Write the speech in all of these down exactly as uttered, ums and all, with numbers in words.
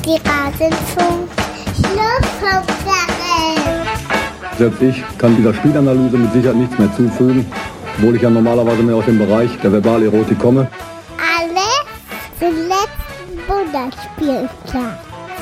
Die Rasenfunk Schlusskonferenz. Selbst ich kann dieser Spielanalyse mit Sicherheit nichts mehr zufügen, obwohl ich ja normalerweise mehr aus dem Bereich der Verbalerotik komme. Alles zum letzten Bundesspielplatz.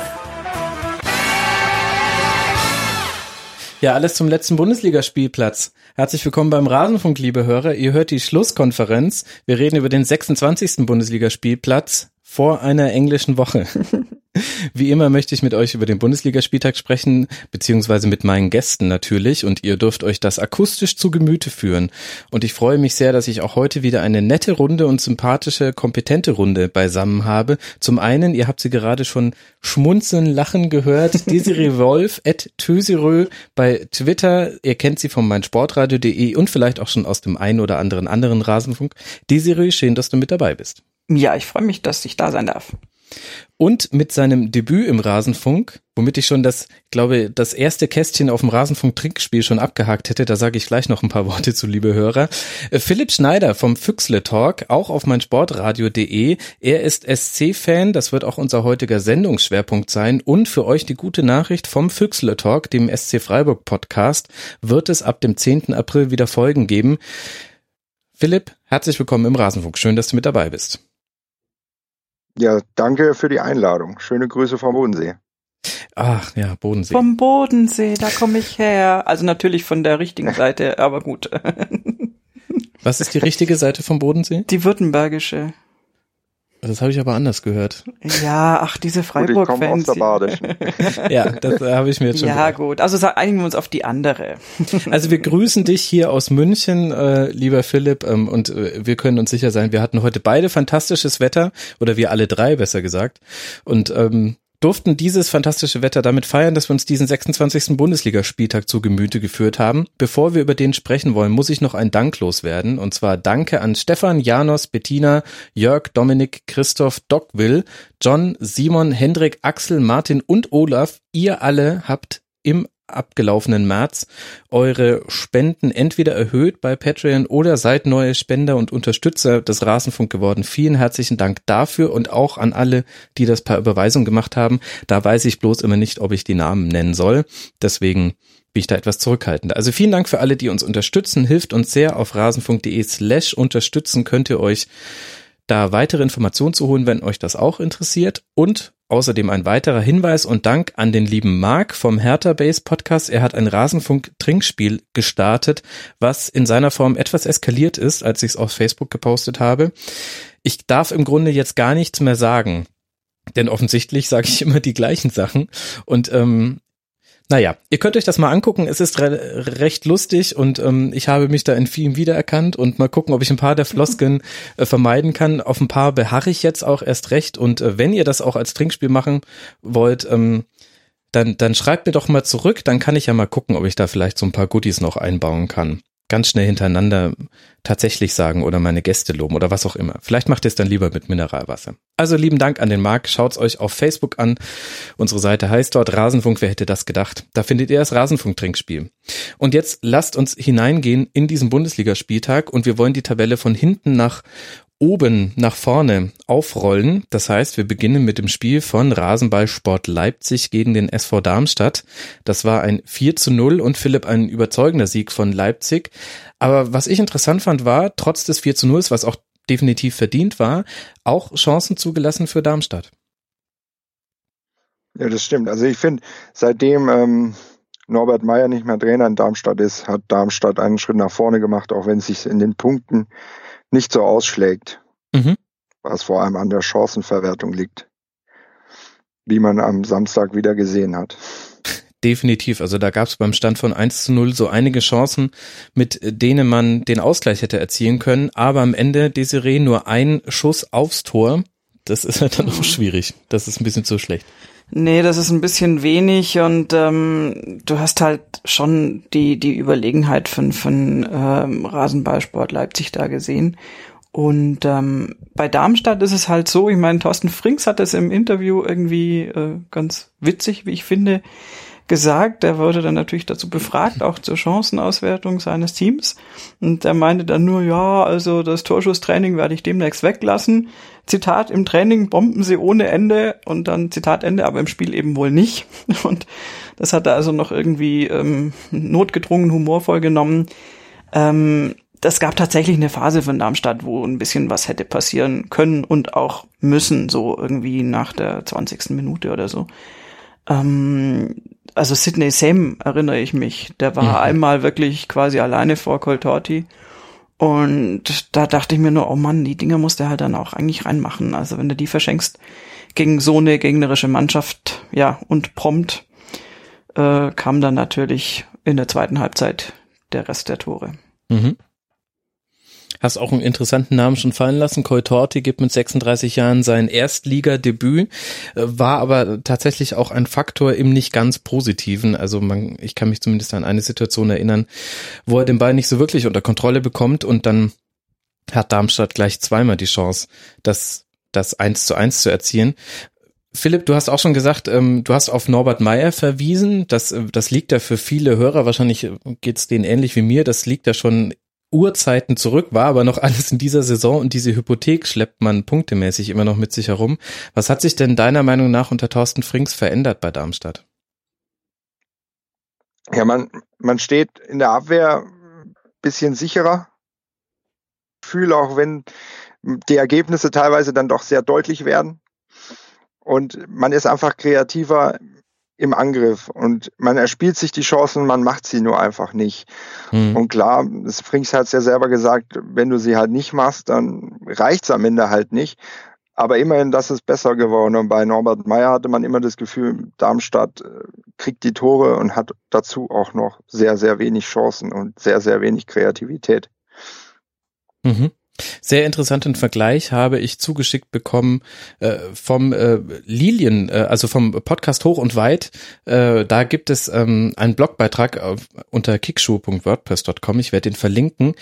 Ja, alles zum letzten Bundesligaspielplatz. Herzlich willkommen beim Rasenfunk, liebe Hörer. Ihr hört die Schlusskonferenz. Wir reden über den sechsundzwanzigsten Bundesligaspielplatz vor einer englischen Woche. Wie immer möchte ich mit euch über den Bundesligaspieltag sprechen, beziehungsweise mit meinen Gästen natürlich, und ihr dürft euch das akustisch zu Gemüte führen. Und ich freue mich sehr, dass ich auch heute wieder eine nette Runde und sympathische, kompetente Runde beisammen habe. Zum einen, ihr habt sie gerade schon schmunzeln, lachen gehört, Desiree Wolf at Töserö bei Twitter. Ihr kennt sie von meinsportradio punkt de und vielleicht auch schon aus dem einen oder anderen anderen Rasenfunk. Desiree, schön, dass du mit dabei bist. Ja, ich freue mich, dass ich da sein darf. Und mit seinem Debüt im Rasenfunk, womit ich schon das, glaube das erste Kästchen auf dem Rasenfunk-Trinkspiel schon abgehakt hätte, da sage ich gleich noch ein paar Worte zu, liebe Hörer. Philipp Schneider vom Füchsle Talk, auch auf meinsportradio punkt de. Er ist S C-Fan, das wird auch unser heutiger Sendungsschwerpunkt sein. Und für euch die gute Nachricht: vom Füchsle Talk, dem S C Freiburg Podcast, wird es ab dem zehnten April wieder Folgen geben. Philipp, herzlich willkommen im Rasenfunk. Schön, dass du mit dabei bist. Ja, danke für die Einladung. Schöne Grüße vom Bodensee. Ach ja, Bodensee. Vom Bodensee, da komme ich her. Also natürlich von der richtigen Seite, aber gut. Was ist die richtige Seite vom Bodensee? Die württembergische. Das habe ich aber anders gehört. Ja, ach, diese Freiburg-Fans. Gut, ich komme aus der Badischen. Ja, das habe ich mir jetzt schon Ja, gedacht. Gut. Also einigen wir uns auf die andere. Also wir grüßen dich hier aus München, äh, lieber Philipp, ähm, und äh, wir können uns sicher sein, wir hatten heute beide fantastisches Wetter, oder wir alle drei, besser gesagt, und ähm, durften dieses fantastische Wetter damit feiern, dass wir uns diesen sechsundzwanzigsten Bundesligaspieltag zu Gemüte geführt haben. Bevor wir über den sprechen wollen, muss ich noch ein Dank loswerden. Und zwar Danke an Stefan, Janos, Bettina, Jörg, Dominik, Christoph, Doc Will, John, Simon, Hendrik, Axel, Martin und Olaf. Ihr alle habt im abgelaufenen März eure Spenden entweder erhöht bei Patreon oder seid neue Spender und Unterstützer des Rasenfunk geworden. Vielen herzlichen Dank dafür und auch an alle, die das per Überweisung gemacht haben. Da weiß ich bloß immer nicht, ob ich die Namen nennen soll. Deswegen bin ich da etwas zurückhaltender. Also vielen Dank für alle, die uns unterstützen. Hilft uns sehr. Auf rasenfunk.de slash unterstützen könnt ihr euch da weitere Informationen zu holen, wenn euch das auch interessiert. Und außerdem ein weiterer Hinweis und Dank an den lieben Marc vom Hertha Base Podcast. Er hat ein Rasenfunk-Trinkspiel gestartet, was in seiner Form etwas eskaliert ist, als ich es auf Facebook gepostet habe. Ich darf im Grunde jetzt gar nichts mehr sagen, denn offensichtlich sage ich immer die gleichen Sachen. Und ähm, naja, ihr könnt euch das mal angucken, es ist re- recht lustig und ähm, ich habe mich da in vielen wiedererkannt und mal gucken, ob ich ein paar der Floskeln äh, vermeiden kann. Auf ein paar beharre ich jetzt auch erst recht und äh, wenn ihr das auch als Trinkspiel machen wollt, ähm, dann, dann schreibt mir doch mal zurück, dann kann ich ja mal gucken, ob ich da vielleicht so ein paar Goodies noch einbauen kann. Ganz schnell hintereinander tatsächlich sagen oder meine Gäste loben oder was auch immer. Vielleicht macht ihr es dann lieber mit Mineralwasser. Also lieben Dank an den Marc. Schaut's euch auf Facebook an. Unsere Seite heißt dort Rasenfunk. Wer hätte das gedacht? Da findet ihr das Rasenfunk-Trinkspiel. Und jetzt lasst uns hineingehen in diesen Bundesligaspieltag und wir wollen die Tabelle von hinten nach oben nach vorne aufrollen. Das heißt, wir beginnen mit dem Spiel von Rasenballsport Leipzig gegen den S V Darmstadt. Das war ein vier zu null und Philipp, ein überzeugender Sieg von Leipzig. Aber was ich interessant fand, war, trotz des vier zu null, was auch definitiv verdient war, auch Chancen zugelassen für Darmstadt. Ja, das stimmt. Also ich finde, seitdem ähm, Norbert Meyer nicht mehr Trainer in Darmstadt ist, hat Darmstadt einen Schritt nach vorne gemacht, auch wenn es sich in den Punkten nicht so ausschlägt, mhm. was vor allem an der Chancenverwertung liegt, wie man am Samstag wieder gesehen hat. Definitiv, also da gab es beim Stand von eins zu null so einige Chancen, mit denen man den Ausgleich hätte erzielen können, aber am Ende, Desiree, nur ein Schuss aufs Tor, das ist halt dann auch schwierig, das ist ein bisschen zu schlecht. Nee, das ist ein bisschen wenig und ähm, du hast halt schon die die Überlegenheit von von ähm, Rasenballsport Leipzig da gesehen. Und ähm, bei Darmstadt ist es halt so, ich meine, Thorsten Frings hat es im Interview irgendwie äh, ganz witzig, wie ich finde, gesagt. Der wurde dann natürlich dazu befragt, auch zur Chancenauswertung seines Teams. Und er meinte dann nur, ja, also das Torschusstraining werde ich demnächst weglassen. Zitat, im Training bomben sie ohne Ende und dann Zitat Ende, aber im Spiel eben wohl nicht. Und das hat er also noch irgendwie ähm, notgedrungen humorvoll genommen. Ähm, das gab tatsächlich eine Phase von Darmstadt, wo ein bisschen was hätte passieren können und auch müssen, so irgendwie nach der zwanzigsten Minute oder so. Ähm, also Sidney Sam erinnere ich mich, der war mhm. einmal wirklich quasi alleine vor Coltorti. Und da dachte ich mir nur, oh Mann, die Dinger musst du halt dann auch eigentlich reinmachen. Also wenn du die verschenkst gegen so eine gegnerische Mannschaft, ja, und prompt äh, kam dann natürlich in der zweiten Halbzeit der Rest der Tore. Mhm. Hast auch einen interessanten Namen schon fallen lassen. Coltorti gibt mit sechsunddreißig Jahren sein Erstligadebüt, war aber tatsächlich auch ein Faktor im nicht ganz Positiven. Also man, ich kann mich zumindest an eine Situation erinnern, wo er den Ball nicht so wirklich unter Kontrolle bekommt und dann hat Darmstadt gleich zweimal die Chance, das, das eins zu eins zu erzielen. Philipp, du hast auch schon gesagt, ähm, du hast auf Norbert Meyer verwiesen. Das, das liegt ja für viele Hörer, wahrscheinlich geht's denen ähnlich wie mir, das liegt ja schon Urzeiten zurück, war aber noch alles in dieser Saison und diese Hypothek schleppt man punktemäßig immer noch mit sich herum. Was hat sich denn deiner Meinung nach unter Thorsten Frings verändert bei Darmstadt? Ja, man, man steht in der Abwehr ein bisschen sicherer. Ich fühle auch, wenn die Ergebnisse teilweise dann doch sehr deutlich werden. Und man ist einfach kreativer im Angriff und man erspielt sich die Chancen, man macht sie nur einfach nicht. Mhm. Und klar, das Frings hat es ja selber gesagt, wenn du sie halt nicht machst, dann reicht's am Ende halt nicht. Aber immerhin, das ist besser geworden. Und bei Norbert Meyer hatte man immer das Gefühl, Darmstadt kriegt die Tore und hat dazu auch noch sehr, sehr wenig Chancen und sehr, sehr wenig Kreativität. Mhm. Sehr interessanten Vergleich habe ich zugeschickt bekommen äh, vom äh, Lilien, äh, also vom Podcast Hoch und Weit. Äh, da gibt es ähm, einen Blogbeitrag auf, unter kickschuh punkt wordpress punkt com. Ich werde den verlinken.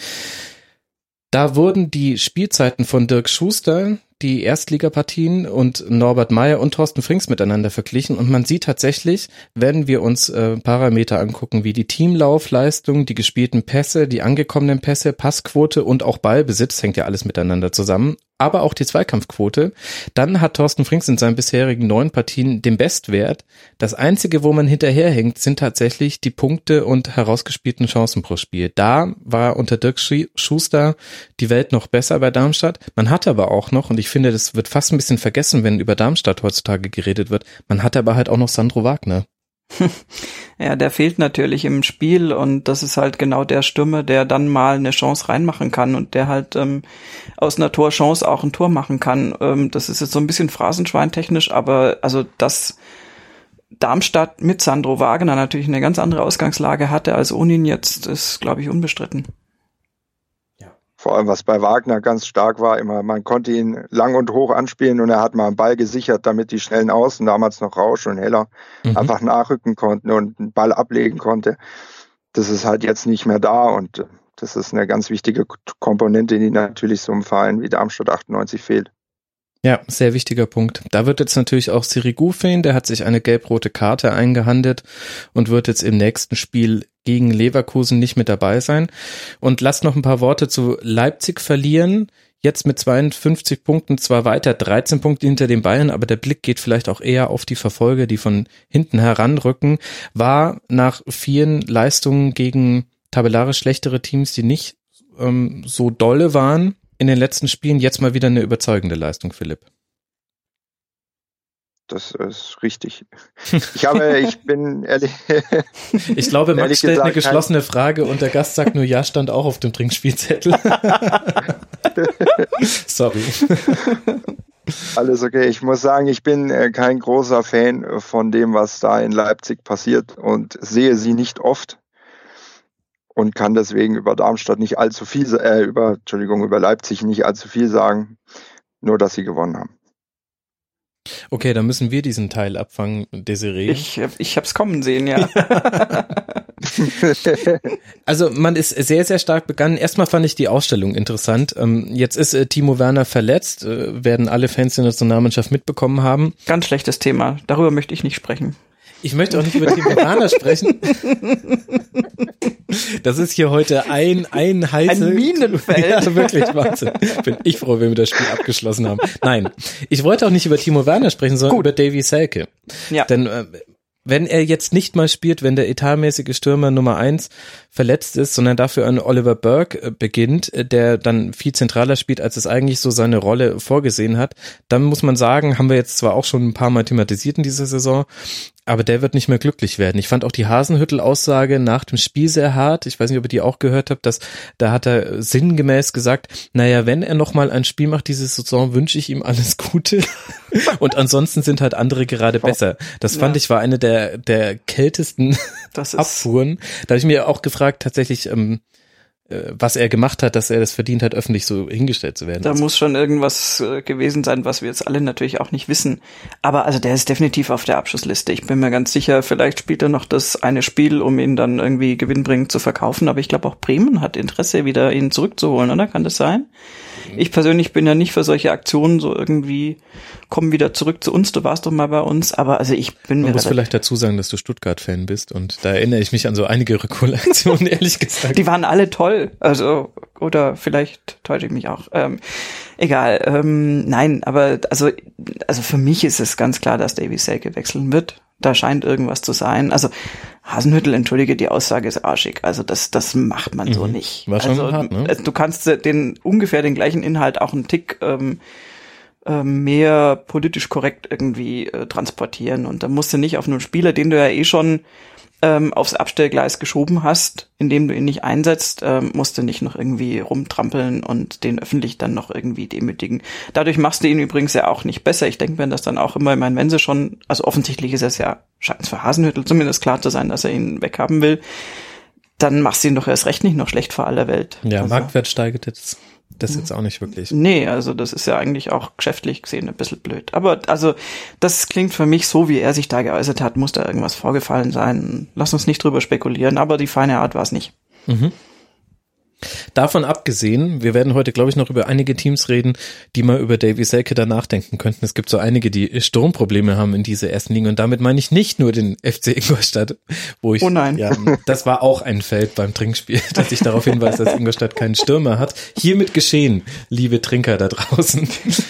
Da wurden die Spielzeiten von Dirk Schuster, die Erstligapartien und Norbert Meyer und Thorsten Frings miteinander verglichen und man sieht tatsächlich, wenn wir uns äh, Parameter angucken, wie die Teamlaufleistung, die gespielten Pässe, die angekommenen Pässe, Passquote und auch Ballbesitz, hängt ja alles miteinander zusammen, aber auch die Zweikampfquote, dann hat Thorsten Frings in seinen bisherigen neun Partien den Bestwert. Das Einzige, wo man hinterherhängt, sind tatsächlich die Punkte und herausgespielten Chancen pro Spiel. Da war unter Dirk Schuster die Welt noch besser bei Darmstadt. Man hat aber auch noch, und ich finde, das wird fast ein bisschen vergessen, wenn über Darmstadt heutzutage geredet wird, man hat aber halt auch noch Sandro Wagner. Ja, der fehlt natürlich im Spiel und das ist halt genau der Stürmer, der dann mal eine Chance reinmachen kann und der halt ähm, aus einer Torchance auch ein Tor machen kann. Ähm, das ist jetzt so ein bisschen phrasenschweintechnisch, aber also dass Darmstadt mit Sandro Wagner natürlich eine ganz andere Ausgangslage hatte als ohne ihn jetzt, ist, glaube ich, unbestritten. Vor allem, was bei Wagner ganz stark war, immer, man konnte ihn lang und hoch anspielen und er hat mal einen Ball gesichert, damit die schnellen Außen, damals noch Rausch und Heller, mhm. einfach nachrücken konnten und einen Ball ablegen konnte. Das ist halt jetzt nicht mehr da und das ist eine ganz wichtige Komponente, die natürlich so einem Verein wie Darmstadt achtundneunzig fehlt. Ja, sehr wichtiger Punkt. Da wird jetzt natürlich auch Sirigu fehlen, der hat sich eine gelb-rote Karte eingehandelt und wird jetzt im nächsten Spiel gegen Leverkusen nicht mit dabei sein. Und lasst noch ein paar Worte zu Leipzig verlieren. Jetzt mit zweiundfünfzig Punkten zwar weiter, dreizehn Punkte hinter den Bayern, aber der Blick geht vielleicht auch eher auf die Verfolger, die von hinten heranrücken. War nach vielen Leistungen gegen tabellarisch schlechtere Teams, die nicht ähm, so dolle waren in den letzten Spielen, jetzt mal wieder eine überzeugende Leistung, Philipp. Das ist richtig. Ich habe, ich bin ehrlich. Ich glaube, Max stellt gesagt, eine geschlossene Frage und der Gast sagt nur, ja, stand auch auf dem Trinkspielzettel. Sorry. Alles okay. Ich muss sagen, ich bin kein großer Fan von dem, was da in Leipzig passiert und sehe sie nicht oft und kann deswegen über Darmstadt nicht allzu viel, äh, über, Entschuldigung, über Leipzig nicht allzu viel sagen, nur dass sie gewonnen haben. Okay, dann müssen wir diesen Teil abfangen, Desiree. Ich, ich hab's kommen sehen, ja. Also man ist sehr, sehr stark begangen. Erstmal fand ich die Ausstellung interessant. Jetzt ist Timo Werner verletzt, werden alle Fans der Nationalmannschaft mitbekommen haben. Ganz schlechtes Thema, darüber möchte ich nicht sprechen. Ich möchte auch nicht über Timo Werner sprechen. Das ist hier heute ein, ein heiße... Ein Minenfeld. Ja, wirklich, Wahnsinn. Bin ich froh, wenn wir das Spiel abgeschlossen haben. Nein, ich wollte auch nicht über Timo Werner sprechen, sondern Gut. über Davy Selke. Ja. Denn äh, wenn er jetzt nicht mal spielt, wenn der etatmäßige Stürmer Nummer eins verletzt ist, sondern dafür ein Oliver Burke äh, beginnt, äh, der dann viel zentraler spielt, als es eigentlich so seine Rolle vorgesehen hat, dann muss man sagen, haben wir jetzt zwar auch schon ein paar Mal thematisiert in dieser Saison, aber der wird nicht mehr glücklich werden. Ich fand auch die Hasenhüttl-Aussage nach dem Spiel sehr hart. Ich weiß nicht, ob ihr die auch gehört habt, dass da hat er sinngemäß gesagt, naja, wenn er nochmal ein Spiel macht diese Saison, wünsche ich ihm alles Gute. Und ansonsten sind halt andere gerade besser. Das fand ja. ich war eine der der kältesten das ist Abfuhren. Da habe ich mir auch gefragt, tatsächlich, ähm, was er gemacht hat, dass er das verdient hat, öffentlich so hingestellt zu werden. Da muss schon irgendwas äh, gewesen sein, was wir jetzt alle natürlich auch nicht wissen. Aber also der ist definitiv auf der Abschussliste. Ich bin mir ganz sicher, vielleicht spielt er noch das eine Spiel, um ihn dann irgendwie gewinnbringend zu verkaufen. Aber ich glaube auch Bremen hat Interesse, wieder ihn zurückzuholen, oder? Kann das sein? Ich persönlich bin ja nicht für solche Aktionen so irgendwie, komm wieder zurück zu uns, du warst doch mal bei uns, aber also ich bin mir... Man muss vielleicht dazu sagen, dass du Stuttgart-Fan bist und da erinnere ich mich an so einige Rückholaktionen, ehrlich gesagt. Die waren alle toll, also oder vielleicht täusche ich mich auch. Ähm, egal, ähm, nein, aber also also für mich ist es ganz klar, dass Davy Selke wechseln wird. Da scheint irgendwas zu sein. Also Hasenhüttl, entschuldige, die Aussage ist arschig. Also das das macht man mhm. so nicht. War schon also, hart, ne? Du kannst den ungefähr den gleichen Inhalt auch einen Tick ähm, äh, mehr politisch korrekt irgendwie äh, transportieren. Und da musst du nicht auf einen Spieler, den du ja eh schon ähm, aufs Abstellgleis geschoben hast, indem du ihn nicht einsetzt, ähm, musst du nicht noch irgendwie rumtrampeln und den öffentlich dann noch irgendwie demütigen. Dadurch machst du ihn übrigens ja auch nicht besser. Ich denke mir das dann auch immer, ich meine, wenn sie schon, also offensichtlich ist es ja, scheint es für Hasenhüttl zumindest klar zu sein, dass er ihn weghaben will, dann machst du ihn doch erst recht nicht noch schlecht vor aller Welt. Ja, also, Marktwert steigt jetzt. Das ist jetzt auch nicht wirklich. Nee, also das ist ja eigentlich auch geschäftlich gesehen ein bisschen blöd. Aber also das klingt für mich so, wie er sich da geäußert hat, muss da irgendwas vorgefallen sein. Lass uns nicht drüber spekulieren, aber die feine Art war es nicht. Mhm. Davon abgesehen, wir werden heute, glaube ich, noch über einige Teams reden, die mal über Davy Selke da nachdenken könnten. Es gibt so einige, die Sturmprobleme haben in dieser ersten Liga und damit meine ich nicht nur den F C Ingolstadt, wo ich, oh nein. ja, das war auch ein Feld beim Trinkspiel, dass ich darauf hinweise, dass Ingolstadt keinen Stürmer hat. Hiermit geschehen, liebe Trinker da draußen.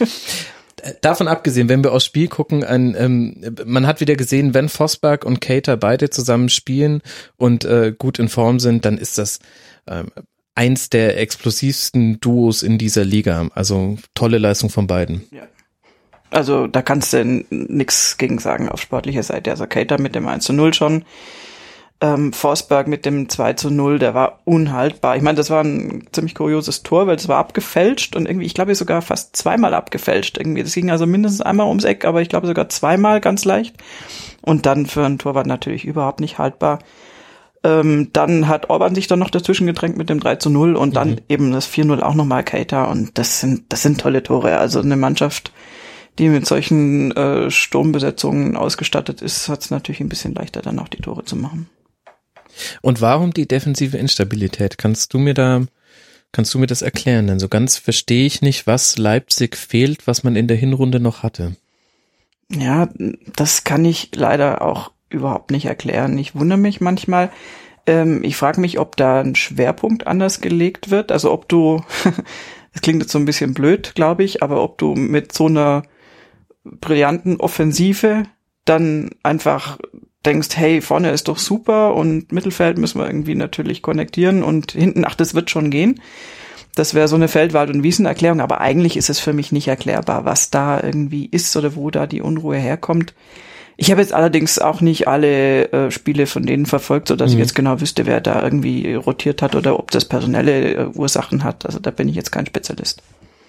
Davon abgesehen, wenn wir aufs Spiel gucken, ein, ähm, man hat wieder gesehen, wenn Vosberg und Keita beide zusammen spielen und äh, gut in Form sind, dann ist das ähm, eins der explosivsten Duos in dieser Liga. Also tolle Leistung von beiden. Ja. Also da kannst du nix gegen sagen auf sportlicher Seite. Also Keita mit dem eins zu null schon. Ähm, Forsberg mit dem zwei zu null, der war unhaltbar. Ich meine, das war ein ziemlich kurioses Tor, weil es war abgefälscht und irgendwie, ich glaube sogar fast zweimal abgefälscht. Irgendwie, das ging also mindestens einmal ums Eck, aber ich glaube sogar zweimal ganz leicht. Und dann für ein Torwart natürlich überhaupt nicht haltbar. Ähm, dann hat Orban sich dann noch dazwischen gedrängt mit dem drei zu null und dann mhm. eben das vier null auch nochmal Keita und das sind das sind tolle Tore. Also eine Mannschaft, die mit solchen äh, Sturmbesetzungen ausgestattet ist, hat es natürlich ein bisschen leichter, dann auch die Tore zu machen. Und warum die defensive Instabilität? Kannst du mir da, kannst du mir das erklären? Denn so ganz verstehe ich nicht, was Leipzig fehlt, was man in der Hinrunde noch hatte. Ja, das kann ich leider auch überhaupt nicht erklären. Ich wundere mich manchmal. Ähm, ich frage mich, ob da ein Schwerpunkt anders gelegt wird. Also ob du, das klingt jetzt so ein bisschen blöd, glaube ich, aber ob du mit so einer brillanten Offensive dann einfach denkst, hey, vorne ist doch super und Mittelfeld müssen wir irgendwie natürlich konnektieren und hinten, ach, das wird schon gehen. Das wäre so eine Feldwald- und Wiesenerklärung, aber eigentlich ist es für mich nicht erklärbar, was da irgendwie ist oder wo da die Unruhe herkommt. Ich habe jetzt allerdings auch nicht alle äh, Spiele von denen verfolgt, sodass mhm. ich jetzt genau wüsste, wer da irgendwie rotiert hat oder ob das personelle äh, Ursachen hat. Also da bin ich jetzt kein Spezialist.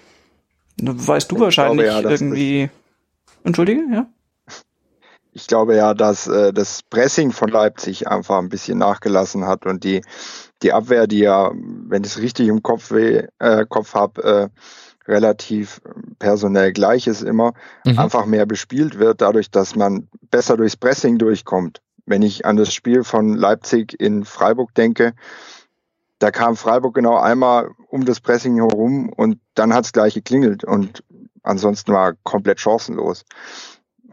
Weißt du ich wahrscheinlich glaube, ja, irgendwie... Entschuldige, ja? Ich glaube ja, dass äh, das Pressing von Leipzig einfach ein bisschen nachgelassen hat und die die Abwehr, die ja, wenn ich es richtig im Kopf, weh, äh, Kopf habe, äh, relativ personell gleich ist immer, mhm. einfach mehr bespielt wird, dadurch, dass man besser durchs Pressing durchkommt. Wenn ich an das Spiel von Leipzig in Freiburg denke, da kam Freiburg genau einmal um das Pressing herum und dann hat es gleich geklingelt und ansonsten war komplett chancenlos.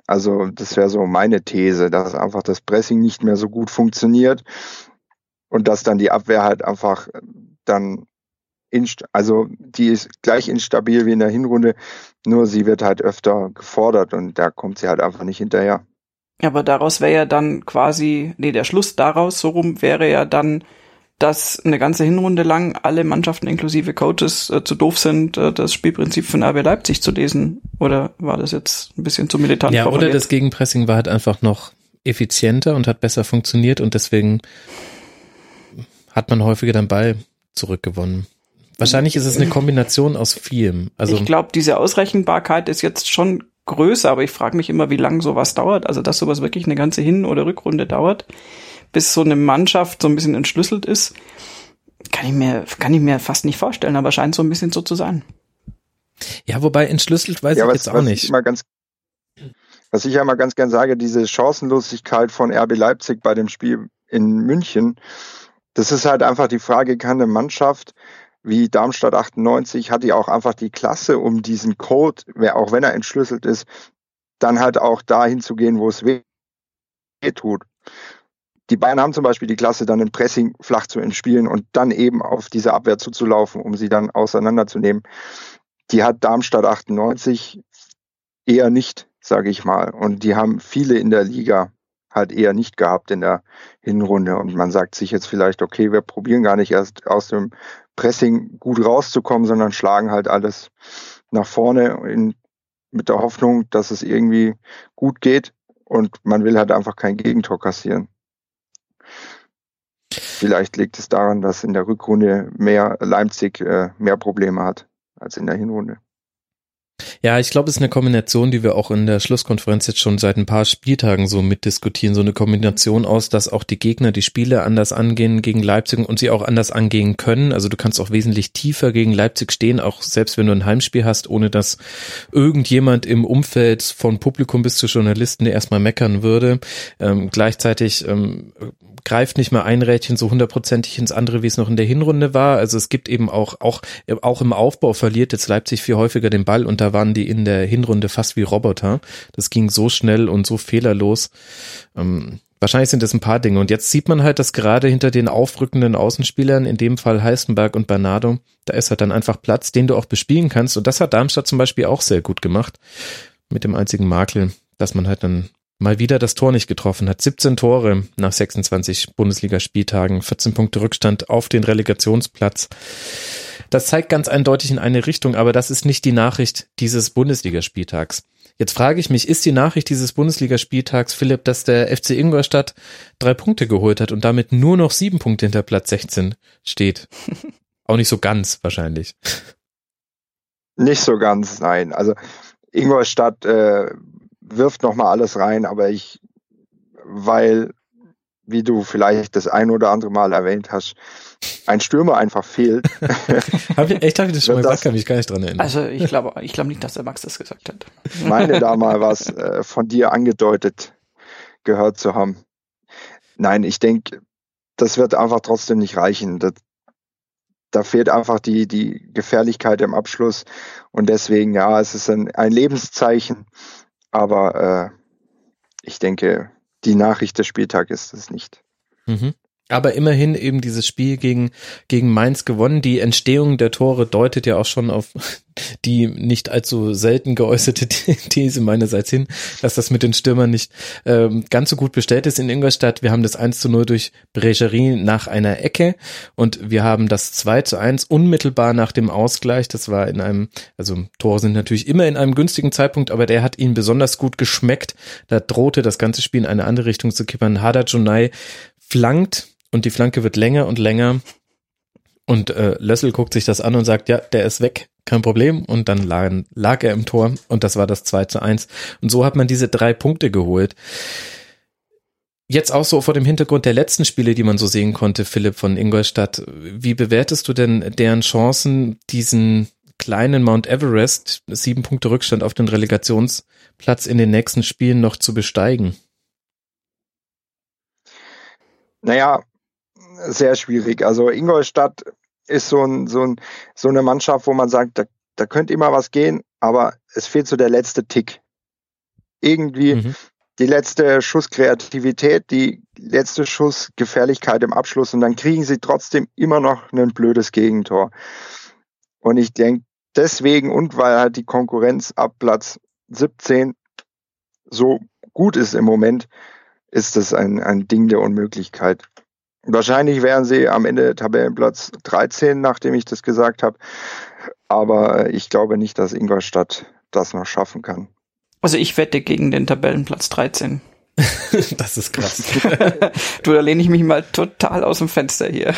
Also das wäre so meine These, dass einfach das Pressing nicht mehr so gut funktioniert und dass dann die Abwehr halt einfach dann, inst- also die ist gleich instabil wie in der Hinrunde, nur sie wird halt öfter gefordert und da kommt sie halt einfach nicht hinterher. Aber daraus wäre ja dann quasi, nee, der Schluss daraus, so rum, wäre ja dann, dass eine ganze Hinrunde lang alle Mannschaften inklusive Coaches äh, zu doof sind, äh, das Spielprinzip von R B Leipzig zu lesen. Oder war das jetzt ein bisschen zu militant Ja, formuliert? oder das Gegenpressing war halt einfach noch effizienter und hat besser funktioniert und deswegen hat man häufiger den Ball zurückgewonnen. Wahrscheinlich ist es eine Kombination aus vielem. Also ich glaube, diese Ausrechenbarkeit ist jetzt schon größer, aber ich frage mich immer, wie lange sowas dauert. Also, dass sowas wirklich eine ganze Hin- oder Rückrunde dauert, bis so eine Mannschaft so ein bisschen entschlüsselt ist, kann ich mir, kann ich mir fast nicht vorstellen, aber scheint so ein bisschen so zu sein. Ja, wobei entschlüsselt weiß ja, ich was, jetzt auch was nicht. Ich immer ganz, was ich ja mal ganz gern sage, diese Chancenlosigkeit von R B Leipzig bei dem Spiel in München, das ist halt einfach die Frage, kann eine Mannschaft wie Darmstadt achtundneunzig, hat die auch einfach die Klasse, um diesen Code, auch wenn er entschlüsselt ist, dann halt auch dahin zu gehen, wo es weh tut. Die Bayern haben zum Beispiel die Klasse, dann im Pressing flach zu entspielen und dann eben auf diese Abwehr zuzulaufen, um sie dann auseinanderzunehmen. Die hat Darmstadt achtundneunzig eher nicht, sage ich mal. Und die haben viele in der Liga halt eher nicht gehabt in der Hinrunde. Und man sagt sich jetzt vielleicht, okay, wir probieren gar nicht erst aus dem Pressing gut rauszukommen, sondern schlagen halt alles nach vorne in, mit der Hoffnung, dass es irgendwie gut geht. Und man will halt einfach kein Gegentor kassieren. Vielleicht liegt es daran, dass in der Rückrunde mehr Leipzig äh, mehr Probleme hat als in der Hinrunde. Ja, ich glaube, es ist eine Kombination, die wir auch in der Schlusskonferenz jetzt schon seit ein paar Spieltagen so mitdiskutieren. So eine Kombination aus, dass auch die Gegner die Spiele anders angehen gegen Leipzig und sie auch anders angehen können. Also du kannst auch wesentlich tiefer gegen Leipzig stehen, auch selbst wenn du ein Heimspiel hast, ohne dass irgendjemand im Umfeld von Publikum bis zu Journalisten erstmal meckern würde. Ähm, gleichzeitig ähm, greift nicht mehr ein Rädchen so hundertprozentig ins andere, wie es noch in der Hinrunde war. Also es gibt eben auch, auch, auch im Aufbau verliert jetzt Leipzig viel häufiger den Ball und da waren die in der Hinrunde fast wie Roboter. Das ging so schnell und so fehlerlos. Ähm, wahrscheinlich sind das ein paar Dinge. Und jetzt sieht man halt, dass gerade hinter den aufrückenden Außenspielern, in dem Fall Heißenberg und Bernardo, da ist halt dann einfach Platz, den du auch bespielen kannst. Und das hat Darmstadt zum Beispiel auch sehr gut gemacht. Mit dem einzigen Makel, dass man halt dann mal wieder das Tor nicht getroffen hat. siebzehn Tore nach sechsundzwanzig Bundesligaspieltagen, vierzehn Punkte Rückstand auf den Relegationsplatz. Das zeigt ganz eindeutig in eine Richtung, aber das ist nicht die Nachricht dieses Bundesligaspieltags. Jetzt frage ich mich, ist die Nachricht dieses Bundesligaspieltags, Philipp, dass der F C Ingolstadt drei Punkte geholt hat und damit nur noch sieben Punkte hinter Platz sechzehn steht? Auch nicht so ganz wahrscheinlich. Nicht so ganz, nein. Also Ingolstadt äh, wirft nochmal alles rein, aber ich, weil, wie du vielleicht das ein oder andere Mal erwähnt hast, ein Stürmer einfach fehlt. Hab ich, echt, habe ich das schon mal gesagt, kann mich gar nicht dran erinnern. Also ich glaube ich glaube nicht, dass der Max das gesagt hat. Ich meine da mal was äh, von dir angedeutet gehört zu haben. Nein, ich denke, das wird einfach trotzdem nicht reichen. Das, da fehlt einfach die, die Gefährlichkeit im Abschluss und deswegen, ja, es ist ein, ein Lebenszeichen, aber äh, ich denke, die Nachricht des Spieltags ist es nicht. Mhm. Aber immerhin eben dieses Spiel gegen, gegen Mainz gewonnen. Die Entstehung der Tore deutet ja auch schon auf die nicht allzu selten geäußerte These meinerseits hin, dass das mit den Stürmern nicht ähm, ganz so gut bestellt ist in Ingolstadt. Wir haben das eins zu null durch Bregerie nach einer Ecke und wir haben das zwei zu eins unmittelbar nach dem Ausgleich. Das war in einem, also Tore sind natürlich immer in einem günstigen Zeitpunkt, aber der hat ihnen besonders gut geschmeckt. Da drohte das ganze Spiel in eine andere Richtung zu kippern. Hada Jonai flankt und die Flanke wird länger und länger und äh, Lössl guckt sich das an und sagt, ja, der ist weg, kein Problem. Und dann lag, lag er im Tor und das war das zwei zu eins. Und so hat man diese drei Punkte geholt. Jetzt auch so vor dem Hintergrund der letzten Spiele, die man so sehen konnte, Philipp, von Ingolstadt. Wie bewertest du denn deren Chancen, diesen kleinen Mount Everest, sieben Punkte Rückstand auf den Relegationsplatz in den nächsten Spielen noch zu besteigen? Naja, sehr schwierig. Also Ingolstadt ist so ein, so ein, so eine Mannschaft, wo man sagt, da, da könnte immer was gehen, aber es fehlt so der letzte Tick. irgendwie Mhm. die letzte Schusskreativität, die letzte Schussgefährlichkeit im Abschluss und dann kriegen sie trotzdem immer noch ein blödes Gegentor. Und ich denke, deswegen und weil halt die Konkurrenz ab Platz siebzehn so gut ist im Moment, ist das ein, ein Ding der Unmöglichkeit. Wahrscheinlich wären sie am Ende Tabellenplatz dreizehn, nachdem ich das gesagt habe. Aber ich glaube nicht, dass Ingolstadt das noch schaffen kann. Also ich wette gegen den Tabellenplatz dreizehn. Das ist krass. Du, da lehne ich mich mal total aus dem Fenster hier.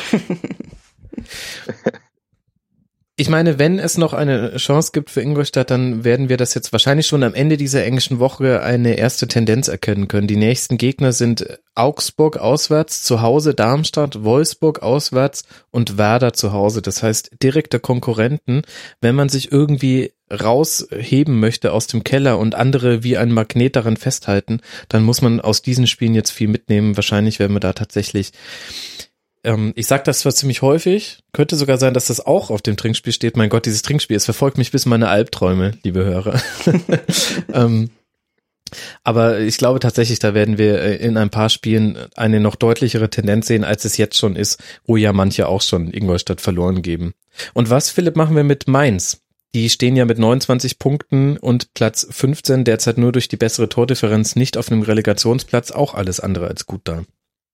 Ich meine, wenn es noch eine Chance gibt für Ingolstadt, dann werden wir das jetzt wahrscheinlich schon am Ende dieser englischen Woche eine erste Tendenz erkennen können. Die nächsten Gegner sind Augsburg auswärts, zu Hause Darmstadt, Wolfsburg auswärts und Werder zu Hause. Das heißt, direkte Konkurrenten, wenn man sich irgendwie rausheben möchte aus dem Keller und andere wie ein Magnet daran festhalten, dann muss man aus diesen Spielen jetzt viel mitnehmen. Wahrscheinlich werden wir da tatsächlich, ähm, ich sage das zwar ziemlich häufig, könnte sogar sein, dass das auch auf dem Trinkspiel steht. Mein Gott, dieses Trinkspiel, es verfolgt mich bis meine Albträume, liebe Hörer. ähm, aber ich glaube tatsächlich, da werden wir in ein paar Spielen eine noch deutlichere Tendenz sehen, als es jetzt schon ist, wo ja manche auch schon Ingolstadt verloren geben. Und was, Philipp, machen wir mit Mainz? Die stehen ja mit neunundzwanzig Punkten und Platz fünfzehn derzeit nur durch die bessere Tordifferenz nicht auf einem Relegationsplatz, auch alles andere als gut da.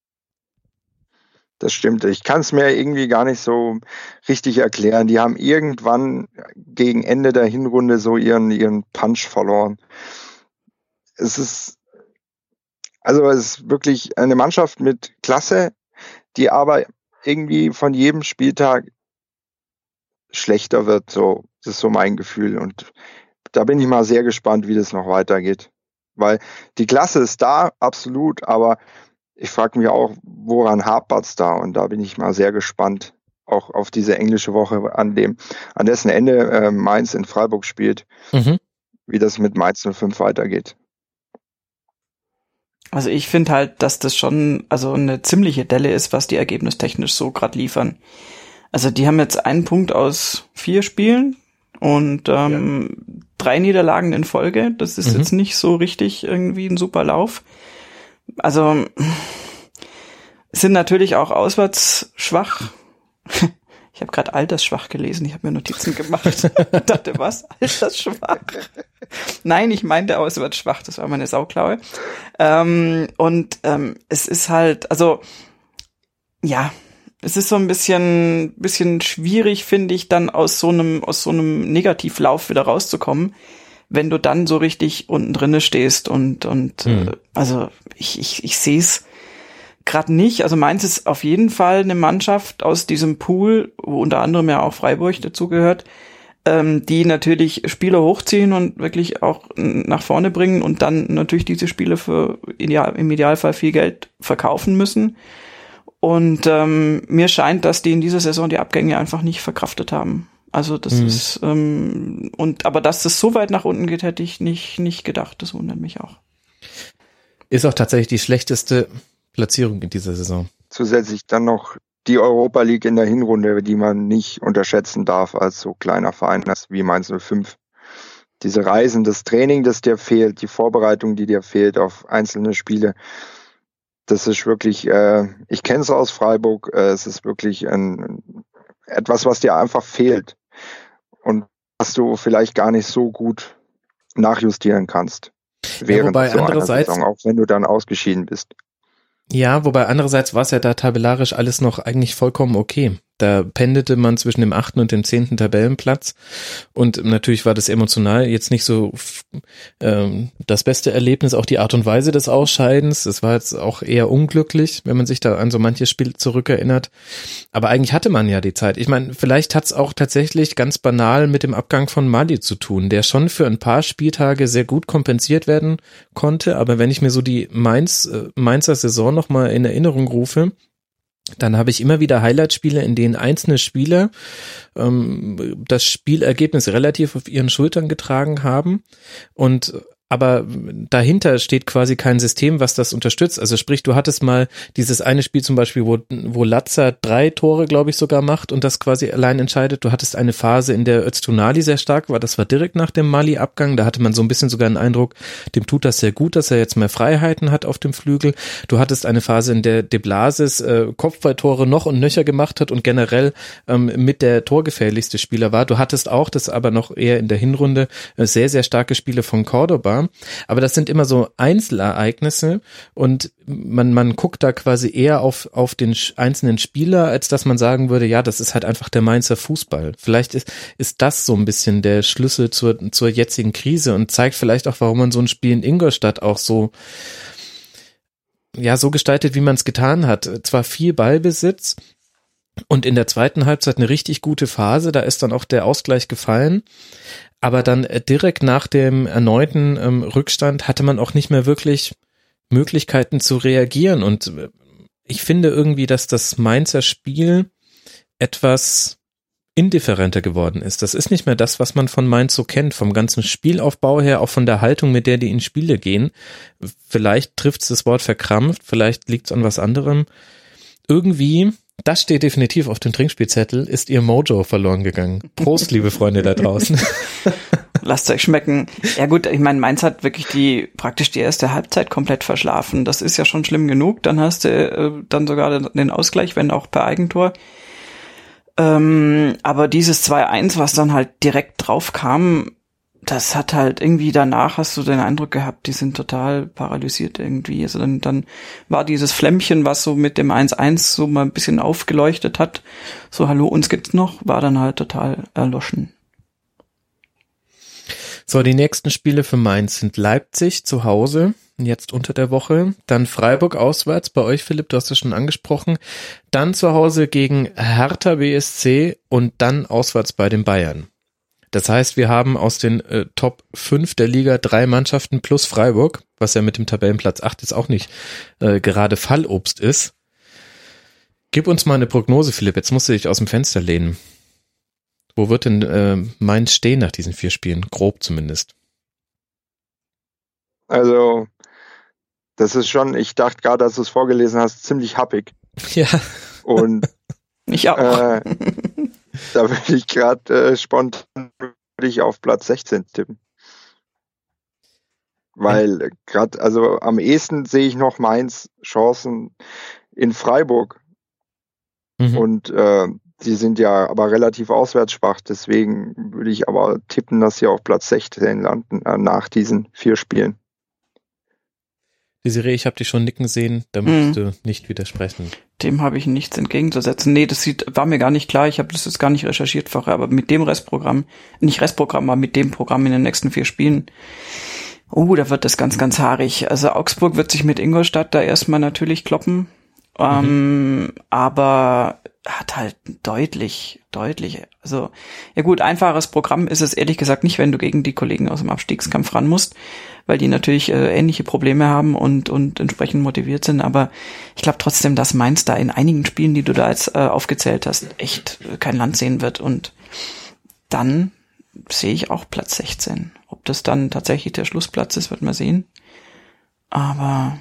Das stimmt. Ich kann es mir irgendwie gar nicht so richtig erklären. Die haben irgendwann gegen Ende der Hinrunde so ihren, ihren Punch verloren. Es ist, also es ist wirklich eine Mannschaft mit Klasse, die aber irgendwie von jedem Spieltag schlechter wird. So, das ist so mein Gefühl. Und da bin ich mal sehr gespannt, wie das noch weitergeht. Weil die Klasse ist da, absolut, aber ich frage mich auch, woran hapert's da? Und da bin ich mal sehr gespannt, auch auf diese englische Woche, an dem, an dessen Ende äh, Mainz in Freiburg spielt, Mhm. wie das mit Mainz null fünf weitergeht. Also ich finde halt, dass das schon also eine ziemliche Delle ist, was die ergebnistechnisch so gerade liefern. Also die haben jetzt einen Punkt aus vier Spielen und ähm, ja. drei Niederlagen in Folge. Das ist mhm. jetzt nicht so richtig irgendwie ein super Lauf. Also sind natürlich auch auswärts schwach. Ich habe gerade altersschwach gelesen, ich habe mir Notizen gemacht. Dachte, was? Altersschwach? Nein, ich meinte auswärts schwach, das war meine Sauklaue. Ähm, und ähm, es ist halt, also ja, es ist so ein bisschen bisschen schwierig, finde ich, dann aus so einem aus so einem Negativlauf wieder rauszukommen, wenn du dann so richtig unten drinne stehst und und mhm. äh, also ich ich ich sehe es gerade nicht. Also Mainz ist auf jeden Fall eine Mannschaft aus diesem Pool, wo unter anderem ja auch Freiburg dazugehört, ähm, die natürlich Spieler hochziehen und wirklich auch nach vorne bringen und dann natürlich diese Spiele für ideal, im Idealfall viel Geld verkaufen müssen. Und ähm, mir scheint, dass die in dieser Saison die Abgänge einfach nicht verkraftet haben. Also das mhm. ist ähm, und aber dass das so weit nach unten geht, hätte ich nicht nicht gedacht. Das wundert mich auch. Ist auch tatsächlich die schlechteste Platzierung in dieser Saison. Zusätzlich dann noch die Europa League in der Hinrunde, die man nicht unterschätzen darf als so kleiner Verein wie Mainz null fünf. Diese Reisen, das Training, das dir fehlt, die Vorbereitung, die dir fehlt auf einzelne Spiele, das ist wirklich, äh, ich kenne es aus Freiburg, äh, es ist wirklich ein, etwas, was dir einfach fehlt und was du vielleicht gar nicht so gut nachjustieren kannst während ja, so einer Saison, auch wenn du dann ausgeschieden bist. Ja, wobei andererseits war es ja da tabellarisch alles noch eigentlich vollkommen okay. Da pendelte man zwischen dem achten und dem zehnten Tabellenplatz und natürlich war das emotional jetzt nicht so ähm, das beste Erlebnis, auch die Art und Weise des Ausscheidens. Es war jetzt auch eher unglücklich, wenn man sich da an so manches Spiel zurückerinnert. Aber eigentlich hatte man ja die Zeit. Ich meine, vielleicht hat es auch tatsächlich ganz banal mit dem Abgang von Mali zu tun, der schon für ein paar Spieltage sehr gut kompensiert werden konnte. Aber wenn ich mir so die Mainz, äh, Mainzer Saison nochmal in Erinnerung rufe, dann habe ich immer wieder Highlight-Spiele, in denen einzelne Spieler ähm, das Spielergebnis relativ auf ihren Schultern getragen haben und aber dahinter steht quasi kein System, was das unterstützt. Also sprich, du hattest mal dieses eine Spiel zum Beispiel, wo, wo Latza drei Tore, glaube ich, sogar macht und das quasi allein entscheidet. Du hattest eine Phase, in der Öztunali sehr stark war. Das war direkt nach dem Mali-Abgang. Da hatte man so ein bisschen sogar einen Eindruck, dem tut das sehr gut, dass er jetzt mehr Freiheiten hat auf dem Flügel. Du hattest eine Phase, in der De Blasis äh, Kopfballtore noch und nöcher gemacht hat und generell ähm, mit der torgefährlichste Spieler war. Du hattest auch, das aber noch eher in der Hinrunde, äh, sehr, sehr starke Spiele von Cordoba. Aber das sind immer so Einzelereignisse und man man guckt da quasi eher auf auf den einzelnen Spieler, als dass man sagen würde, ja, das ist halt einfach der Mainzer Fußball. Vielleicht ist ist das so ein bisschen der Schlüssel zur zur jetzigen Krise und zeigt vielleicht auch, warum man so ein Spiel in Ingolstadt auch so ja so gestaltet, wie man es getan hat. Zwar viel Ballbesitz und in der zweiten Halbzeit eine richtig gute Phase, da ist dann auch der Ausgleich gefallen. Aber dann direkt nach dem erneuten ähm, Rückstand hatte man auch nicht mehr wirklich Möglichkeiten zu reagieren. Und ich finde irgendwie, dass das Mainzer Spiel etwas indifferenter geworden ist. Das ist nicht mehr das, was man von Mainz so kennt, vom ganzen Spielaufbau her, auch von der Haltung, mit der die in Spiele gehen. Vielleicht trifft es das Wort verkrampft, vielleicht liegt es an was anderem. Irgendwie... Das steht definitiv auf dem Trinkspielzettel, ist ihr Mojo verloren gegangen. Prost, liebe Freunde da draußen. Lasst euch schmecken. Ja gut, ich meine, Mainz hat wirklich die praktisch die erste Halbzeit komplett verschlafen. Das ist ja schon schlimm genug. Dann hast du äh, dann sogar den Ausgleich, wenn auch per Eigentor. Ähm, aber dieses zwei eins, was dann halt direkt drauf kam, das hat halt irgendwie danach, hast du den Eindruck gehabt, die sind total paralysiert irgendwie. Also dann, dann war dieses Flämmchen, was so mit dem eins eins so mal ein bisschen aufgeleuchtet hat, so hallo, uns gibt's noch, war dann halt total erloschen. So, die nächsten Spiele für Mainz sind Leipzig zu Hause, jetzt unter der Woche, dann Freiburg auswärts, bei euch Philipp, du hast es schon angesprochen, dann zu Hause gegen Hertha B S C und dann auswärts bei den Bayern. Das heißt, wir haben aus den äh, Top fünf der Liga drei Mannschaften plus Freiburg, was ja mit dem Tabellenplatz acht jetzt auch nicht äh, gerade Fallobst ist. Gib uns mal eine Prognose, Philipp, jetzt musst du dich aus dem Fenster lehnen. Wo wird denn äh, Mainz stehen nach diesen vier Spielen? Grob zumindest. Also, das ist schon, ich dachte gerade, als du es vorgelesen hast, ziemlich happig. Ja. Und ich auch. Äh, da würde ich gerade äh, spontan würde ich auf Platz sechzehn tippen. Weil äh, gerade, also am ehesten sehe ich noch Mainz Chancen in Freiburg. Mhm. Und äh, die sind ja aber relativ auswärtsschwach, deswegen würde ich aber tippen, dass sie auf Platz sechzehn landen äh, nach diesen vier Spielen. Desiree, ich habe dich schon nicken sehen, da musst mhm. du nicht widersprechen. Dem habe ich nichts entgegenzusetzen. Nee, das sieht, war mir gar nicht klar, ich habe das jetzt gar nicht recherchiert vorher, aber mit dem Restprogramm, nicht Restprogramm, aber mit dem Programm in den nächsten vier Spielen, oh, da wird das ganz, ganz haarig. Also Augsburg wird sich mit Ingolstadt da erstmal natürlich kloppen, ähm, mhm. aber hat halt deutlich, deutlich, also ja gut, einfaches Programm ist es ehrlich gesagt nicht, wenn du gegen die Kollegen aus dem Abstiegskampf ran musst, weil die natürlich äh, ähnliche Probleme haben und und entsprechend motiviert sind, aber ich glaube trotzdem, dass Mainz da in einigen Spielen, die du da jetzt äh, aufgezählt hast, echt äh, kein Land sehen wird und dann sehe ich auch Platz sechzehn. Ob das dann tatsächlich der Schlussplatz ist, wird man sehen, aber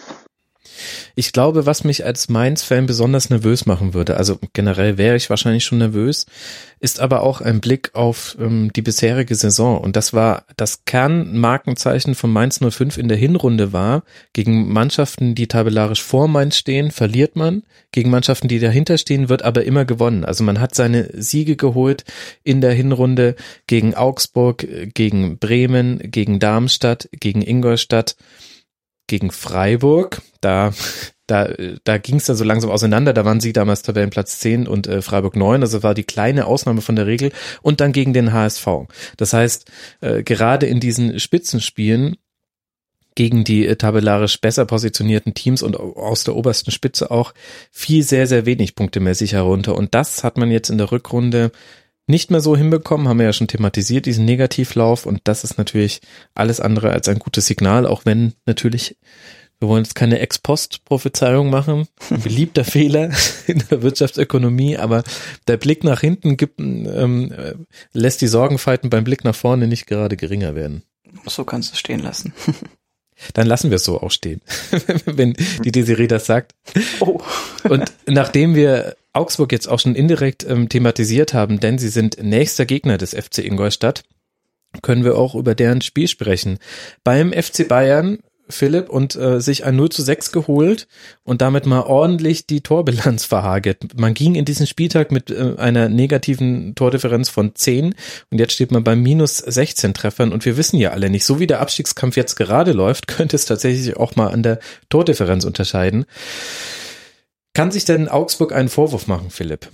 ich glaube, was mich als Mainz-Fan besonders nervös machen würde, also generell wäre ich wahrscheinlich schon nervös, ist aber auch ein Blick auf ähm, die bisherige Saison. Und das war das Kernmarkenzeichen von Mainz null fünf in der Hinrunde war, gegen Mannschaften, die tabellarisch vor Mainz stehen, verliert man. Gegen Mannschaften, die dahinter stehen, wird aber immer gewonnen. Also man hat seine Siege geholt in der Hinrunde gegen Augsburg, gegen Bremen, gegen Darmstadt, gegen Ingolstadt, gegen Freiburg, da da da ging es dann so langsam auseinander, da waren sie damals Tabellenplatz zehn und äh, Freiburg neun, also war die kleine Ausnahme von der Regel und dann gegen den H S V. Das heißt, äh, gerade in diesen Spitzenspielen gegen die äh, tabellarisch besser positionierten Teams und aus der obersten Spitze auch viel sehr, sehr wenig punktemäßig herunter und das hat man jetzt in der Rückrunde nicht mehr so hinbekommen, haben wir ja schon thematisiert, diesen Negativlauf und das ist natürlich alles andere als ein gutes Signal, auch wenn natürlich, wir wollen jetzt keine Ex-Post-Prophezeiung machen, ein beliebter Fehler in der Wirtschaftsökonomie, aber der Blick nach hinten gibt, ähm, lässt die Sorgenfalten beim Blick nach vorne nicht gerade geringer werden. so kannst du es stehen lassen. Dann lassen wir es so auch stehen, wenn die Desiree das sagt. Oh. Und nachdem wir Augsburg jetzt auch schon indirekt ähm, thematisiert haben, denn sie sind nächster Gegner des F C Ingolstadt, können wir auch über deren Spiel sprechen. Beim F C Bayern, Philipp, und äh, sich ein null zu sechs geholt und damit mal ordentlich die Torbilanz verhagelt. Man ging in diesen Spieltag mit äh, einer negativen Tordifferenz von zehn und jetzt steht man bei minus sechzehn Treffern und wir wissen ja alle nicht, so wie der Abstiegskampf jetzt gerade läuft, könnte es tatsächlich auch mal an der Tordifferenz unterscheiden. Kann sich denn Augsburg einen Vorwurf machen, Philipp?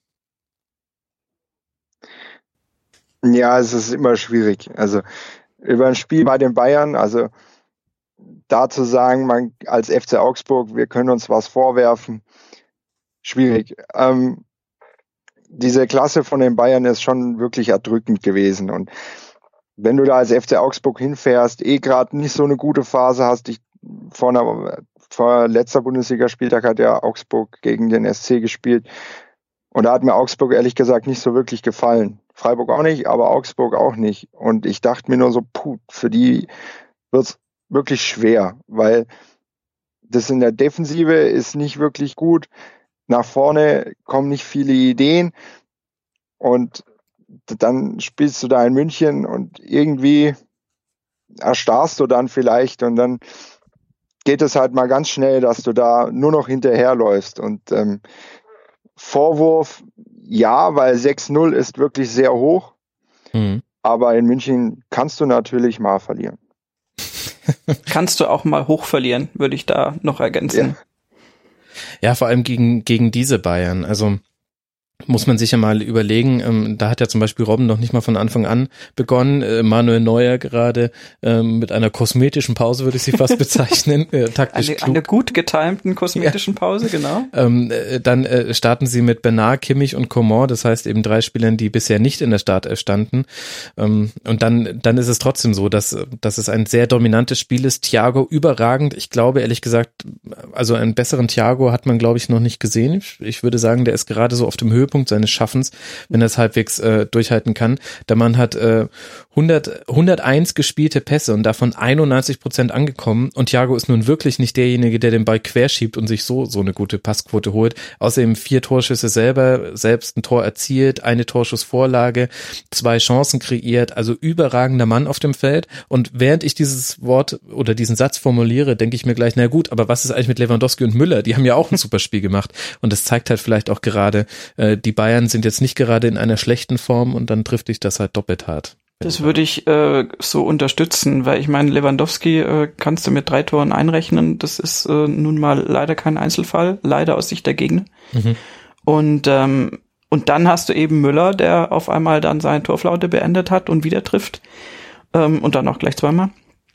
Ja, es ist immer schwierig. Also über ein Spiel bei den Bayern, also da zu sagen, man als F C Augsburg, wir können uns was vorwerfen, schwierig. Ähm, diese Klasse von den Bayern ist schon wirklich erdrückend gewesen. Und wenn du da als F C Augsburg hinfährst, eh gerade nicht so eine gute Phase hast, ich vor, einer, vor letzter Bundesligaspieltag hat ja Augsburg gegen den S C gespielt. Und da hat mir Augsburg ehrlich gesagt nicht so wirklich gefallen. Freiburg auch nicht, aber Augsburg auch nicht. Und ich dachte mir nur so, puh, für die wird's wirklich schwer, weil das in der Defensive ist nicht wirklich gut. Nach vorne kommen nicht viele Ideen und dann spielst du da in München und irgendwie erstarrst du dann vielleicht und dann geht es halt mal ganz schnell, dass du da nur noch hinterherläufst. Und ähm, Vorwurf, ja, weil sechs null ist wirklich sehr hoch, mhm. aber in München kannst du natürlich mal verlieren. Kannst du auch mal hoch verlieren, würde ich da noch ergänzen. Ja, ja, vor allem gegen gegen diese Bayern. Also muss man sich ja mal überlegen, ähm, da hat ja zum Beispiel Robben noch nicht mal von Anfang an begonnen, äh, Manuel Neuer gerade ähm, mit einer kosmetischen Pause, würde ich sie fast bezeichnen, äh, taktisch eine, klug. Eine gut getimten kosmetischen ja. Pause, genau. Ähm, äh, dann äh, starten sie mit Bernard, Kimmich und Coman, das heißt eben drei Spielern, die bisher nicht in der Startelf standen. Ähm, und dann dann ist es trotzdem so, dass, dass es ein sehr dominantes Spiel ist. Thiago überragend, ich glaube ehrlich gesagt, also einen besseren Thiago hat man, glaube ich, noch nicht gesehen. Ich, ich würde sagen, der ist gerade so auf dem Höhepunkt seines Schaffens, wenn er es halbwegs äh, durchhalten kann. Der Mann hat äh, hundert, hunderteins gespielte Pässe und davon einundneunzig Prozent angekommen und Thiago ist nun wirklich nicht derjenige, der den Ball querschiebt und sich so so eine gute Passquote holt. Außerdem vier Torschüsse selber, selbst ein Tor erzielt, eine Torschussvorlage, zwei Chancen kreiert, also überragender Mann auf dem Feld. Und während ich dieses Wort oder diesen Satz formuliere, denke ich mir gleich, na gut, aber was ist eigentlich mit Lewandowski und Müller? Die haben ja auch ein super Spiel gemacht und das zeigt halt vielleicht auch gerade, äh, die Bayern sind jetzt nicht gerade in einer schlechten Form und dann trifft dich das halt doppelt hart. Das würde ich äh, so unterstützen, weil ich meine, Lewandowski äh, kannst du mit drei Toren einrechnen. Das ist äh, nun mal leider kein Einzelfall, leider aus Sicht der Gegner. Mhm. Und ähm, und dann hast du eben Müller, der auf einmal dann seine Torflaute beendet hat und wieder trifft ähm, und dann auch gleich zweimal.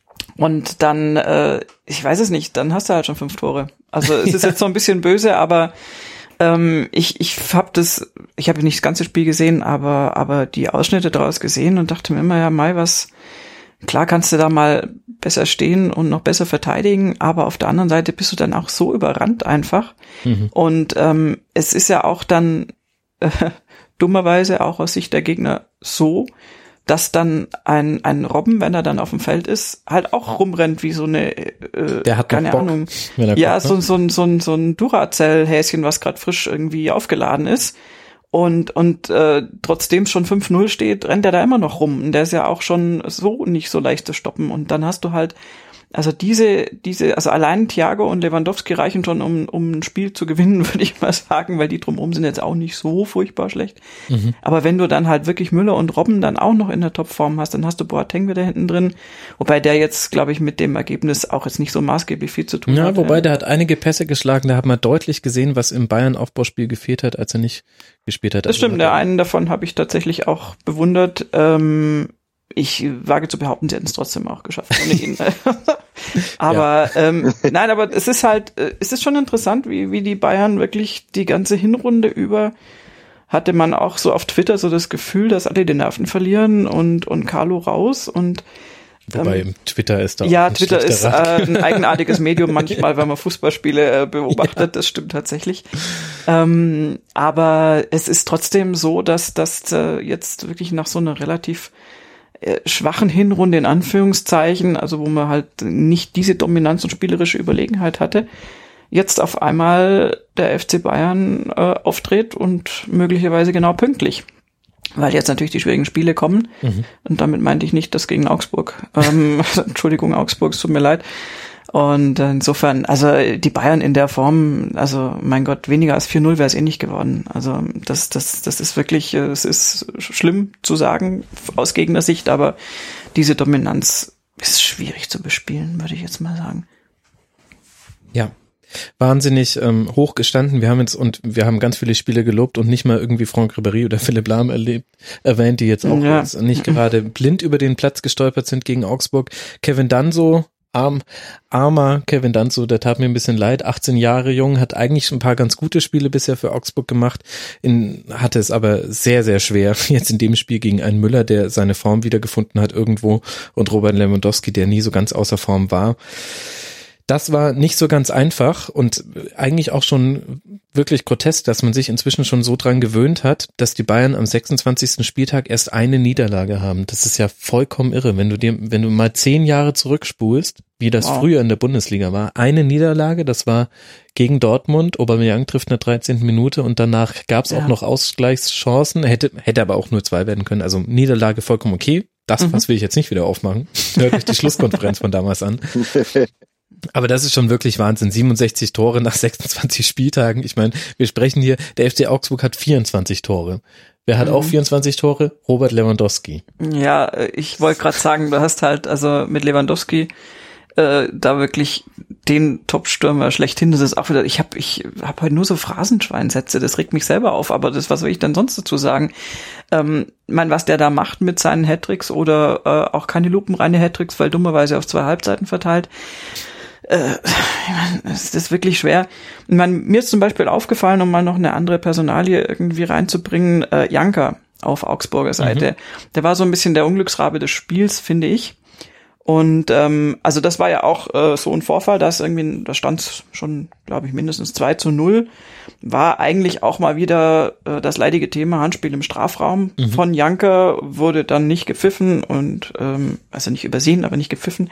Und dann, äh, ich weiß es nicht, dann hast du halt schon fünf Tore. Also es ist jetzt so ein bisschen böse, aber ähm, ich ich habe das, ich habe nicht das ganze Spiel gesehen, aber aber die Ausschnitte daraus gesehen und dachte mir immer, ja, Mai, was, klar kannst du da mal besser stehen und noch besser verteidigen, aber auf der anderen Seite bist du dann auch so überrannt einfach. Mhm. Und ähm, es ist ja auch dann äh, dummerweise auch aus Sicht der Gegner so, dass dann ein ein Robben, wenn er dann auf dem Feld ist, halt auch rumrennt wie so eine äh, der hat keine Bock, Ahnung, kommt, ja, ne? so so ein so ein so ein Duracell-Häschen, was gerade frisch irgendwie aufgeladen ist und und äh, trotzdem schon fünf null steht, rennt er da immer noch rum und der ist ja auch schon so nicht so leicht zu stoppen und dann hast du halt also diese, diese, also allein Thiago und Lewandowski reichen schon, um, um ein Spiel zu gewinnen, würde ich mal sagen, weil die drumherum sind jetzt auch nicht so furchtbar schlecht. Mhm. Aber wenn du dann halt wirklich Müller und Robben dann auch noch in der Topform hast, dann hast du Boateng wieder hinten drin, wobei der jetzt, glaube ich, mit dem Ergebnis auch jetzt nicht so maßgeblich viel zu tun ja, hat. Ja, wobei der hat einige Pässe geschlagen, da hat man deutlich gesehen, was im Bayern-Aufbauspiel gefehlt hat, als er nicht gespielt hat. Das also stimmt, der einen davon habe ich tatsächlich auch bewundert. Ähm, Ich wage zu behaupten, sie hätten es trotzdem auch geschafft ohne ihn. aber ja. ähm, nein, aber es ist halt, es ist schon interessant, wie wie die Bayern wirklich die ganze Hinrunde über hatte man auch so auf Twitter so das Gefühl, dass alle die Nerven verlieren und und Carlo raus und Wobei ähm, Twitter ist da ja, auch ein Twitter ist äh, ein eigenartiges Medium manchmal, wenn man Fußballspiele äh, beobachtet, ja. Das stimmt tatsächlich. Ähm, aber es ist trotzdem so, dass das äh, jetzt wirklich nach so einer relativ äh, schwachen Hinrunde in Anführungszeichen, also wo man halt nicht diese Dominanz und spielerische Überlegenheit hatte, jetzt auf einmal der F C Bayern äh, auftritt und möglicherweise genau pünktlich. Weil jetzt natürlich die schwierigen Spiele kommen. Mhm. Und damit meinte ich nicht das gegen Augsburg. Ähm, Entschuldigung, Augsburg, es tut mir leid. Und insofern, also die Bayern in der Form, also mein Gott, weniger als vier null wäre es eh nicht geworden. Also das, das, das ist wirklich, es ist schlimm zu sagen aus Gegnersicht, aber diese Dominanz ist schwierig zu bespielen, würde ich jetzt mal sagen. Ja. Wahnsinnig ähm, hoch gestanden. Wir haben jetzt und wir haben ganz viele Spiele gelobt und nicht mal irgendwie Franck Ribéry oder Philipp Lahm erlebt, erwähnt, die jetzt auch ja. jetzt nicht gerade blind über den Platz gestolpert sind gegen Augsburg. Kevin Danso, arm, armer Kevin Danso, der tat mir ein bisschen leid. achtzehn Jahre jung, hat eigentlich schon ein paar ganz gute Spiele bisher für Augsburg gemacht, in, hatte es aber sehr, sehr schwer jetzt in dem Spiel gegen einen Müller, der seine Form wiedergefunden hat irgendwo, und Robert Lewandowski, der nie so ganz außer Form war. Das war nicht so ganz einfach und eigentlich auch schon wirklich grotesk, dass man sich inzwischen schon so dran gewöhnt hat, dass die Bayern am sechsundzwanzigsten Spieltag erst eine Niederlage haben. Das ist ja vollkommen irre, wenn du dir, wenn du mal zehn Jahre zurückspulst, wie das wow. früher in der Bundesliga war. Eine Niederlage, das war gegen Dortmund, Aubameyang trifft in der dreizehnten Minute und danach gab es ja. auch noch Ausgleichschancen, hätte hätte aber auch nur zwei werden können. Also Niederlage vollkommen okay. Das mhm. was will ich jetzt nicht wieder aufmachen. Hört euch die Schlusskonferenz von damals an. Aber das ist schon wirklich Wahnsinn. siebenundsechzig Tore nach sechsundzwanzig Spieltagen. Ich meine, wir sprechen hier, der F C Augsburg hat vierundzwanzig Tore. Wer hat mhm. auch vierundzwanzig Tore? Robert Lewandowski. Ja, ich wollte gerade sagen, du hast halt also mit Lewandowski äh, da wirklich den Top-Stürmer schlechthin. Das ist auch wieder, ich habe ich hab heute nur so Phrasenschweinsätze, das regt mich selber auf, aber das, was soll ich denn sonst dazu sagen? Ähm, ich meine, was der da macht mit seinen Hattricks oder äh, auch keine lupenreine Hattricks, weil dummerweise auf zwei Halbzeiten verteilt. Äh, ich meine, es ist wirklich schwer. Ich meine, mir ist zum Beispiel aufgefallen, um mal noch eine andere Personalie irgendwie reinzubringen, äh, Janka auf Augsburger Seite. Mhm. Der war so ein bisschen der Unglücksrabe des Spiels, finde ich. Und ähm, also das war ja auch äh, so ein Vorfall, dass irgendwie, da stand schon, glaube ich, mindestens zwei zu null, war eigentlich auch mal wieder äh, das leidige Thema Handspiel im Strafraum mhm. von Janka, wurde dann nicht gepfiffen und ähm, also nicht übersehen, aber nicht gepfiffen.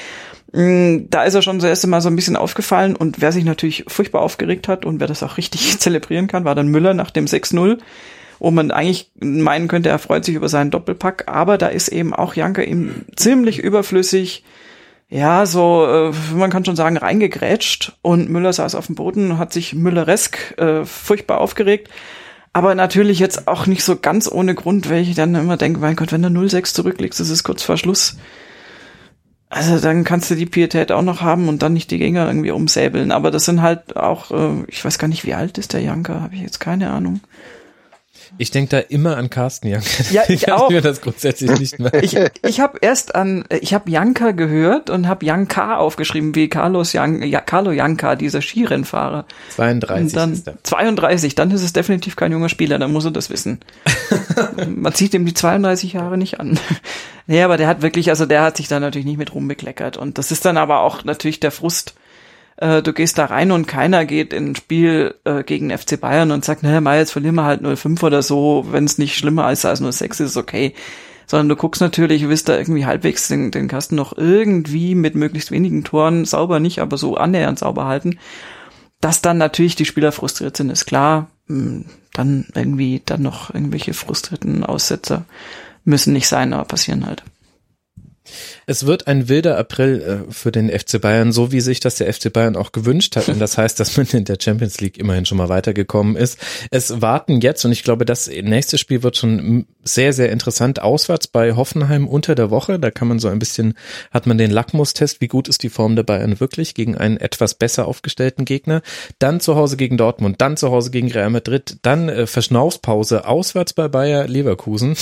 Da ist er schon das erste Mal so ein bisschen aufgefallen und wer sich natürlich furchtbar aufgeregt hat und wer das auch richtig zelebrieren kann, war dann Müller nach dem sechs null, wo man eigentlich meinen könnte, er freut sich über seinen Doppelpack, aber da ist eben auch Janka eben ziemlich überflüssig, ja, so, man kann schon sagen, reingegrätscht und Müller saß auf dem Boden, hat sich mülleresk äh, furchtbar aufgeregt, aber natürlich jetzt auch nicht so ganz ohne Grund, weil ich dann immer denke, mein Gott, wenn du null sechs zurücklegst, ist es kurz vor Schluss. Also dann kannst du die Pietät auch noch haben und dann nicht die Gegner irgendwie umsäbeln. Aber das sind halt auch, äh, ich weiß gar nicht, wie alt ist der Janka, habe ich jetzt keine Ahnung. Ich denke da immer an Carsten Janka. Ja, ich auch. Mir das grundsätzlich nicht mehr. Ich, ich habe erst an, ich habe Janka gehört und habe Janka aufgeschrieben, wie Carlos Jan, ja, Carlo Janka, dieser Skirennfahrer. zweiunddreißig und dann, ist er. zweiunddreißig, dann ist es definitiv kein junger Spieler, dann muss er das wissen. Man zieht ihm die zweiunddreißig Jahre nicht an. Nee, aber der hat wirklich, also der hat sich da natürlich nicht mit rumbekleckert. Und das ist dann aber auch natürlich der Frust. Äh, du gehst da rein und keiner geht in ein Spiel äh, gegen F C Bayern und sagt, naja, mal jetzt verlieren wir halt null fünf oder so, wenn es nicht schlimmer ist als null sechs ist, okay. Sondern du guckst natürlich, du willst da irgendwie halbwegs den, den Kasten noch irgendwie mit möglichst wenigen Toren sauber nicht, aber so annähernd sauber halten. Dass dann natürlich die Spieler frustriert sind, ist klar. Dann irgendwie dann noch irgendwelche frustrierten Aussetzer müssen nicht sein, aber passieren halt. Es wird ein wilder April äh, für den F C Bayern, so wie sich das der F C Bayern auch gewünscht hat. Und das heißt, dass man in der Champions League immerhin schon mal weitergekommen ist. Es warten jetzt, und ich glaube, das nächste Spiel wird schon sehr, sehr interessant, auswärts bei Hoffenheim unter der Woche. Da kann man so ein bisschen, hat man den Lackmustest, wie gut ist die Form der Bayern wirklich gegen einen etwas besser aufgestellten Gegner. Dann zu Hause gegen Dortmund, dann zu Hause gegen Real Madrid, dann äh, Verschnaufspause auswärts bei Bayer Leverkusen.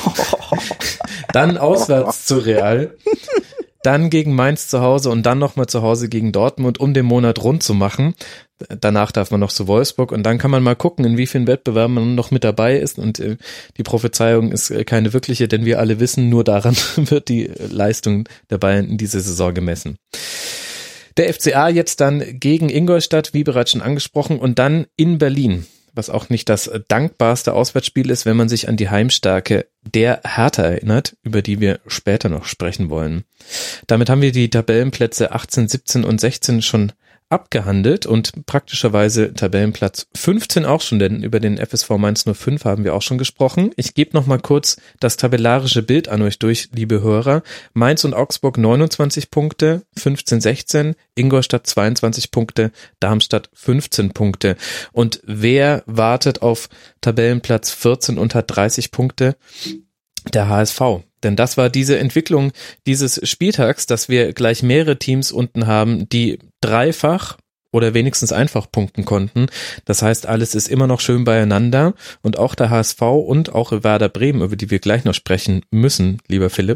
Dann auswärts zu Real, dann gegen Mainz zu Hause und dann nochmal zu Hause gegen Dortmund, um den Monat rund zu machen. Danach darf man noch zu Wolfsburg und dann kann man mal gucken, in wie vielen Wettbewerben man noch mit dabei ist. Und äh, die Prophezeiung ist äh, keine wirkliche, denn wir alle wissen, nur daran wird die Leistung der Bayern in dieser Saison gemessen. Der F C A jetzt dann gegen Ingolstadt, wie bereits schon angesprochen, und dann in Berlin. was auch nicht das dankbarste Auswärtsspiel ist, wenn man sich an die Heimstärke der Hertha erinnert, über die wir später noch sprechen wollen. Damit haben wir die Tabellenplätze achtzehn, siebzehn und sechzehn schon abgehandelt und praktischerweise Tabellenplatz fünfzehn auch schon, denn über den F S V Mainz null fünf haben wir auch schon gesprochen. Ich gebe noch mal kurz das tabellarische Bild an euch durch, liebe Hörer. Mainz und Augsburg neunundzwanzig Punkte, fünfzehn, sechzehn, Ingolstadt zweiundzwanzig Punkte, Darmstadt fünfzehn Punkte. Und wer wartet auf Tabellenplatz vierzehn und hat dreißig Punkte? Der H S V. Denn das war diese Entwicklung dieses Spieltags, dass wir gleich mehrere Teams unten haben, die dreifach oder wenigstens einfach punkten konnten. Das heißt, alles ist immer noch schön beieinander und auch der H S V und auch Werder Bremen, über die wir gleich noch sprechen müssen, lieber Philipp,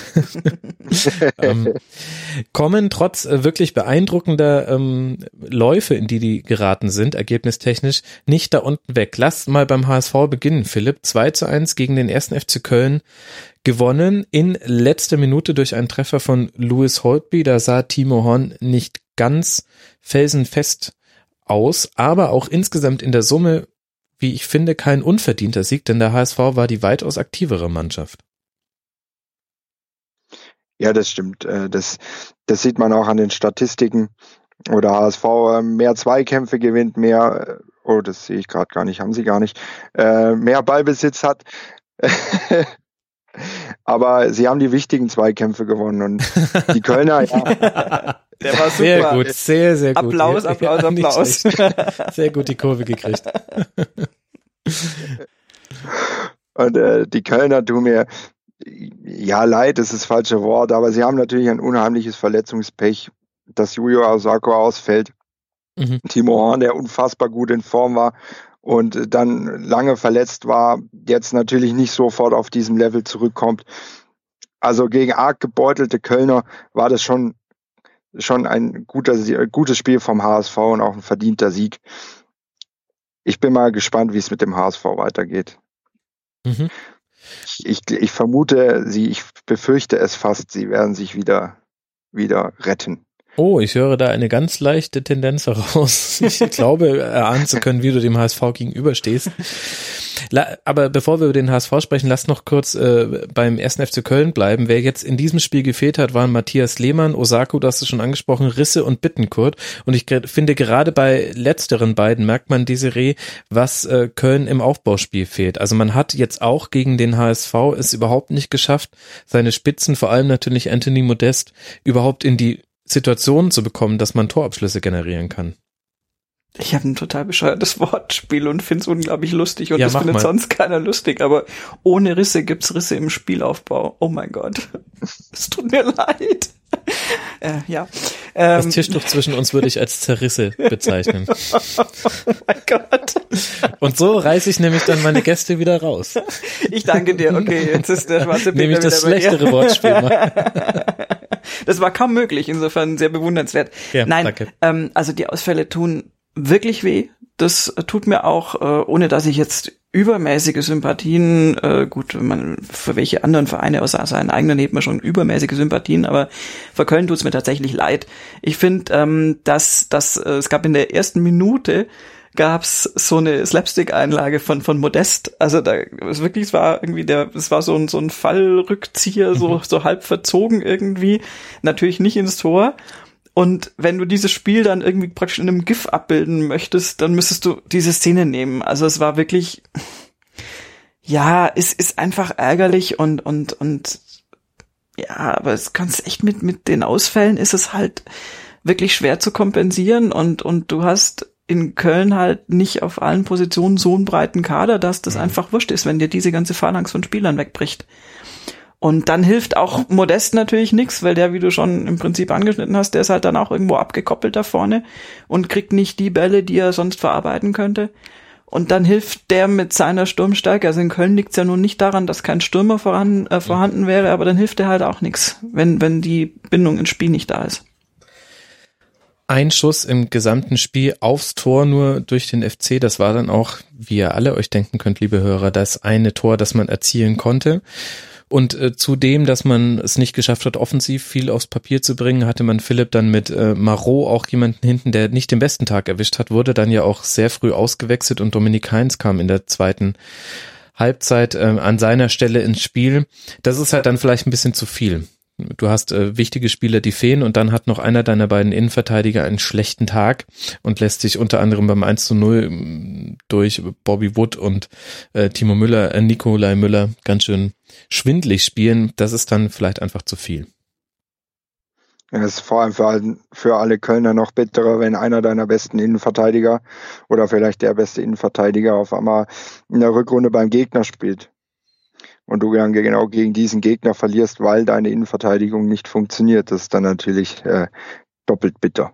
ähm, kommen trotz äh, wirklich beeindruckender ähm, Läufe, in die die geraten sind, ergebnistechnisch, nicht da unten weg. Lass mal beim H S V beginnen, Philipp. zwei zu eins gegen den ersten F C Köln gewonnen, in letzter Minute durch einen Treffer von Louis Holtby. Da sah Timo Horn nicht ganz felsenfest aus, aber auch insgesamt in der Summe, wie ich finde, kein unverdienter Sieg, denn der H S V war die weitaus aktivere Mannschaft. Ja, das stimmt. Das, das sieht man auch an den Statistiken, wo der H S V mehr Zweikämpfe gewinnt, mehr, oh, das sehe ich gerade gar nicht, haben sie gar nicht, mehr Ballbesitz hat. Aber sie haben die wichtigen Zweikämpfe gewonnen und die Kölner, ja. Der war super. Sehr gut, sehr, sehr gut. Applaus, Applaus, ja, Applaus. Sehr gut die Kurve gekriegt. Und äh, die Kölner tun mir, ja, leid, das ist das falsche Wort, aber sie haben natürlich ein unheimliches Verletzungspech, dass Yuya Osako ausfällt. Mhm. Timo Horn, der unfassbar gut in Form war und dann lange verletzt war, jetzt natürlich nicht sofort auf diesem Level zurückkommt. Also gegen arg gebeutelte Kölner war das schon schon ein guter, gutes Spiel vom H S V und auch ein verdienter Sieg. Ich bin mal gespannt, wie es mit dem H S V weitergeht. Mhm. Ich, ich vermute, sie, ich befürchte es fast, sie werden sich wieder, wieder retten. Oh, ich höre da eine ganz leichte Tendenz heraus. Ich glaube, erahnen zu können, wie du dem H S V gegenüberstehst. Aber bevor wir über den H S V sprechen, lass noch kurz äh, beim ersten F C Köln bleiben. Wer jetzt in diesem Spiel gefehlt hat, waren Matthias Lehmann, Osako, du hast es schon angesprochen, Risse und Bittencourt. Und ich finde, gerade bei letzteren beiden merkt man diese Reh, was äh, Köln im Aufbauspiel fehlt. Also man hat jetzt auch gegen den H S V es überhaupt nicht geschafft, seine Spitzen, vor allem natürlich Anthony Modest, überhaupt in die Situationen zu bekommen, dass man Torabschlüsse generieren kann. Ich habe ein total bescheuertes Wortspiel und finde es unglaublich lustig und ja, das findet sonst keiner lustig, aber ohne Risse gibt's Risse im Spielaufbau. Oh mein Gott. Es tut mir leid. Äh, ja. Ähm, das Tischtuch zwischen uns würde ich als Zerrisse bezeichnen. Oh mein Gott. Und so reiße ich nämlich dann meine Gäste wieder raus. Ich danke dir. Okay, jetzt ist der schwarze Peter nämlich das schlechtere Wortspiel mal. Das war kaum möglich, insofern sehr bewundernswert. Ja, Nein, danke. Ähm, also die Ausfälle tun wirklich weh. Das tut mir auch, äh, ohne dass ich jetzt übermäßige Sympathien, äh, gut, man, für welche anderen Vereine außer seinen eigenen hebt man schon übermäßige Sympathien, aber für Köln tut's mir tatsächlich leid. Ich finde, ähm, dass, dass äh, es gab in der ersten Minute gab's so eine Slapstick-Einlage von von Modest. Also da es wirklich, es war irgendwie der, es war so ein so ein Fallrückzieher, so so halb verzogen irgendwie, natürlich nicht ins Tor. Und wenn du dieses Spiel dann irgendwie praktisch in einem GIF abbilden möchtest, dann müsstest du diese Szene nehmen. Also es war wirklich, ja, es ist einfach ärgerlich und und und ja, aber es kannst echt mit mit den Ausfällen ist es halt wirklich schwer zu kompensieren und und du hast in Köln halt nicht auf allen Positionen so einen breiten Kader, dass das einfach wurscht ist, wenn dir diese ganze Phalanx von Spielern wegbricht. Und dann hilft auch Modest natürlich nichts, weil der, wie du schon im Prinzip angeschnitten hast, der ist halt dann auch irgendwo abgekoppelt da vorne und kriegt nicht die Bälle, die er sonst verarbeiten könnte. Und dann hilft der mit seiner Sturmstärke, also in Köln liegt es ja nun nicht daran, dass kein Stürmer voran, äh, vorhanden wäre, aber dann hilft der halt auch nichts, wenn, wenn die Bindung ins Spiel nicht da ist. Ein Schuss im gesamten Spiel aufs Tor nur durch den F C. Das war dann auch, wie ihr alle euch denken könnt, liebe Hörer, das eine Tor, das man erzielen konnte. Und äh, zudem, dass man es nicht geschafft hat, offensiv viel aufs Papier zu bringen, hatte man Philipp dann mit äh, Marot auch jemanden hinten, der nicht den besten Tag erwischt hat, wurde dann ja auch sehr früh ausgewechselt und Dominik Heinz kam in der zweiten Halbzeit äh, an seiner Stelle ins Spiel. Das ist halt dann vielleicht ein bisschen zu viel. Du hast äh, wichtige Spieler, die fehlen und dann hat noch einer deiner beiden Innenverteidiger einen schlechten Tag und lässt sich unter anderem beim eins zu null durch Bobby Wood und äh, Timo Müller, äh, Nikolai Müller ganz schön schwindlig spielen. Das ist dann vielleicht einfach zu viel. Ja, es ist vor allem für, für alle Kölner noch bitterer, wenn einer deiner besten Innenverteidiger oder vielleicht der beste Innenverteidiger auf einmal in der Rückrunde beim Gegner spielt. Und du dann genau gegen diesen Gegner verlierst, weil deine Innenverteidigung nicht funktioniert. Das ist dann natürlich äh, doppelt bitter.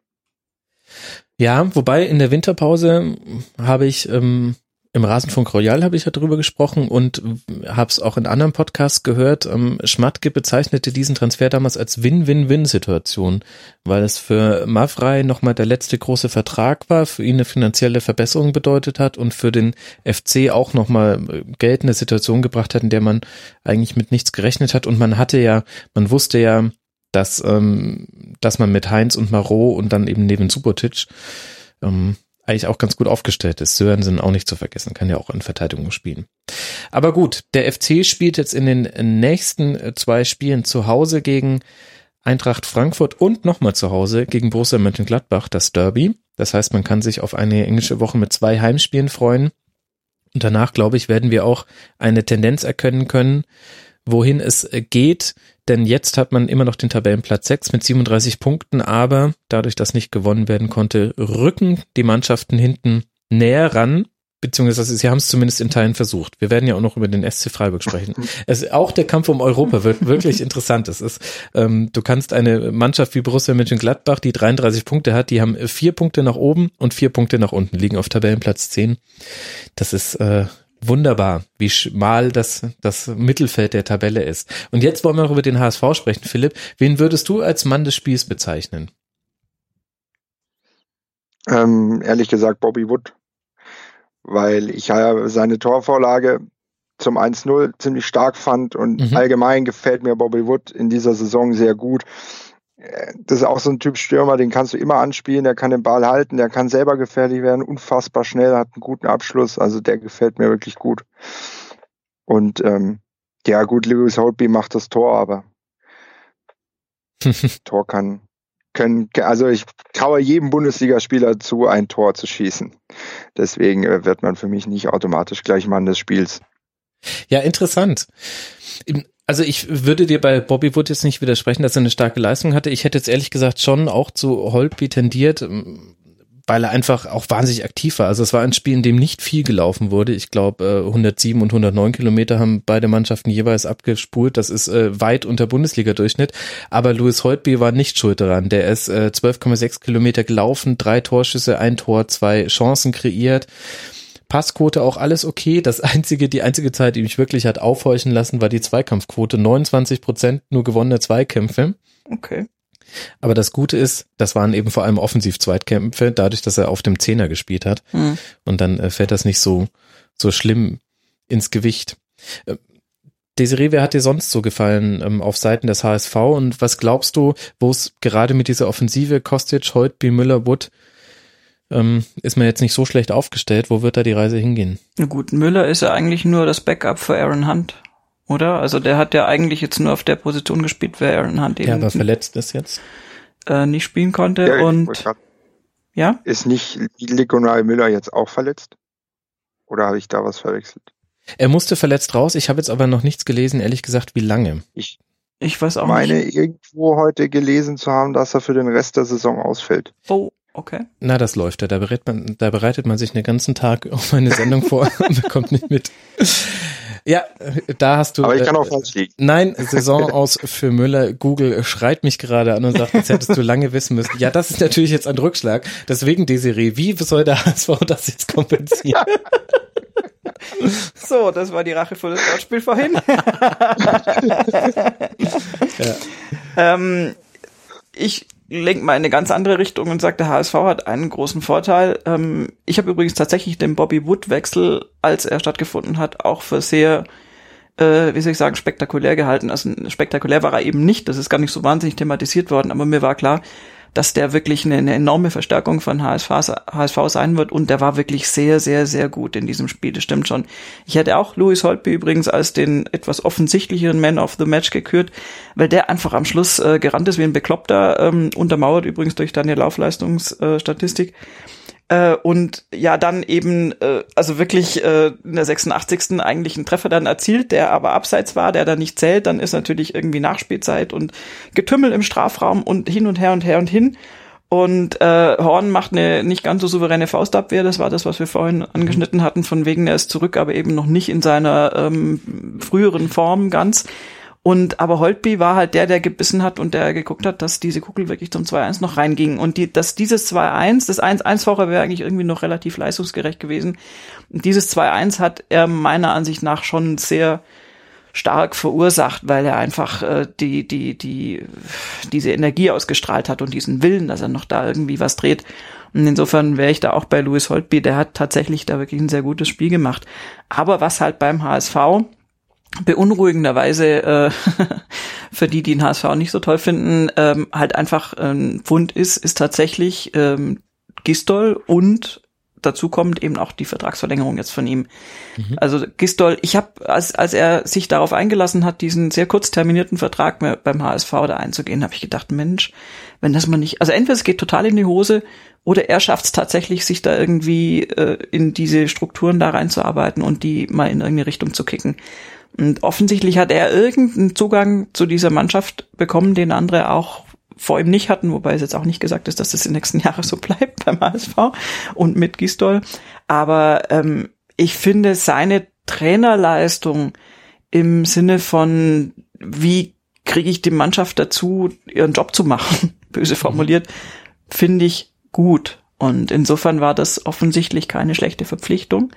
Ja, wobei in der Winterpause habe ich ähm, im Rasenfunk Royal habe ich ja drüber gesprochen und habe es auch in anderen Podcasts gehört. Ähm, Schmatke bezeichnete diesen Transfer damals als Win-Win-Win-Situation, weil es für Mavrei nochmal der letzte große Vertrag war, für ihn eine finanzielle Verbesserung bedeutet hat und für den F C auch nochmal Geld in eine Situation gebracht hat, in der man eigentlich mit nichts gerechnet hat. Und man hatte ja, man wusste ja, dass, ähm, dass man mit Heinz und Marot und dann eben neben Subotic ähm, eigentlich auch ganz gut aufgestellt ist. Sörensen auch nicht zu vergessen, kann ja auch in Verteidigung spielen. Aber gut, der F C spielt jetzt in den nächsten zwei Spielen zu Hause gegen Eintracht Frankfurt und nochmal zu Hause gegen Borussia Mönchengladbach, das Derby. Das heißt, man kann sich auf eine englische Woche mit zwei Heimspielen freuen. Und danach, glaube ich, werden wir auch eine Tendenz erkennen können, wohin es geht. Denn jetzt hat man immer noch den Tabellenplatz sechs mit siebenunddreißig Punkten, aber dadurch, dass nicht gewonnen werden konnte, rücken die Mannschaften hinten näher ran, beziehungsweise sie haben es zumindest in Teilen versucht. Wir werden ja auch noch über den S C Freiburg sprechen. Es, auch der Kampf um Europa wird wirklich interessant. Es ist, ähm, du kannst eine Mannschaft wie Borussia Mönchengladbach, die dreiunddreißig Punkte hat, die haben vier Punkte nach oben und vier Punkte nach unten, liegen auf Tabellenplatz zehn. Das ist äh, wunderbar, wie schmal das, das Mittelfeld der Tabelle ist. Und jetzt wollen wir noch über den H S V sprechen, Philipp. Wen würdest du als Mann des Spiels bezeichnen? Ähm, ehrlich gesagt Bobby Wood, weil ich ja seine Torvorlage zum eins null ziemlich stark fand und mhm. allgemein gefällt mir Bobby Wood in dieser Saison sehr gut. Das ist auch so ein Typ Stürmer, den kannst du immer anspielen, der kann den Ball halten, der kann selber gefährlich werden, unfassbar schnell, hat einen guten Abschluss, also der gefällt mir wirklich gut. Und ähm, ja gut, Lewis Holtby macht das Tor, aber Tor kann, können, also ich traue jedem Bundesligaspieler zu, ein Tor zu schießen. Deswegen äh, wird man für mich nicht automatisch gleich Mann des Spiels. Ja, interessant. Also ich würde dir bei Bobby Wood jetzt nicht widersprechen, dass er eine starke Leistung hatte. Ich hätte jetzt ehrlich gesagt schon auch zu Holtby tendiert, weil er einfach auch wahnsinnig aktiv war. Also es war ein Spiel, in dem nicht viel gelaufen wurde. Ich glaube, hundertsieben und hundertneun Kilometer haben beide Mannschaften jeweils abgespult. Das ist äh, weit unter Bundesliga-Durchschnitt. Aber Lewis Holtby war nicht schuld daran. Der ist äh, zwölf Komma sechs Kilometer gelaufen, drei Torschüsse, ein Tor, zwei Chancen kreiert. Passquote auch alles okay. Das einzige, die einzige Zeit, die mich wirklich hat aufhorchen lassen, war die Zweikampfquote. neunundzwanzig Prozent nur gewonnene Zweikämpfe. Okay. Aber das Gute ist, das waren eben vor allem Offensiv-Zweitkämpfe, dadurch, dass er auf dem Zehner gespielt hat. Mhm. Und dann äh, fällt das nicht so, so schlimm ins Gewicht. Äh, Desiree, wer hat dir sonst so gefallen ähm, auf Seiten des H S V? Und was glaubst du, wo es gerade mit dieser Offensive Kostic, Holtby, Müller, Wood Ähm, ist man jetzt nicht so schlecht aufgestellt, wo wird da die Reise hingehen? Na gut, Müller ist ja eigentlich nur das Backup für Aaron Hunt, oder? Also der hat ja eigentlich jetzt nur auf der Position gespielt, wer Aaron Hunt eben ja, aber verletzt ist jetzt. Äh, nicht spielen konnte ja, und grad, ja? Ist nicht Nikolai Müller jetzt auch verletzt? Oder habe ich da was verwechselt? Er musste verletzt raus, ich habe jetzt aber noch nichts gelesen, ehrlich gesagt, wie lange. Ich, ich weiß auch meine nicht. irgendwo heute gelesen zu haben, dass er für den Rest der Saison ausfällt. Oh. Okay. Na, das läuft ja. Da bereitet man, da bereitet man sich einen ganzen Tag auf eine Sendung vor und bekommt nicht mit. Ja, da hast du. Aber ich kann äh, auch falsch liegen. Nein, Saison aus für Müller. Google schreit mich gerade an und sagt, das hättest du lange wissen müssen. Ja, das ist natürlich jetzt ein Rückschlag. Deswegen, Desiree, wie soll der H S V das jetzt kompensieren? So, das war die Rache für das Wortspiel vorhin. ja. ähm, ich lenkt mal in eine ganz andere Richtung und sagt, der H S V hat einen großen Vorteil. Ähm, ich habe übrigens tatsächlich den Bobby Wood-Wechsel, als er stattgefunden hat, auch für sehr äh, wie soll ich sagen, spektakulär gehalten. Also spektakulär war er eben nicht, das ist gar nicht so wahnsinnig thematisiert worden, aber mir war klar, dass der wirklich eine, eine enorme Verstärkung von H S V, H S V sein wird und der war wirklich sehr, sehr, sehr gut in diesem Spiel, das stimmt schon. Ich hätte auch Lewis Holtby übrigens als den etwas offensichtlicheren Man of the Match gekürt, weil der einfach am Schluss äh, gerannt ist wie ein Bekloppter, ähm, untermauert übrigens durch deine Laufleistungsstatistik. Äh, und ja, dann eben, äh, also wirklich äh, in der sechsundachtzigsten eigentlich einen Treffer dann erzielt, der aber abseits war, der dann nicht zählt, dann ist natürlich irgendwie Nachspielzeit und Getümmel im Strafraum und hin und her und her und hin. Und äh, Horn macht eine nicht ganz so souveräne Faustabwehr, das war das, was wir vorhin angeschnitten hatten, von wegen, er ist zurück, aber eben noch nicht in seiner ähm, früheren Form ganz. Und aber Holtby war halt der, der gebissen hat und der geguckt hat, dass diese Kugel wirklich zum zwei eins noch reinging. Und die, dass dieses zwei eins, das eins eins-Fache wäre eigentlich irgendwie noch relativ leistungsgerecht gewesen. Und dieses zwei eins hat er meiner Ansicht nach schon sehr stark verursacht, weil er einfach äh, die, die, die, diese Energie ausgestrahlt hat und diesen Willen, dass er noch da irgendwie was dreht. Und insofern wäre ich da auch bei Lewis Holtby, der hat tatsächlich da wirklich ein sehr gutes Spiel gemacht. Aber was halt beim H S V beunruhigenderweise äh, für die, die den H S V nicht so toll finden, ähm, halt einfach ein Pfund ist, ist tatsächlich ähm, Gistol und dazu kommt eben auch die Vertragsverlängerung jetzt von ihm. Mhm. Also Gistol, ich habe, als als er sich darauf eingelassen hat, diesen sehr kurz terminierten Vertrag beim H S V da einzugehen, habe ich gedacht, Mensch, wenn das mal nicht, also entweder es geht total in die Hose oder er schafft es tatsächlich, sich da irgendwie äh, in diese Strukturen da reinzuarbeiten und die mal in irgendeine Richtung zu kicken. Und offensichtlich hat er irgendeinen Zugang zu dieser Mannschaft bekommen, den andere auch vor ihm nicht hatten, wobei es jetzt auch nicht gesagt ist, dass das die nächsten Jahre so bleibt beim H S V und mit Gistol. Aber ähm, ich finde seine Trainerleistung im Sinne von, wie kriege ich die Mannschaft dazu, ihren Job zu machen, böse formuliert, finde ich gut. Und insofern war das offensichtlich keine schlechte Verpflichtung.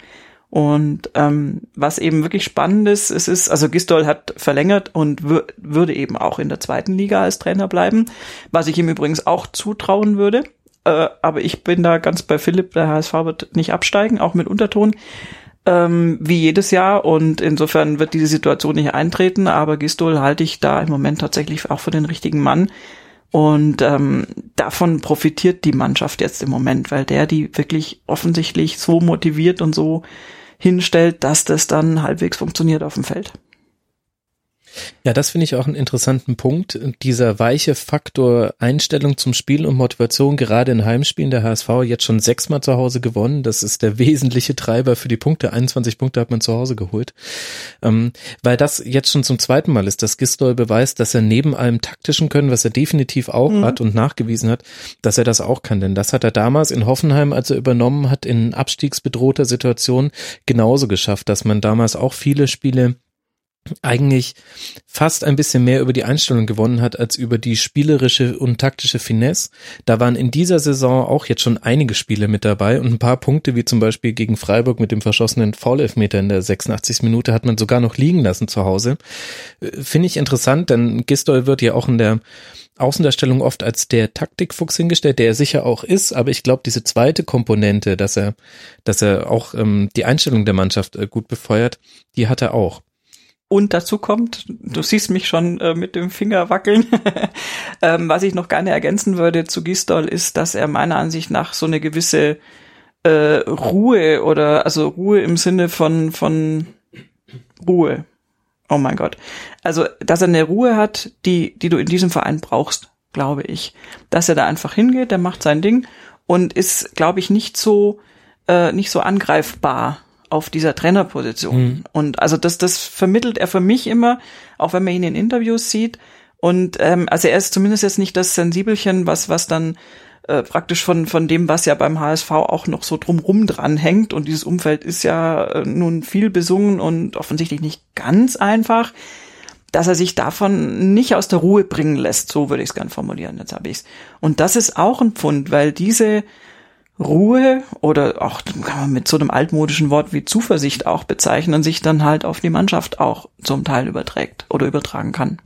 Und ähm, was eben wirklich spannend ist, es ist, also Gistol hat verlängert und w- würde eben auch in der zweiten Liga als Trainer bleiben, was ich ihm übrigens auch zutrauen würde. Äh, aber ich bin da ganz bei Philipp, der H S V wird nicht absteigen, auch mit Unterton, ähm, wie jedes Jahr. Und insofern wird diese Situation nicht eintreten, aber Gistol halte ich da im Moment tatsächlich auch für den richtigen Mann. Und ähm, davon profitiert die Mannschaft jetzt im Moment, weil der die wirklich offensichtlich so motiviert und so hinstellt, dass das dann halbwegs funktioniert auf dem Feld. Ja, das finde ich auch einen interessanten Punkt. Dieser weiche Faktor Einstellung zum Spiel und Motivation, gerade in Heimspielen, der H S V jetzt schon sechsmal zu Hause gewonnen. Das ist der wesentliche Treiber für die Punkte. einundzwanzig Punkte hat man zu Hause geholt. Ähm, weil das jetzt schon zum zweiten Mal ist, dass Gistol beweist, dass er neben allem taktischen Können, was er definitiv auch mhm. hat und nachgewiesen hat, dass er das auch kann. Denn das hat er damals in Hoffenheim, als er übernommen hat, in abstiegsbedrohter Situation genauso geschafft, dass man damals auch viele Spiele eigentlich fast ein bisschen mehr über die Einstellung gewonnen hat, als über die spielerische und taktische Finesse. Da waren in dieser Saison auch jetzt schon einige Spiele mit dabei und ein paar Punkte, wie zum Beispiel gegen Freiburg mit dem verschossenen Foul-Elfmeter in der sechsundachtzigsten Minute, hat man sogar noch liegen lassen zu Hause. Finde ich interessant, denn Gistol wird ja auch in der Außendarstellung oft als der Taktikfuchs hingestellt, der er sicher auch ist, aber ich glaube, diese zweite Komponente, dass er, dass er auch ähm, die Einstellung der Mannschaft äh, gut befeuert, die hat er auch. Und dazu kommt, du siehst mich schon äh, mit dem Finger wackeln, ähm, was ich noch gerne ergänzen würde zu Gistol ist, dass er meiner Ansicht nach so eine gewisse äh, Ruhe oder also Ruhe im Sinne von von Ruhe, oh mein Gott, also dass er eine Ruhe hat, die die du in diesem Verein brauchst, glaube ich, dass er da einfach hingeht, der macht sein Ding und ist, glaube ich, nicht so äh, nicht so angreifbar auf dieser Trainerposition. Mhm. Und also das, das vermittelt er für mich immer, auch wenn man ihn in Interviews sieht. Und ähm, also er ist zumindest jetzt nicht das Sensibelchen, was was dann äh, praktisch von von dem, was ja beim H S V auch noch so drumrum dran hängt. Und dieses Umfeld ist ja äh, nun viel besungen und offensichtlich nicht ganz einfach, dass er sich davon nicht aus der Ruhe bringen lässt. So würde ich es gern formulieren. Jetzt habe ich's. Und das ist auch ein Pfund, weil diese Ruhe oder auch kann man mit so einem altmodischen Wort wie Zuversicht auch bezeichnen, sich dann halt auf die Mannschaft auch zum Teil überträgt oder übertragen kann.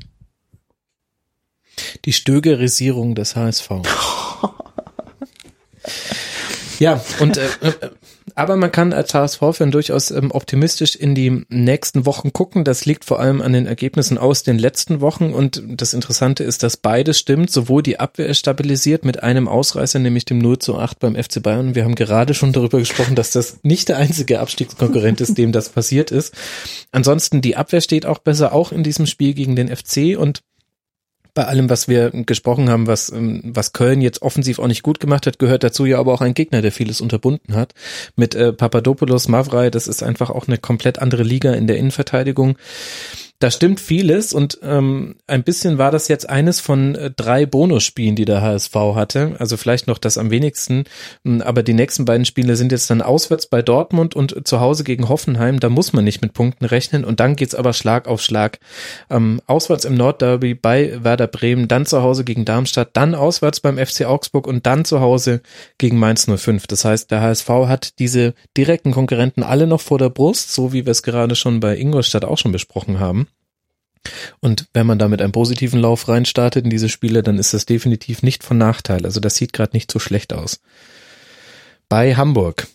Die Stögerisierung des H S V. Ja, und äh, aber man kann als H S V-Fan durchaus ähm, optimistisch in die nächsten Wochen gucken. Das liegt vor allem an den Ergebnissen aus den letzten Wochen und das Interessante ist, dass beides stimmt. Sowohl die Abwehr ist stabilisiert mit einem Ausreißer, nämlich dem null zu acht beim F C Bayern. Wir haben gerade schon darüber gesprochen, dass das nicht der einzige Abstiegskonkurrent ist, dem das passiert ist. Ansonsten die Abwehr steht auch besser, auch in diesem Spiel gegen den F C und bei allem, was wir gesprochen haben, was was Köln jetzt offensiv auch nicht gut gemacht hat, gehört dazu ja aber auch ein Gegner, der vieles unterbunden hat. Mit äh, Papadopoulos, Mavrai, das ist einfach auch eine komplett andere Liga in der Innenverteidigung. Da stimmt vieles und ähm, ein bisschen war das jetzt eines von äh, drei Bonusspielen, die der H S V hatte. Also vielleicht noch das am wenigsten. Aber die nächsten beiden Spiele sind jetzt dann auswärts bei Dortmund und zu Hause gegen Hoffenheim. Da muss man nicht mit Punkten rechnen und dann geht's aber Schlag auf Schlag. Ähm, auswärts im Nordderby bei Werder Bremen, dann zu Hause gegen Darmstadt, dann auswärts beim F C Augsburg und dann zu Hause gegen Mainz null fünf. Das heißt, der H S V hat diese direkten Konkurrenten alle noch vor der Brust, so wie wir es gerade schon bei Ingolstadt auch schon besprochen haben. Und wenn man da mit einem positiven Lauf reinstartet in diese Spiele, dann ist das definitiv nicht von Nachteil. Also das sieht gerade nicht so schlecht aus. Bei Hamburg.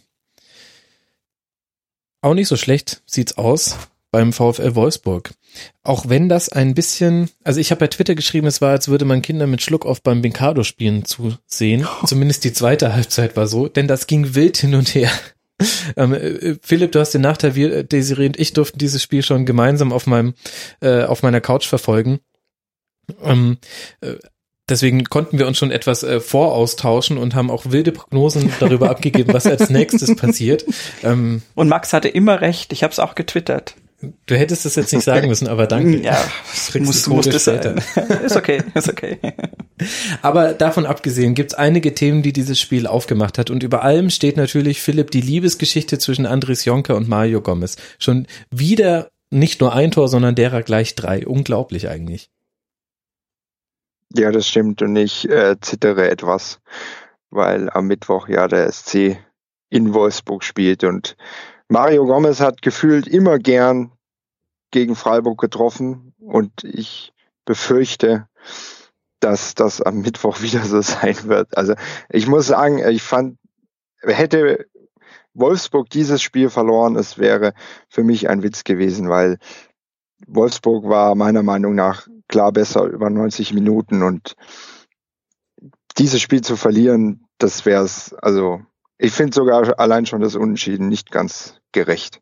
Auch nicht so schlecht sieht's aus beim VfL Wolfsburg. Auch wenn das ein bisschen, also ich habe bei Twitter geschrieben, es war, als würde man Kinder mit Schluck auf beim Binkado-Spielen zusehen. Zumindest die zweite Halbzeit war so, denn das ging wild hin und her. Ähm, äh, Philipp, du hast den Nachteil, wir, Desiree und ich durften dieses Spiel schon gemeinsam auf meinem äh, auf meiner Couch verfolgen. Ähm, äh, deswegen konnten wir uns schon etwas äh, voraustauschen und haben auch wilde Prognosen darüber abgegeben, was als nächstes passiert. Ähm, und Max hatte immer recht, ich habe es auch getwittert. Du hättest es jetzt nicht sagen müssen, aber danke. Ja, muss, muss das sein. Ist okay, ist okay. Aber davon abgesehen gibt's einige Themen, die dieses Spiel aufgemacht hat. Und über allem steht natürlich, Philipp, die Liebesgeschichte zwischen Andries Jonker und Mario Gomez. Schon wieder nicht nur ein Tor, sondern derer gleich drei. Unglaublich eigentlich. Ja, das stimmt. Und ich äh, zittere etwas, weil am Mittwoch ja der S C in Wolfsburg spielt und Mario Gomez hat gefühlt immer gern gegen Freiburg getroffen und ich befürchte, dass das am Mittwoch wieder so sein wird. Also ich muss sagen, ich fand, hätte Wolfsburg dieses Spiel verloren, es wäre für mich ein Witz gewesen, weil Wolfsburg war meiner Meinung nach klar besser über neunzig Minuten und dieses Spiel zu verlieren, das wäre es, also ich finde sogar allein schon das Unentschieden nicht ganz gerecht.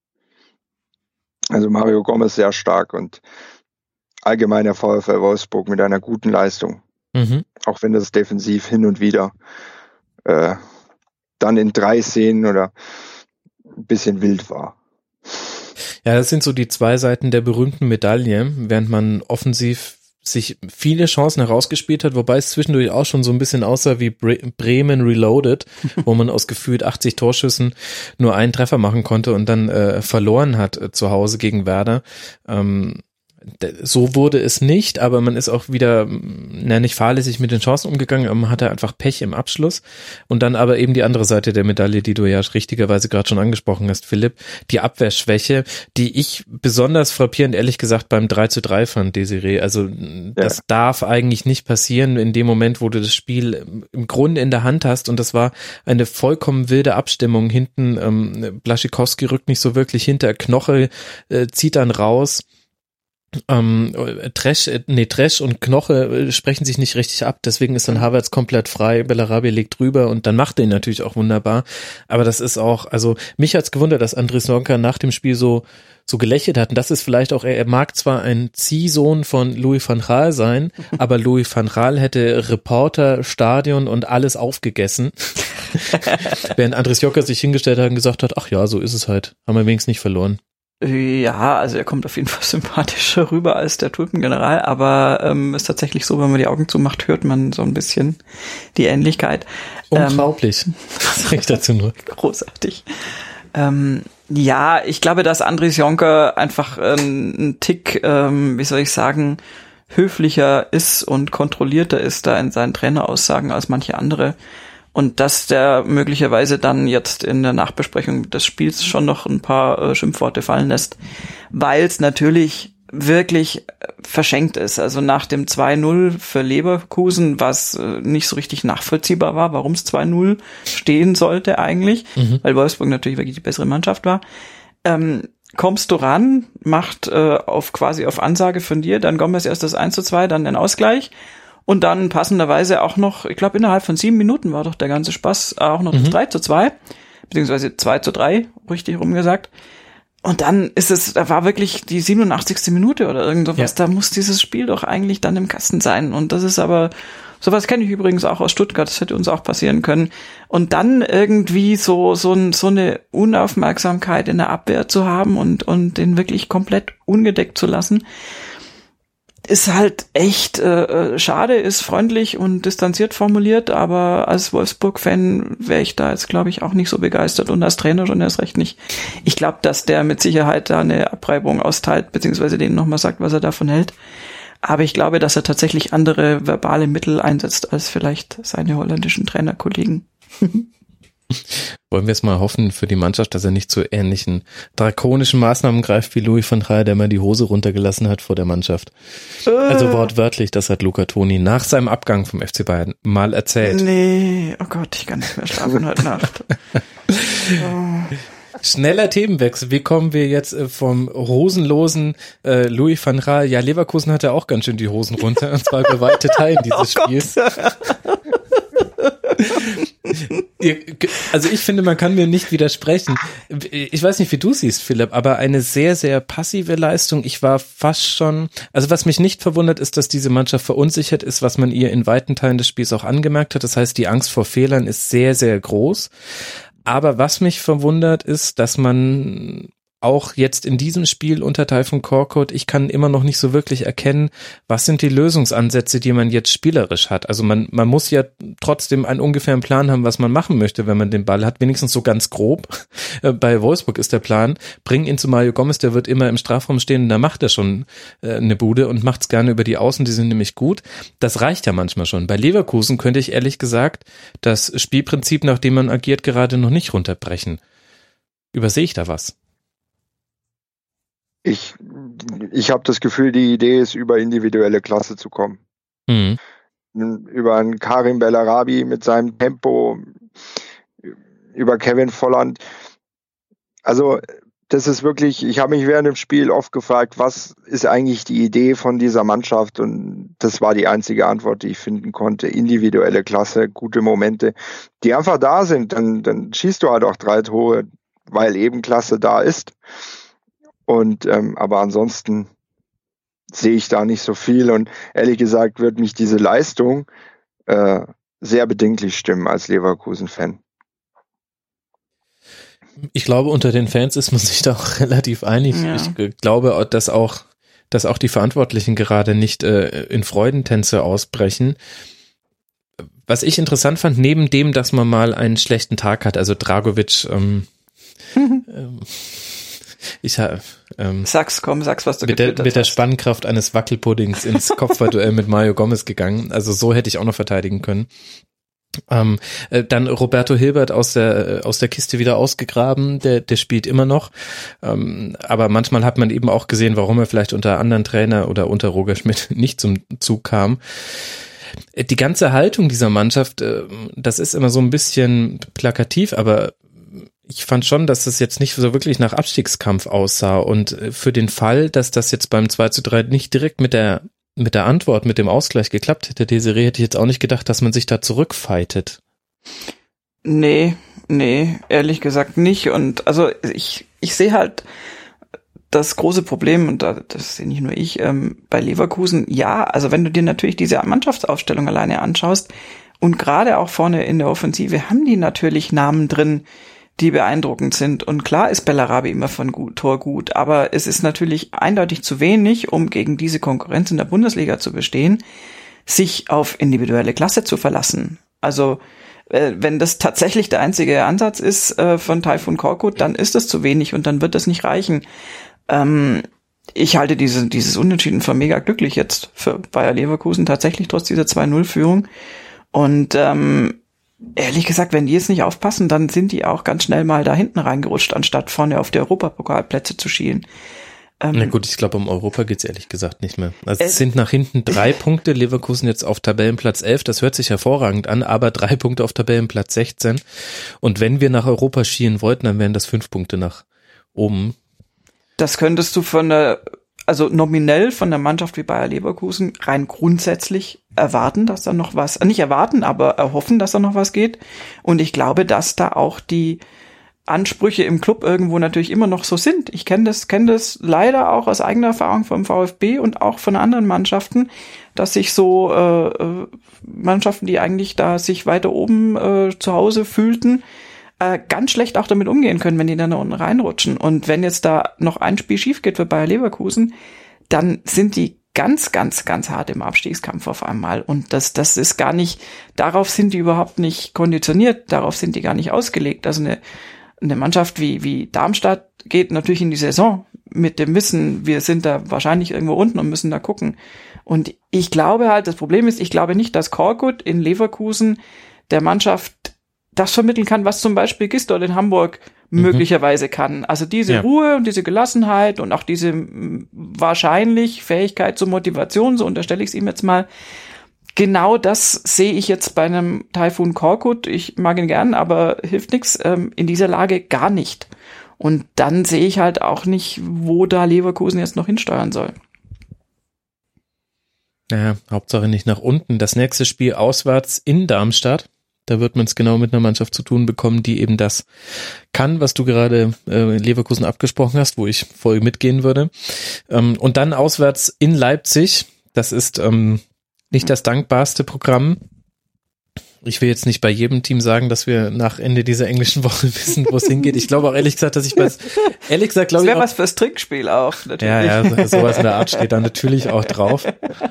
Also Mario Gomez sehr stark und allgemein der VfL Wolfsburg mit einer guten Leistung. Mhm. Auch wenn das defensiv hin und wieder äh, dann in drei Szenen oder ein bisschen wild war. Ja, das sind so die zwei Seiten der berühmten Medaille, während man offensiv sich viele Chancen herausgespielt hat, wobei es zwischendurch auch schon so ein bisschen aussah wie Bre- Bremen Reloaded, wo man aus gefühlt achtzig Torschüssen nur einen Treffer machen konnte und dann äh, verloren hat äh, zu Hause gegen Werder. Ähm, so wurde es nicht, aber man ist auch wieder, na, nicht fahrlässig mit den Chancen umgegangen, aber man hatte einfach Pech im Abschluss. Und dann aber eben die andere Seite der Medaille, die du ja richtigerweise gerade schon angesprochen hast, Philipp, die Abwehrschwäche, die ich besonders frappierend, ehrlich gesagt, beim drei zu drei fand, Desiree. Also das ja. darf eigentlich nicht passieren in dem Moment, wo du das Spiel im Grunde in der Hand hast und das war eine vollkommen wilde Abstimmung. Hinten, ähm, Blaszczykowski rückt nicht so wirklich hinter, Knoche äh, zieht dann raus. Ähm, Tresch, nee, Tresch und Knoche sprechen sich nicht richtig ab, deswegen ist dann Havertz komplett frei, Bellarabi legt drüber und dann macht er ihn natürlich auch wunderbar, aber das ist auch, also mich hat's gewundert, dass Andries Jonker nach dem Spiel so so gelächelt hat und das ist vielleicht auch, er, er mag zwar ein Ziehsohn von Louis van Gaal sein, aber Louis van Gaal hätte Reporter, Stadion und alles aufgegessen, während Andries Jonker sich hingestellt hat und gesagt hat, ach ja, so ist es halt, haben wir wenigstens nicht verloren. Ja, also er kommt auf jeden Fall sympathischer rüber als der Tulpengeneral, aber ähm, ist tatsächlich so, wenn man die Augen zumacht, hört man so ein bisschen die Ähnlichkeit. Unglaublich. Ähm, Was sag ich dazu nur? Großartig. Ähm, ja, ich glaube, dass Andries Jonker einfach äh, ein Tick, ähm, wie soll ich sagen, höflicher ist und kontrollierter ist da in seinen Traineraussagen als manche andere. Und dass der möglicherweise dann jetzt in der Nachbesprechung des Spiels schon noch ein paar äh, Schimpfworte fallen lässt, weil es natürlich wirklich verschenkt ist. Also nach dem zwei null für Leverkusen, was nicht so richtig nachvollziehbar war, warum es zwei null stehen sollte eigentlich, mhm. weil Wolfsburg natürlich wirklich die bessere Mannschaft war, ähm, kommst du ran, macht äh, auf quasi auf Ansage von dir, dann Gomez erst das eins zu zwei, dann den Ausgleich und dann passenderweise auch noch, ich glaube innerhalb von sieben Minuten war doch der ganze Spaß, auch noch mhm. das drei zu zwei, beziehungsweise zwei zu drei, richtig rumgesagt. Und dann ist es, da war wirklich die siebenundachtzigste Minute oder irgend sowas, ja. Da muss dieses Spiel doch eigentlich dann im Kasten sein. Und das ist aber, sowas kenne ich übrigens auch aus Stuttgart, das hätte uns auch passieren können. Und dann irgendwie so, so, ein, so eine Unaufmerksamkeit in der Abwehr zu haben und, und den wirklich komplett ungedeckt zu lassen, ist halt echt äh, schade, ist freundlich und distanziert formuliert, aber als Wolfsburg-Fan wäre ich da jetzt, glaube ich, auch nicht so begeistert und als Trainer schon erst recht nicht. Ich glaube, dass der mit Sicherheit da eine Abreibung austeilt, beziehungsweise denen nochmal sagt, was er davon hält. Aber ich glaube, dass er tatsächlich andere verbale Mittel einsetzt als vielleicht seine holländischen Trainerkollegen. Wollen wir es mal hoffen für die Mannschaft, dass er nicht zu ähnlichen drakonischen Maßnahmen greift wie Louis van Gaal, der mal die Hose runtergelassen hat vor der Mannschaft. Äh. Also wortwörtlich, das hat Luca Toni nach seinem Abgang vom F C Bayern mal erzählt. Nee, oh Gott, ich kann nicht mehr schlafen heute Nacht. Oh. Schneller Themenwechsel. Wie kommen wir jetzt vom hosenlosen äh, Louis van Gaal? Ja, Leverkusen hatte auch ganz schön die Hosen runter, und zwar über weite Teilen dieses oh Spiels. Also ich finde, man kann mir nicht widersprechen. Ich weiß nicht, wie du siehst, Philipp, aber eine sehr, sehr passive Leistung. Ich war fast schon, also was mich nicht verwundert, ist, dass diese Mannschaft verunsichert ist, was man ihr in weiten Teilen des Spiels auch angemerkt hat. Das heißt, die Angst vor Fehlern ist sehr, sehr groß. Aber was mich verwundert ist, dass man auch jetzt in diesem Spiel unter Tayfun Korkut, ich kann immer noch nicht so wirklich erkennen, was sind die Lösungsansätze, die man jetzt spielerisch hat. Also man man muss ja trotzdem einen ungefähren Plan haben, was man machen möchte, wenn man den Ball hat, wenigstens so ganz grob. Bei Wolfsburg ist der Plan, bring ihn zu Mario Gomez, der wird immer im Strafraum stehen, und da macht er schon eine Bude und macht es gerne über die Außen, die sind nämlich gut. Das reicht ja manchmal schon. Bei Leverkusen könnte ich ehrlich gesagt das Spielprinzip, nach dem man agiert, gerade noch nicht runterbrechen. Übersehe ich da was? Ich, ich habe das Gefühl, die Idee ist, über individuelle Klasse zu kommen. Mhm. Über einen Karim Bellarabi mit seinem Tempo, über Kevin Volland. Also das ist wirklich, ich habe mich während dem Spiel oft gefragt, was ist eigentlich die Idee von dieser Mannschaft? Und das war die einzige Antwort, die ich finden konnte. Individuelle Klasse, gute Momente, die einfach da sind. Dann, dann schießt du halt auch drei Tore, weil eben Klasse da ist. Und ähm, aber ansonsten sehe ich da nicht so viel, und ehrlich gesagt wird mich diese Leistung äh, sehr bedenklich stimmen als Leverkusen-Fan. Ich glaube, unter den Fans ist man sich da auch relativ einig. Ja. Ich glaube, dass auch, dass auch die Verantwortlichen gerade nicht äh, in Freudentänze ausbrechen. Was ich interessant fand, neben dem, dass man mal einen schlechten Tag hat, also Dragovic, ähm, ähm, Ich habe ähm, sag's, komm, sag's, was du mit der, mit der Spannkraft eines Wackelpuddings ins Kopfballduell mit Mario Gomez gegangen. Also so hätte ich auch noch verteidigen können. Ähm, äh, dann Roberto Hilbert aus der aus der Kiste wieder ausgegraben. Der der spielt immer noch. Ähm, aber manchmal hat man eben auch gesehen, warum er vielleicht unter anderen Trainer oder unter Roger Schmidt nicht zum Zug kam. Die ganze Haltung dieser Mannschaft, äh, das ist immer so ein bisschen plakativ, aber ich fand schon, dass das jetzt nicht so wirklich nach Abstiegskampf aussah, und für den Fall, dass das jetzt beim zwei zu drei nicht direkt mit der mit der Antwort, mit dem Ausgleich geklappt hätte, Desiree, hätte ich jetzt auch nicht gedacht, dass man sich da zurückfightet. Nee, nee, ehrlich gesagt nicht. Und also ich ich sehe halt das große Problem, und das sehe nicht nur ich, ähm, bei Leverkusen, ja, also wenn du dir natürlich diese Mannschaftsaufstellung alleine anschaust und gerade auch vorne in der Offensive haben die natürlich Namen drin, die beeindruckend sind. Und klar ist Bellarabi immer von gut, Tor gut, aber es ist natürlich eindeutig zu wenig, um gegen diese Konkurrenz in der Bundesliga zu bestehen, sich auf individuelle Klasse zu verlassen. Also äh, wenn das tatsächlich der einzige Ansatz ist äh, von Tayfun Korkut, dann ist das zu wenig und dann wird das nicht reichen. Ähm, ich halte diese, dieses Unentschieden für mega glücklich jetzt für Bayer Leverkusen, tatsächlich trotz dieser zwei null Führung. Und ähm, ehrlich gesagt, wenn die jetzt nicht aufpassen, dann sind die auch ganz schnell mal da hinten reingerutscht, anstatt vorne auf die Europapokalplätze zu schielen. Ähm, Na gut, ich glaube, um Europa geht's ehrlich gesagt nicht mehr. Also es sind nach hinten drei Punkte, Leverkusen jetzt auf Tabellenplatz elf, das hört sich hervorragend an, aber drei Punkte auf Tabellenplatz sechzehn. Und wenn wir nach Europa schielen wollten, dann wären das fünf Punkte nach oben. Das könntest du von der, also nominell von der Mannschaft wie Bayer Leverkusen rein grundsätzlich erwarten, dass da noch was, nicht erwarten, aber erhoffen, dass da noch was geht. Und ich glaube, dass da auch die Ansprüche im Club irgendwo natürlich immer noch so sind. Ich kenne das, kenne das leider auch aus eigener Erfahrung vom VfB und auch von anderen Mannschaften, dass sich so äh, Mannschaften, die eigentlich da sich weiter oben äh, zu Hause fühlten, äh, ganz schlecht auch damit umgehen können, wenn die dann da unten reinrutschen. Und wenn jetzt da noch ein Spiel schief geht für Bayer Leverkusen, dann sind die ganz, ganz, ganz hart im Abstiegskampf auf einmal. Und das, das ist gar nicht, darauf sind die überhaupt nicht konditioniert, darauf sind die gar nicht ausgelegt. Also eine Eine Mannschaft wie, wie Darmstadt geht natürlich in die Saison mit dem Wissen, wir sind da wahrscheinlich irgendwo unten und müssen da gucken. Und ich glaube halt, das Problem ist, ich glaube nicht, dass Korkut in Leverkusen der Mannschaft das vermitteln kann, was zum Beispiel Gisdol in Hamburg mhm. möglicherweise kann. Also diese ja. Ruhe und diese Gelassenheit und auch diese wahrscheinlich Fähigkeit zur Motivation, so unterstelle ich es ihm jetzt mal. Genau das sehe ich jetzt bei einem Taifun Korkut, ich mag ihn gern, aber hilft nichts, ähm, in dieser Lage gar nicht. Und dann sehe ich halt auch nicht, wo da Leverkusen jetzt noch hinsteuern soll. Naja, Hauptsache nicht nach unten. Das nächste Spiel auswärts in Darmstadt. Da wird man es genau mit einer Mannschaft zu tun bekommen, die eben das kann, was du gerade äh, Leverkusen abgesprochen hast, wo ich voll mitgehen würde. Ähm, und dann auswärts in Leipzig. Das ist ähm, nicht das dankbarste Programm. Ich will jetzt nicht bei jedem Team sagen, dass wir nach Ende dieser englischen Woche wissen, wo es hingeht. Ich glaube auch ehrlich gesagt, dass ich bei, ehrlich gesagt, glaube ich. Das wäre was fürs Trickspiel auch, natürlich. Ja, ja, sowas in der Art steht da natürlich auch drauf.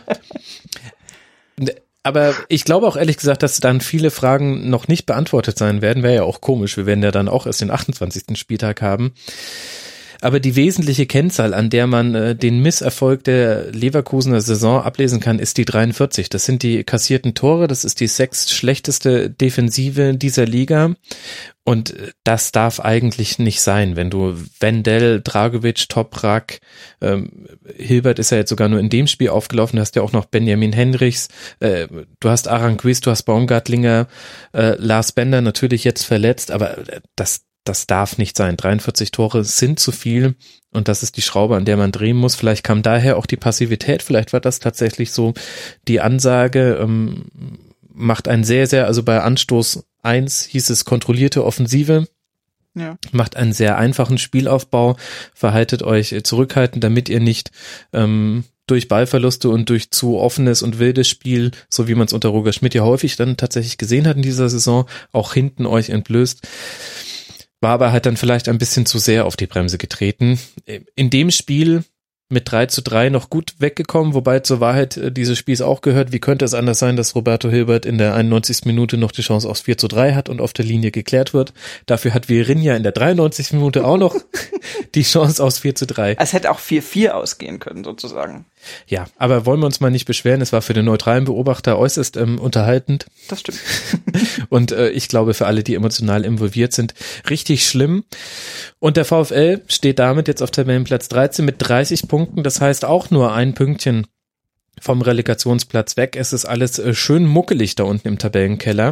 Aber ich glaube auch ehrlich gesagt, dass dann viele Fragen noch nicht beantwortet sein werden. Wäre ja auch komisch. Wir werden ja dann auch erst den achtundzwanzigsten Spieltag haben. Aber die wesentliche Kennzahl, an der man äh, den Misserfolg der Leverkusener Saison ablesen kann, ist die dreiundvierzig. Das sind die kassierten Tore, das ist die sechstschlechteste Defensive dieser Liga. Und das darf eigentlich nicht sein, wenn du Wendell, Dragovic, Toprak, ähm, Hilbert ist ja jetzt sogar nur in dem Spiel aufgelaufen, du hast ja auch noch Benjamin Henrichs, äh, du hast Aranguiz, du hast Baumgartlinger, äh, Lars Bender natürlich jetzt verletzt, aber das Das darf nicht sein. dreiundvierzig Tore sind zu viel und das ist die Schraube, an der man drehen muss. Vielleicht kam daher auch die Passivität, vielleicht war das tatsächlich so die Ansage, ähm, macht ein sehr, sehr, also bei Anstoß eins hieß es kontrollierte Offensive, ja. Macht einen sehr einfachen Spielaufbau, verhaltet euch zurückhaltend, damit ihr nicht ähm, durch Ballverluste und durch zu offenes und wildes Spiel, so wie man es unter Roger Schmidt ja häufig dann tatsächlich gesehen hat in dieser Saison, auch hinten euch entblößt. War aber halt dann vielleicht ein bisschen zu sehr auf die Bremse getreten. In dem Spiel mit drei zu drei noch gut weggekommen, wobei zur Wahrheit dieses Spiels auch gehört, wie könnte es anders sein, dass Roberto Hilbert in der einundneunzigsten Minute noch die Chance aufs vier zu drei hat und auf der Linie geklärt wird. Dafür hat Virinha in der dreiundneunzigsten Minute auch noch die Chance aufs vier zu drei. Es hätte auch vier vier ausgehen können, sozusagen. Ja, aber wollen wir uns mal nicht beschweren, es war für den neutralen Beobachter äußerst ähm, unterhaltend. Das stimmt. Und äh, ich glaube für alle, die emotional involviert sind, richtig schlimm. Und der VfL steht damit jetzt auf Tabellenplatz dreizehn mit dreißig Punkten, das heißt auch nur ein Pünktchen vom Relegationsplatz weg. Es ist alles äh, schön muckelig da unten im Tabellenkeller.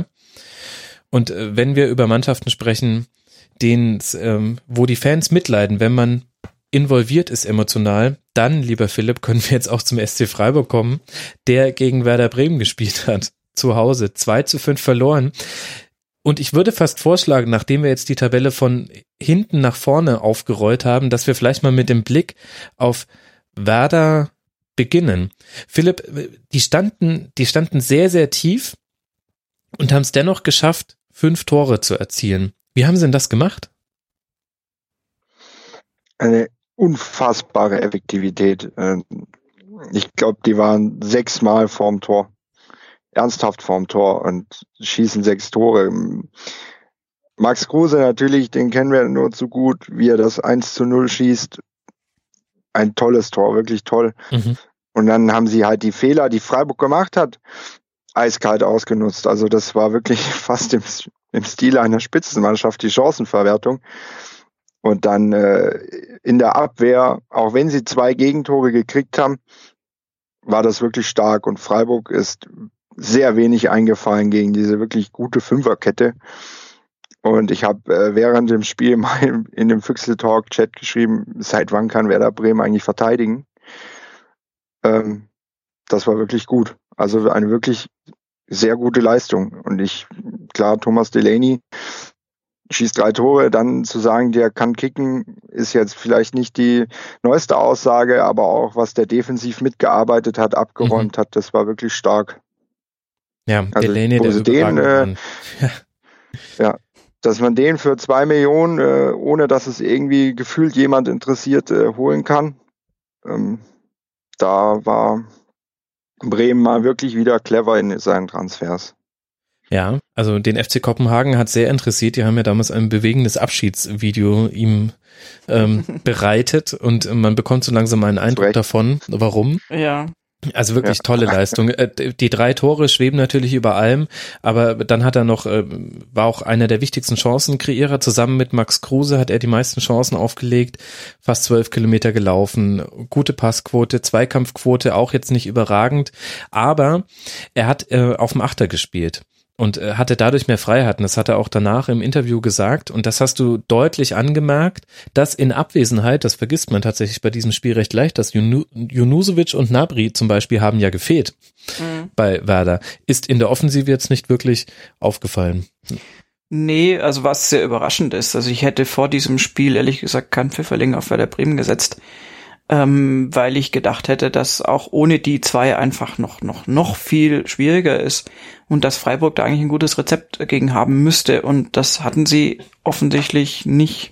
Und äh, wenn wir über Mannschaften sprechen, denen, ähm, wo die Fans mitleiden, wenn man involviert ist emotional, dann, lieber Philipp, können wir jetzt auch zum S C Freiburg kommen, der gegen Werder Bremen gespielt hat, zu Hause, zwei zu fünf verloren. Und ich würde fast vorschlagen, nachdem wir jetzt die Tabelle von hinten nach vorne aufgerollt haben, dass wir vielleicht mal mit dem Blick auf Werder beginnen. Philipp, die standen, die standen sehr, sehr tief und haben es dennoch geschafft, fünf Tore zu erzielen. Wie haben sie denn das gemacht? Eine unfassbare Effektivität. Ich glaube, die waren sechsmal vorm Tor. Ernsthaft vorm Tor und schießen sechs Tore. Max Kruse natürlich, den kennen wir nur zu gut, wie er das eins zu null schießt. Ein tolles Tor, wirklich toll. Mhm. Und dann haben sie halt die Fehler, die Freiburg gemacht hat, eiskalt ausgenutzt. Also das war wirklich fast im, im Stil einer Spitzenmannschaft, die Chancenverwertung. Und dann äh, in der Abwehr, auch wenn sie zwei Gegentore gekriegt haben, war das wirklich stark. Und Freiburg ist sehr wenig eingefallen gegen diese wirklich gute Fünferkette. Und ich habe äh, während dem Spiel mal in dem Füchsel-Talk-Chat geschrieben, seit wann kann Werder Bremen eigentlich verteidigen? Ähm, das war wirklich gut. Also eine wirklich sehr gute Leistung. Und ich, klar, Thomas Delaney schießt drei Tore, dann zu sagen, der kann kicken, ist jetzt vielleicht nicht die neueste Aussage, aber auch, was der defensiv mitgearbeitet hat, abgeräumt mhm. hat, das war wirklich stark. Ja, also, Delaney, der den, äh, ja. ja, dass man den für zwei Millionen, äh, ohne dass es irgendwie gefühlt jemand interessiert, äh, holen kann, ähm, da war Bremen mal wirklich wieder clever in seinen Transfers. Ja, also den F C Kopenhagen hat sehr interessiert. Die haben ja damals ein bewegendes Abschiedsvideo ihm ähm, bereitet und man bekommt so langsam einen Eindruck davon, warum. Ja. Also wirklich ja. tolle Leistung. Die drei Tore schweben natürlich über allem, aber dann hat er noch, war auch einer der wichtigsten Chancenkreierer. Zusammen mit Max Kruse hat er die meisten Chancen aufgelegt, fast zwölf Kilometer gelaufen, gute Passquote, Zweikampfquote, auch jetzt nicht überragend, aber er hat äh, auf dem Achter gespielt. Und äh, hatte dadurch mehr Freiheiten. Das hat er auch danach im Interview gesagt. Und das hast du deutlich angemerkt, dass in Abwesenheit, das vergisst man tatsächlich bei diesem Spiel recht leicht, dass Junusovic und Gnabry zum Beispiel haben ja gefehlt mhm. bei Werder. Ist in der Offensive jetzt nicht wirklich aufgefallen. Nee, also was sehr überraschend ist. Also ich hätte vor diesem Spiel ehrlich gesagt keinen Pfifferling auf Werder Bremen gesetzt. Ähm, weil ich gedacht hätte, dass auch ohne die zwei einfach noch noch noch viel schwieriger ist und dass Freiburg da eigentlich ein gutes Rezept dagegen haben müsste und das hatten sie offensichtlich nicht.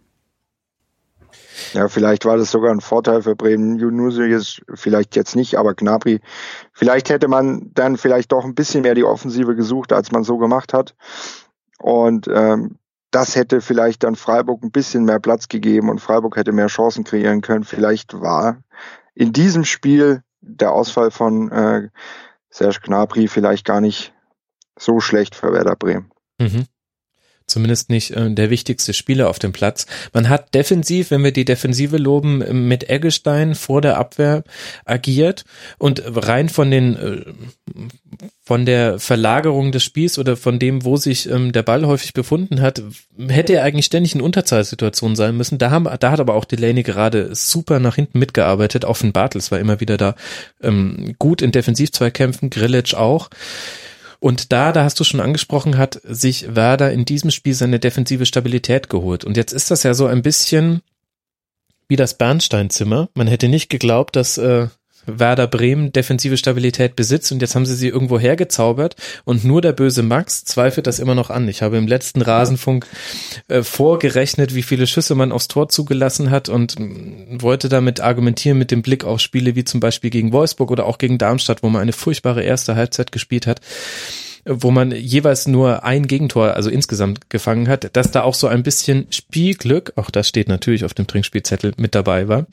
Ja, vielleicht war das sogar ein Vorteil für Bremen. Junusovic vielleicht jetzt nicht, aber Gnabry. Vielleicht hätte man dann vielleicht doch ein bisschen mehr die Offensive gesucht, als man so gemacht hat. Und ähm, das hätte vielleicht dann Freiburg ein bisschen mehr Platz gegeben und Freiburg hätte mehr Chancen kreieren können. Vielleicht war in diesem Spiel der Ausfall von äh, Serge Gnabry vielleicht gar nicht so schlecht für Werder Bremen. Mhm. Zumindest nicht äh, der wichtigste Spieler auf dem Platz. Man hat defensiv, wenn wir die Defensive loben, mit Eggestein vor der Abwehr agiert und rein von den äh, von der Verlagerung des Spiels oder von dem, wo sich ähm, der Ball häufig befunden hat, hätte er eigentlich ständig in Unterzahlsituationen sein müssen. Da haben, da hat aber auch Delaney gerade super nach hinten mitgearbeitet. Auch Finn Bartels war immer wieder da ähm, gut in Defensivzweikämpfen, Grillitsch auch. Und da, da hast du schon angesprochen, hat sich Werder in diesem Spiel seine defensive Stabilität geholt. Und jetzt ist das ja so ein bisschen wie das Bernsteinzimmer. Man hätte nicht geglaubt, dass äh, Werder Bremen defensive Stabilität besitzt und jetzt haben sie sie irgendwo hergezaubert und nur der böse Max zweifelt das immer noch an. Ich habe im letzten Rasenfunk äh, vorgerechnet, wie viele Schüsse man aufs Tor zugelassen hat und m, wollte damit argumentieren mit dem Blick auf Spiele wie zum Beispiel gegen Wolfsburg oder auch gegen Darmstadt, wo man eine furchtbare erste Halbzeit gespielt hat, wo man jeweils nur ein Gegentor, also insgesamt gefangen hat, dass da auch so ein bisschen Spielglück, auch das steht natürlich auf dem Trinkspielzettel, mit dabei war.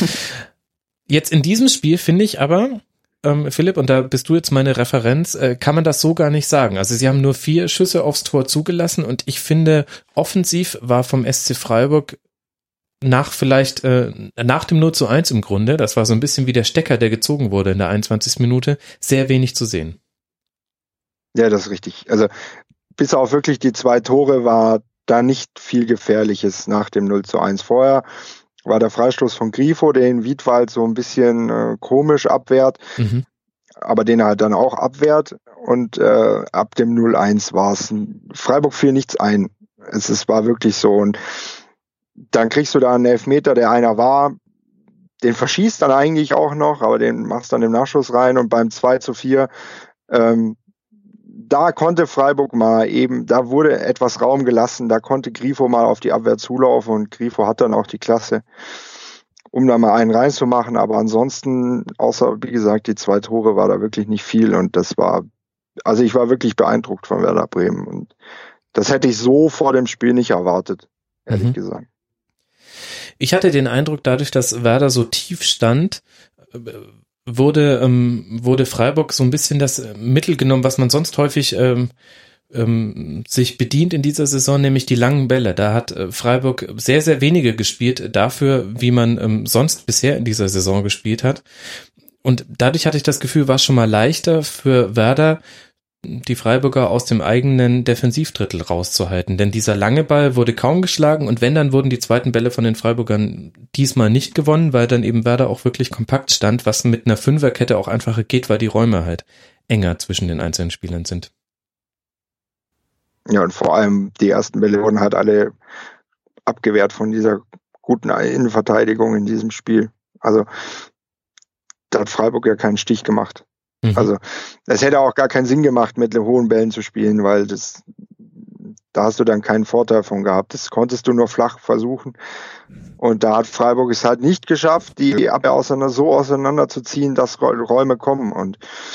Jetzt in diesem Spiel finde ich aber, ähm, Philipp, und da bist du jetzt meine Referenz, äh, kann man das so gar nicht sagen. Also sie haben nur vier Schüsse aufs Tor zugelassen und ich finde, offensiv war vom S C Freiburg nach vielleicht, äh, nach dem null zu eins im Grunde, das war so ein bisschen wie der Stecker, der gezogen wurde in der einundzwanzigsten Minute, sehr wenig zu sehen. Ja, das ist richtig. Also bis auf wirklich die zwei Tore war da nicht viel Gefährliches nach dem null zu eins. Vorher war der Freistoß von Grifo, den Wiedwald so ein bisschen äh, komisch abwehrt, mhm. aber den er halt dann auch abwehrt. Und äh, ab dem null eins war es, Freiburg fiel nichts ein. Es, es war wirklich so. Und dann kriegst du da einen Elfmeter, der einer war, den verschießt dann eigentlich auch noch, aber den machst dann im Nachschuss rein. Und beim zwei zu vier, ähm, da konnte Freiburg mal eben, da wurde etwas Raum gelassen, da konnte Grifo mal auf die Abwehr zulaufen und Grifo hat dann auch die Klasse, um da mal einen reinzumachen, aber ansonsten, außer, wie gesagt, die zwei Tore war da wirklich nicht viel und das war, also ich war wirklich beeindruckt von Werder Bremen und das hätte ich so vor dem Spiel nicht erwartet, ehrlich mhm. gesagt. Ich hatte den Eindruck, dadurch, dass Werder so tief stand, wurde ähm, wurde Freiburg so ein bisschen das Mittel genommen, was man sonst häufig ähm, ähm, sich bedient in dieser Saison, nämlich die langen Bälle. Da hat äh, Freiburg sehr, sehr wenige gespielt dafür, wie man ähm, sonst bisher in dieser Saison gespielt hat. Und dadurch hatte ich das Gefühl, war es schon mal leichter für Werder, die Freiburger aus dem eigenen Defensivdrittel rauszuhalten. Denn dieser lange Ball wurde kaum geschlagen und wenn, dann wurden die zweiten Bälle von den Freiburgern diesmal nicht gewonnen, weil dann eben Werder auch wirklich kompakt stand, was mit einer Fünferkette auch einfacher geht, weil die Räume halt enger zwischen den einzelnen Spielern sind. Ja, und vor allem die ersten Bälle wurden halt alle abgewehrt von dieser guten Innenverteidigung in diesem Spiel. Also da hat Freiburg ja keinen Stich gemacht. Mhm. Also es hätte auch gar keinen Sinn gemacht, mit hohen Bällen zu spielen, weil das, da hast du dann keinen Vorteil von gehabt. Das konntest du nur flach versuchen. Und da hat Freiburg es halt nicht geschafft, die Abwehr auseinander, so auseinanderzuziehen, dass Räume kommen. Und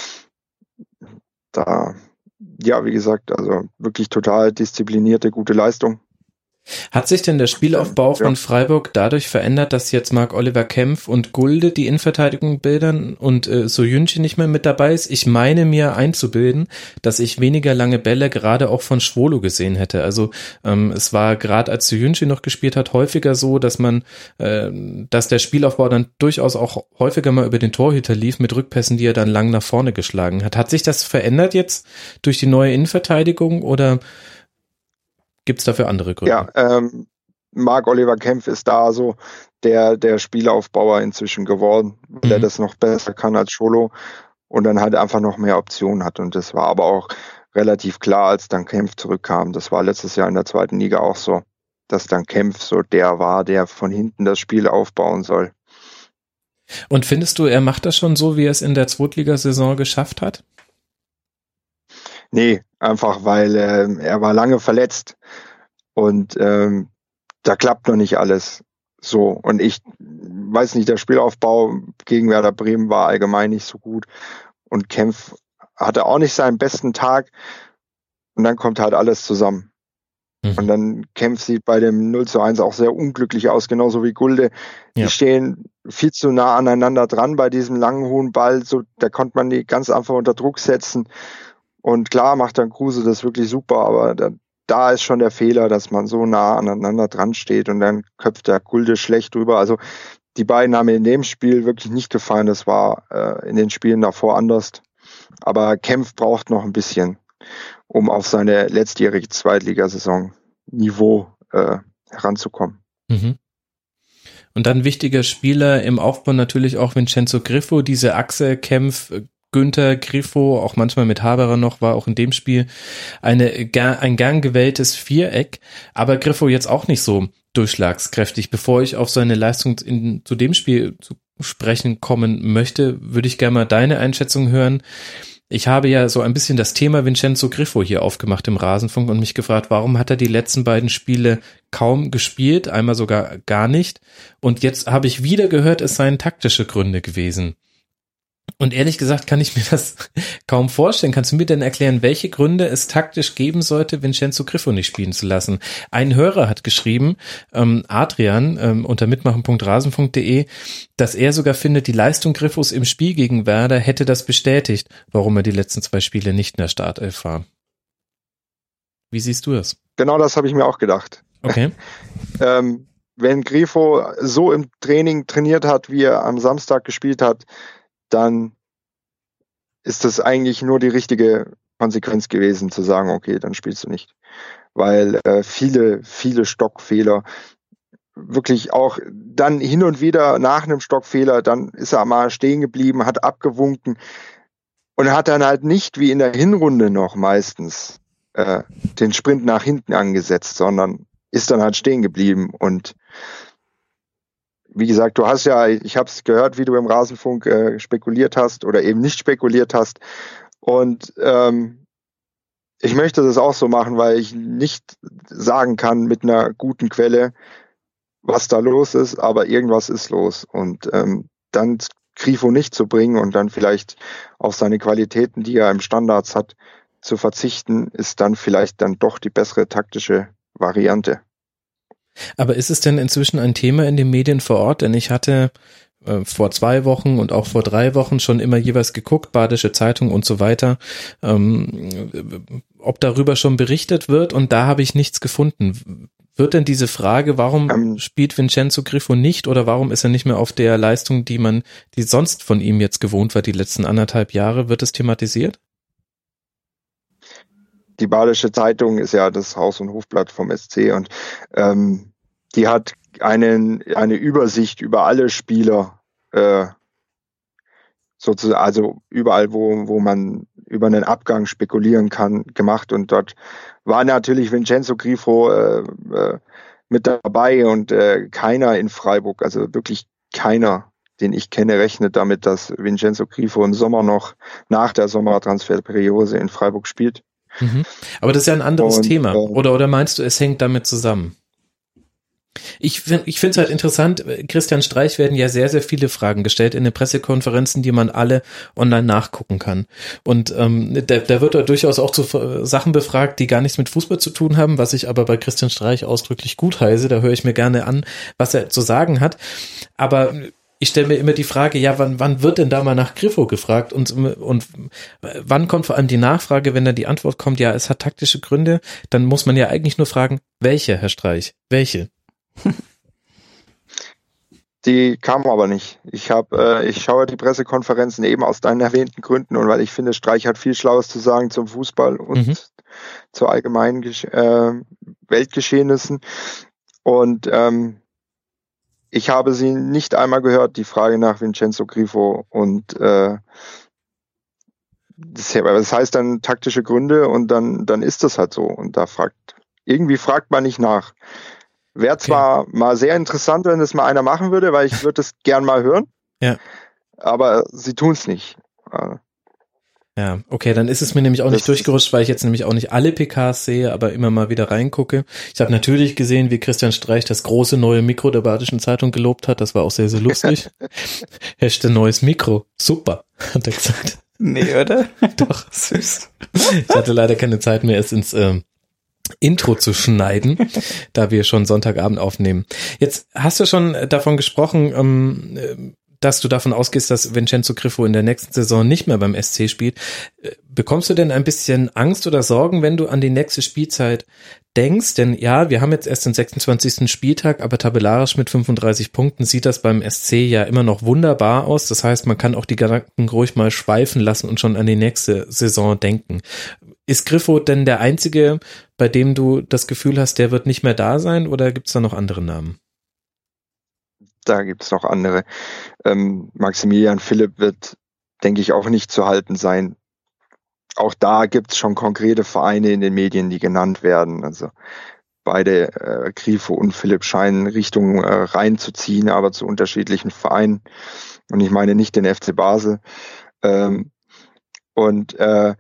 da, ja, wie gesagt, also wirklich total disziplinierte, gute Leistung. Hat sich denn der Spielaufbau von ja. Freiburg dadurch verändert, dass jetzt Marc-Oliver Kempf und Gulde die Innenverteidigung bildern und äh, Soyuncu nicht mehr mit dabei ist? Ich meine mir einzubilden, dass ich weniger lange Bälle gerade auch von Schwolo gesehen hätte. Also ähm, es war gerade, als Soyuncu noch gespielt hat, häufiger so, dass man, äh, dass der Spielaufbau dann durchaus auch häufiger mal über den Torhüter lief mit Rückpässen, die er dann lang nach vorne geschlagen hat. Hat sich das verändert jetzt durch die neue Innenverteidigung oder gibt es dafür andere Gründe? Ja, ähm, Marc-Oliver Kempf ist da so der, der Spielaufbauer inzwischen geworden, mhm. der das noch besser kann als Scholo und dann halt einfach noch mehr Optionen hat. Und das war aber auch relativ klar, als dann Kempf zurückkam. Das war letztes Jahr in der zweiten Liga auch so, dass dann Kempf so der war, der von hinten das Spiel aufbauen soll. Und findest du, er macht das schon so, wie er es in der Zweitligasaison geschafft hat? Nee, einfach weil äh, er war lange verletzt und ähm, da klappt noch nicht alles so. Und ich weiß nicht, der Spielaufbau gegen Werder Bremen war allgemein nicht so gut und Kempf hatte auch nicht seinen besten Tag und dann kommt halt alles zusammen. Mhm. Und dann Kempf sieht bei dem null zu eins auch sehr unglücklich aus, genauso wie Gulde. Ja. Die stehen viel zu nah aneinander dran bei diesem langen, hohen Ball, so da konnte man die ganz einfach unter Druck setzen. Und klar macht dann Kruse das wirklich super, aber da, da ist schon der Fehler, dass man so nah aneinander dran steht und dann köpft der Gulde schlecht drüber. Also die beiden haben mir in dem Spiel wirklich nicht gefallen. Das war äh, in den Spielen davor anders. Aber Kempf braucht noch ein bisschen, um auf seine letztjährige Zweitligasaison Niveau äh, heranzukommen. Mhm. Und dann wichtiger Spieler im Aufbau natürlich auch Vincenzo Griffo, diese Achse Kempf, Günther, Griffo, auch manchmal mit Haberer noch, war auch in dem Spiel eine, ein gern gewähltes Viereck, aber Griffo jetzt auch nicht so durchschlagskräftig. Bevor ich auf seine Leistung in, zu dem Spiel zu sprechen kommen möchte, würde ich gerne mal deine Einschätzung hören. Ich habe ja so ein bisschen das Thema Vincenzo Griffo hier aufgemacht im Rasenfunk und mich gefragt, warum hat er die letzten beiden Spiele kaum gespielt, einmal sogar gar nicht. Und jetzt habe ich wieder gehört, es seien taktische Gründe gewesen. Und ehrlich gesagt kann ich mir das kaum vorstellen. Kannst du mir denn erklären, welche Gründe es taktisch geben sollte, Vincenzo Griffo nicht spielen zu lassen? Ein Hörer hat geschrieben, ähm, Adrian, ähm, unter mitmachen punkt rasen punkt de, dass er sogar findet, die Leistung Griffos im Spiel gegen Werder hätte das bestätigt, warum er die letzten zwei Spiele nicht in der Startelf war. Wie siehst du das? Genau das habe ich mir auch gedacht. Okay. ähm, wenn Griffo so im Training trainiert hat, wie er am Samstag gespielt hat, dann ist das eigentlich nur die richtige Konsequenz gewesen, zu sagen, okay, dann spielst du nicht. Weil äh, viele, viele Stockfehler, wirklich auch dann hin und wieder nach einem Stockfehler, dann ist er mal stehen geblieben, hat abgewunken und hat dann halt nicht wie in der Hinrunde noch meistens äh, den Sprint nach hinten angesetzt, sondern ist dann halt stehen geblieben. Und wie gesagt, du hast ja, ich habe es gehört, wie du im Rasenfunk äh, spekuliert hast oder eben nicht spekuliert hast. Und ähm, ich möchte das auch so machen, weil ich nicht sagen kann mit einer guten Quelle, was da los ist, aber irgendwas ist los. Und ähm, dann Grifo nicht zu bringen und dann vielleicht auf seine Qualitäten, die er im Standards hat, zu verzichten, ist dann vielleicht dann doch die bessere taktische Variante. Aber ist es denn inzwischen ein Thema in den Medien vor Ort? Denn ich hatte äh, vor zwei Wochen und auch vor drei Wochen schon immer jeweils geguckt, Badische Zeitung und so weiter, ähm, ob darüber schon berichtet wird, und da habe ich nichts gefunden. Wird denn diese Frage, warum ähm, spielt Vincenzo Grifo nicht, oder warum ist er nicht mehr auf der Leistung, die man, die sonst von ihm jetzt gewohnt war, die letzten anderthalb Jahre, wird es thematisiert? Die Badische Zeitung ist ja das Haus- und Hofblatt vom S C, und ähm, die hat einen, eine Übersicht über alle Spieler, äh, sozusagen, also überall, wo, wo man über einen Abgang spekulieren kann, gemacht, und dort war natürlich Vincenzo Grifo äh, äh, mit dabei, und äh, keiner in Freiburg, also wirklich keiner, den ich kenne, rechnet damit, dass Vincenzo Grifo im Sommer noch nach der Sommertransferperiode in Freiburg spielt. Mhm. Aber das ist ja ein anderes und, Thema, äh, oder, oder meinst du, es hängt damit zusammen? Ich finde ich finde es halt interessant, Christian Streich werden ja sehr, sehr viele Fragen gestellt in den Pressekonferenzen, die man alle online nachgucken kann. Und ähm, der, der wird da durchaus auch zu Sachen befragt, die gar nichts mit Fußball zu tun haben, was ich aber bei Christian Streich ausdrücklich gut heiße. Da höre ich mir gerne an, was er zu sagen hat. Aber ich stelle mir immer die Frage, ja, wann, wann wird denn da mal nach Grifo gefragt, und, und wann kommt vor allem die Nachfrage, wenn dann die Antwort kommt, ja, es hat taktische Gründe, dann muss man ja eigentlich nur fragen, welche, Herr Streich, welche? Die kamen aber nicht. Ich habe, äh, ich schaue die Pressekonferenzen eben aus deinen erwähnten Gründen, und weil ich finde, Streich hat viel Schlaues zu sagen zum Fußball und mhm. zu allgemeinen äh, Weltgeschehnissen. Und ähm, ich habe sie nicht einmal gehört, die Frage nach Vincenzo Grifo. Und äh, das, das heißt dann taktische Gründe, und dann, dann ist das halt so. Und da fragt, irgendwie fragt man nicht nach. Wäre zwar okay. mal sehr interessant, wenn das mal einer machen würde, weil ich würde es gern mal hören. Ja. Aber sie tun es nicht. Ja, okay, dann ist es mir nämlich auch nicht das durchgerutscht, weil ich jetzt nämlich auch nicht alle P Ks sehe, aber immer mal wieder reingucke. Ich habe natürlich gesehen, wie Christian Streich das große neue Mikro der Badischen Zeitung gelobt hat. Das war auch sehr, sehr lustig. Hashtag neues Mikro. Super, hat er gesagt. Nee, oder? Doch. Süß. Ich hatte leider keine Zeit mehr, es ins ähm, Intro zu schneiden, da wir schon Sonntagabend aufnehmen. Jetzt hast du schon davon gesprochen, ähm, dass du davon ausgehst, dass Vincenzo Grifo in der nächsten Saison nicht mehr beim S C spielt. Bekommst du denn ein bisschen Angst oder Sorgen, wenn du an die nächste Spielzeit denkst? Denn ja, wir haben jetzt erst den sechsundzwanzigsten Spieltag, aber tabellarisch mit fünfunddreißig Punkten sieht das beim S C ja immer noch wunderbar aus. Das heißt, man kann auch die Gedanken ruhig mal schweifen lassen und schon an die nächste Saison denken. Ist Grifo denn der Einzige, bei dem du das Gefühl hast, der wird nicht mehr da sein, oder gibt es da noch andere Namen? Da gibt es noch andere. Ähm, Maximilian Philipp wird, denke ich, auch nicht zu halten sein. Auch da gibt es schon konkrete Vereine in den Medien, die genannt werden. Also beide, äh, Grifo und Philipp, scheinen Richtung äh, reinzuziehen, aber zu unterschiedlichen Vereinen. Und ich meine nicht den F C Basel. Ähm, und äh,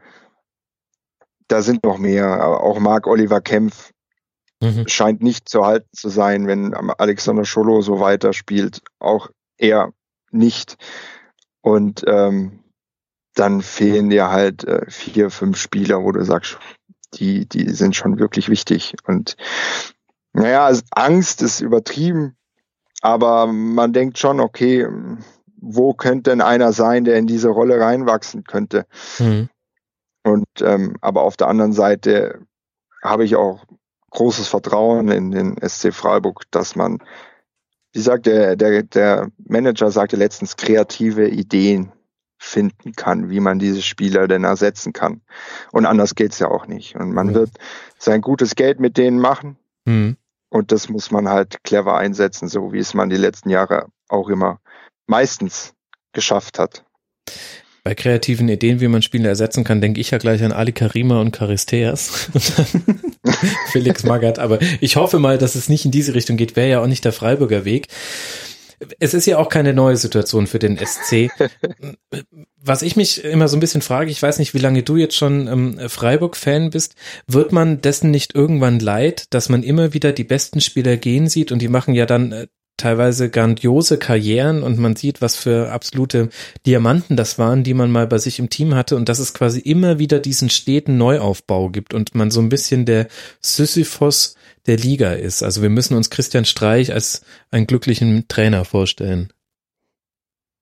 da sind noch mehr. Aber auch Marc-Oliver Kempf mhm. scheint nicht zu halten zu sein, wenn Alexander Schollo so weiterspielt. Auch er nicht. Und ähm, dann fehlen dir halt äh, vier, fünf Spieler, wo du sagst, die, die sind schon wirklich wichtig. Und naja, also Angst ist übertrieben, aber man denkt schon, okay, wo könnte denn einer sein, der in diese Rolle reinwachsen könnte? Mhm. Und ähm, aber auf der anderen Seite habe ich auch großes Vertrauen in den S C Freiburg, dass man, wie sagt der, der, der Manager sagte letztens, kreative Ideen finden kann, wie man diese Spieler denn ersetzen kann. Und anders geht's ja auch nicht. Und man mhm. wird sein gutes Geld mit denen machen. Mhm. Und das muss man halt clever einsetzen, so wie es man die letzten Jahre auch immer meistens geschafft hat. Bei kreativen Ideen, wie man Spieler ersetzen kann, denke ich ja gleich an Ali Karima und Charisteas. Felix Magath. Aber ich hoffe mal, dass es nicht in diese Richtung geht. Wäre ja auch nicht der Freiburger Weg. Es ist ja auch keine neue Situation für den S C. Was ich mich immer so ein bisschen frage, ich weiß nicht, wie lange du jetzt schon ähm, Freiburg-Fan bist, wird man dessen nicht irgendwann leid, dass man immer wieder die besten Spieler gehen sieht, und die machen ja dann äh, teilweise grandiose Karrieren, und man sieht, was für absolute Diamanten das waren, die man mal bei sich im Team hatte, und dass es quasi immer wieder diesen steten Neuaufbau gibt und man so ein bisschen der Sisyphos der Liga ist. Also wir müssen uns Christian Streich als einen glücklichen Trainer vorstellen.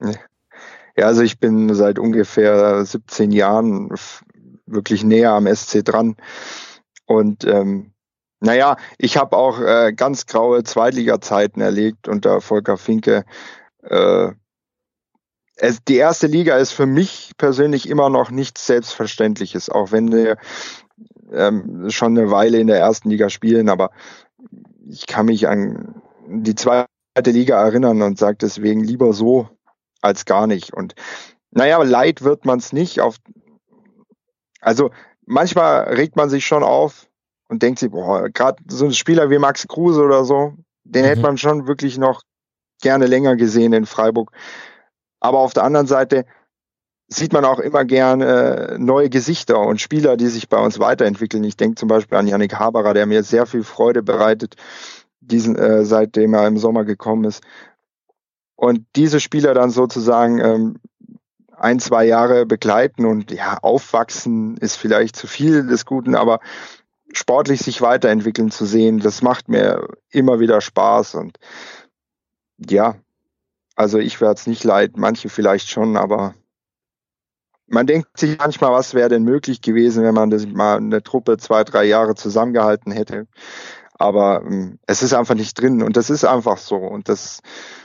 Ja, also ich bin seit ungefähr siebzehn Jahren wirklich näher am S C dran. Und ähm, naja, ich habe auch äh, ganz graue Zweitliga-Zeiten erlebt unter Volker Finke. Äh, es, die erste Liga ist für mich persönlich immer noch nichts Selbstverständliches, auch wenn wir ähm, schon eine Weile in der ersten Liga spielen. Aber ich kann mich an die zweite Liga erinnern und sage deswegen lieber so als gar nicht. Und naja, leid wird man es nicht. Auf, also manchmal regt man sich schon auf und denkt sich, boah, gerade so ein Spieler wie Max Kruse oder so, den mhm. hätte man schon wirklich noch gerne länger gesehen in Freiburg. Aber auf der anderen Seite sieht man auch immer gern äh, neue Gesichter und Spieler, die sich bei uns weiterentwickeln. Ich denke zum Beispiel an Yannick Haberer, der mir sehr viel Freude bereitet, diesen, äh, seitdem er im Sommer gekommen ist. Und diese Spieler dann sozusagen ähm, ein, zwei Jahre begleiten und ja, aufwachsen ist vielleicht zu viel des Guten, aber sportlich sich weiterentwickeln zu sehen, das macht mir immer wieder Spaß. Und ja, also ich werde es nicht leid, manche vielleicht schon, aber man denkt sich manchmal, was wäre denn möglich gewesen, wenn man das mal eine Truppe zwei, drei Jahre zusammengehalten hätte. Aber ähm, es ist einfach nicht drin und das ist einfach so. Und das,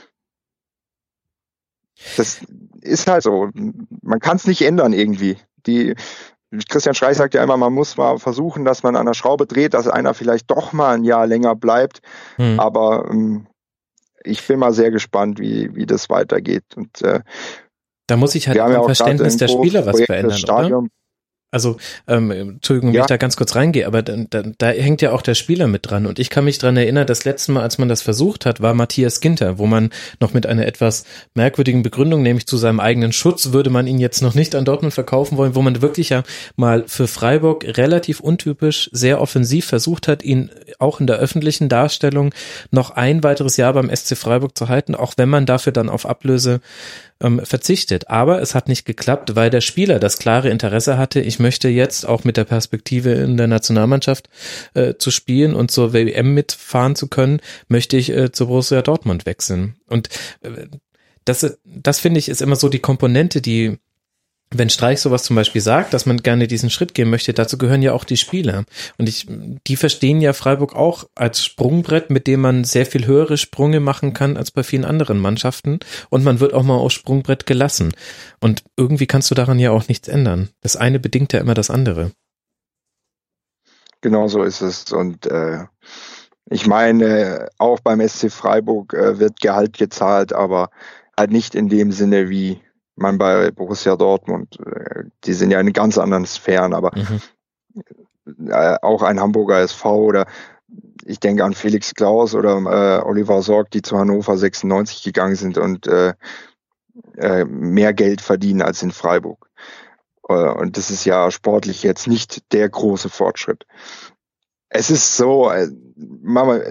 das ist halt so. Man kann es nicht ändern irgendwie. Die Christian Streich sagt ja immer, man muss mal versuchen, dass man an der Schraube dreht, dass einer vielleicht doch mal ein Jahr länger bleibt. Hm. Aber ähm, ich bin mal sehr gespannt, wie, wie das weitergeht. Und äh, da muss ich halt im Verständnis der Spieler was verändern, oder? Also, ähm, Entschuldigung, wenn ja. ich da ganz kurz reingehe, aber da, da, da hängt ja auch der Spieler mit dran. Und ich kann mich dran erinnern, das letzte Mal, als man das versucht hat, war Matthias Ginter, wo man noch mit einer etwas merkwürdigen Begründung, nämlich zu seinem eigenen Schutz, würde man ihn jetzt noch nicht an Dortmund verkaufen wollen, wo man wirklich ja mal für Freiburg relativ untypisch sehr offensiv versucht hat, ihn auch in der öffentlichen Darstellung noch ein weiteres Jahr beim S C Freiburg zu halten, auch wenn man dafür dann auf Ablöse ähm, verzichtet. Aber es hat nicht geklappt, weil der Spieler das klare Interesse hatte, ich möchte jetzt auch mit der Perspektive in der Nationalmannschaft äh, zu spielen und zur W M mitfahren zu können, möchte ich äh, zu Borussia Dortmund wechseln. Und äh, das, das finde ich ist immer so die Komponente, die, wenn Streich sowas zum Beispiel sagt, dass man gerne diesen Schritt gehen möchte, dazu gehören ja auch die Spieler. Und ich, die verstehen ja Freiburg auch als Sprungbrett, mit dem man sehr viel höhere Sprünge machen kann als bei vielen anderen Mannschaften. Und man wird auch mal aufs Sprungbrett gelassen. Und irgendwie kannst du daran ja auch nichts ändern. Das eine bedingt ja immer das andere. Genau so ist es. Und äh, ich meine, auch beim S C Freiburg äh, wird Gehalt gezahlt, aber halt nicht in dem Sinne wie man bei Borussia Dortmund, die sind ja in ganz anderen Sphären, aber mhm. auch ein Hamburger S V oder ich denke an Felix Klaus oder äh, Oliver Sorg, die zu Hannover sechsundneunzig gegangen sind und äh, äh, mehr Geld verdienen als in Freiburg. Äh, und das ist ja sportlich jetzt nicht der große Fortschritt. Es ist so, äh, Mama,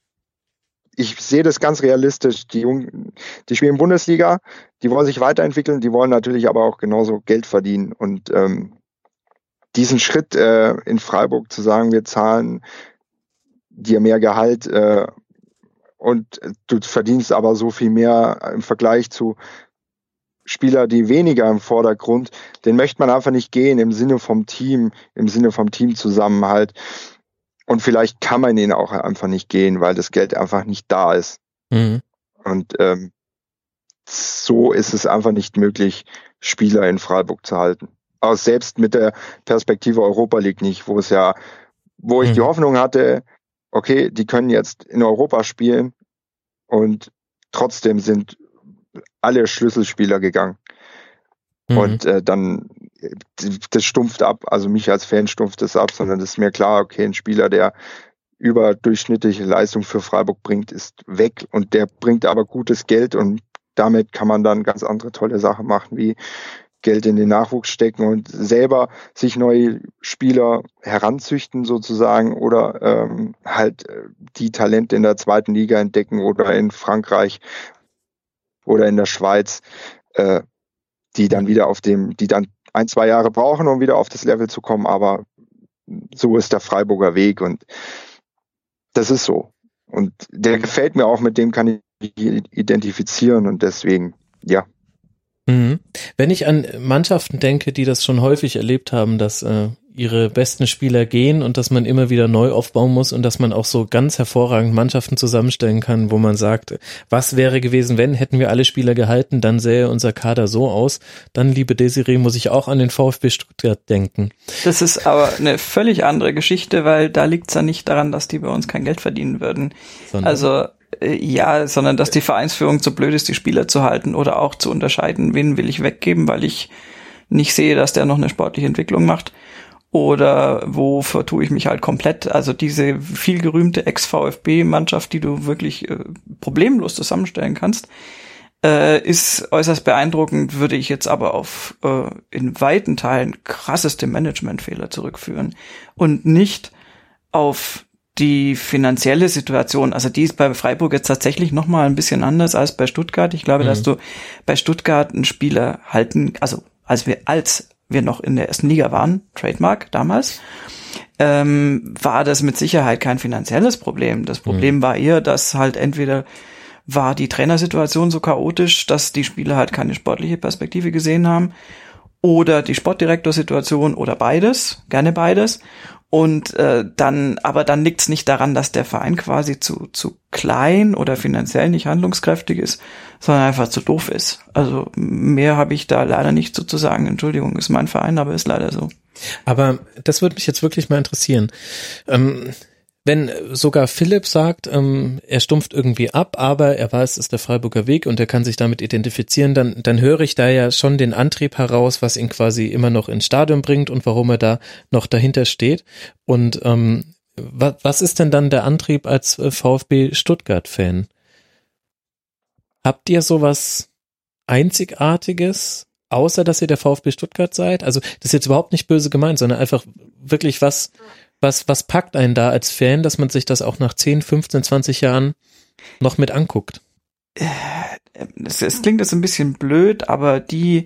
ich sehe das ganz realistisch. Die, Jungen, die spielen Bundesliga, die wollen sich weiterentwickeln, die wollen natürlich aber auch genauso Geld verdienen. Und ähm, diesen Schritt äh, in Freiburg zu sagen, wir zahlen dir mehr Gehalt äh, und du verdienst aber so viel mehr im Vergleich zu Spieler, die weniger im Vordergrund, den möchte man einfach nicht gehen im Sinne vom Team, im Sinne vom Teamzusammenhalt. Und vielleicht kann man ihn auch einfach nicht gehen, weil das Geld einfach nicht da ist. Mhm. Und ähm, so ist es einfach nicht möglich, Spieler in Freiburg zu halten. Aber selbst mit der Perspektive Europa League nicht, wo es ja, wo ich mhm. die Hoffnung hatte, okay, die können jetzt in Europa spielen und trotzdem sind alle Schlüsselspieler gegangen. Mhm. Und äh, dann das stumpft ab, also mich als Fan stumpft das ab, sondern das ist mir klar, okay, ein Spieler, der überdurchschnittliche Leistung für Freiburg bringt, ist weg und der bringt aber gutes Geld und damit kann man dann ganz andere tolle Sachen machen, wie Geld in den Nachwuchs stecken und selber sich neue Spieler heranzüchten sozusagen oder ähm, halt die Talente in der zweiten Liga entdecken oder in Frankreich oder in der Schweiz, äh, die dann wieder auf dem, die dann ein, zwei Jahre brauchen, um wieder auf das Level zu kommen, aber so ist der Freiburger Weg und das ist so. Und der gefällt mir auch, mit dem kann ich identifizieren und deswegen, ja. Mhm. Wenn ich an Mannschaften denke, die das schon häufig erlebt haben, dass äh, ihre besten Spieler gehen und dass man immer wieder neu aufbauen muss und dass man auch so ganz hervorragend Mannschaften zusammenstellen kann, wo man sagt, was wäre gewesen, wenn, hätten wir alle Spieler gehalten, dann sähe unser Kader so aus. Dann, liebe Desiree, muss ich auch an den VfB Stuttgart denken. Das ist aber eine völlig andere Geschichte, weil da liegt es ja nicht daran, dass die bei uns kein Geld verdienen würden. Sondern also ja, sondern dass die Vereinsführung zu blöd ist, die Spieler zu halten oder auch zu unterscheiden, wen will ich weggeben, weil ich nicht sehe, dass der noch eine sportliche Entwicklung macht oder wo vertue ich mich halt komplett. Also diese viel gerühmte Ex-VfB-Mannschaft, die du wirklich äh, problemlos zusammenstellen kannst, äh, ist äußerst beeindruckend, würde ich jetzt aber auf äh, in weiten Teilen krasseste Managementfehler zurückführen und nicht auf die finanzielle Situation. Also die ist bei Freiburg jetzt tatsächlich noch mal ein bisschen anders als bei Stuttgart. Ich glaube, mhm. dass du bei Stuttgart einen Spieler halten, also als wir als wir noch in der ersten Liga waren, Trademark damals, ähm, war das mit Sicherheit kein finanzielles Problem. Das Problem mhm. war eher, dass halt entweder war die Trainersituation so chaotisch, dass die Spieler halt keine sportliche Perspektive gesehen haben, oder die Sportdirektorsituation oder beides, gerne beides. Und äh, dann, aber dann liegt es nicht daran, dass der Verein quasi zu zu klein oder finanziell nicht handlungskräftig ist, sondern einfach zu doof ist. Also mehr habe ich da leider nicht so zu sagen. Entschuldigung, ist mein Verein, aber ist leider so. Aber das würde mich jetzt wirklich mal interessieren. Ähm, wenn sogar Philipp sagt, ähm, er stumpft irgendwie ab, aber er weiß, es ist der Freiburger Weg und er kann sich damit identifizieren, dann, dann höre ich da ja schon den Antrieb heraus, was ihn quasi immer noch ins Stadion bringt und warum er da noch dahinter steht. Und ähm, wa- was ist denn dann der Antrieb als äh, VfB Stuttgart-Fan? Habt ihr sowas Einzigartiges, außer dass ihr der VfB Stuttgart seid? Also das ist jetzt überhaupt nicht böse gemeint, sondern einfach wirklich was... Was, was packt einen da als Fan, dass man sich das auch nach zehn, fünfzehn, zwanzig Jahren noch mit anguckt? Es, es klingt jetzt ein bisschen blöd, aber die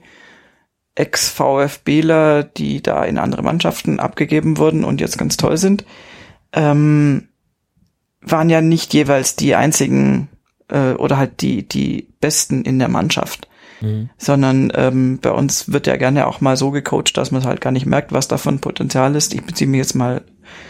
Ex-VfBler, die da in andere Mannschaften abgegeben wurden und jetzt ganz toll sind, ähm, waren ja nicht jeweils die einzigen äh, oder halt die, die Besten in der Mannschaft. Mhm. Sondern ähm, bei uns wird ja gerne auch mal so gecoacht, dass man halt gar nicht merkt, was davon Potenzial ist. Ich beziehe mich jetzt mal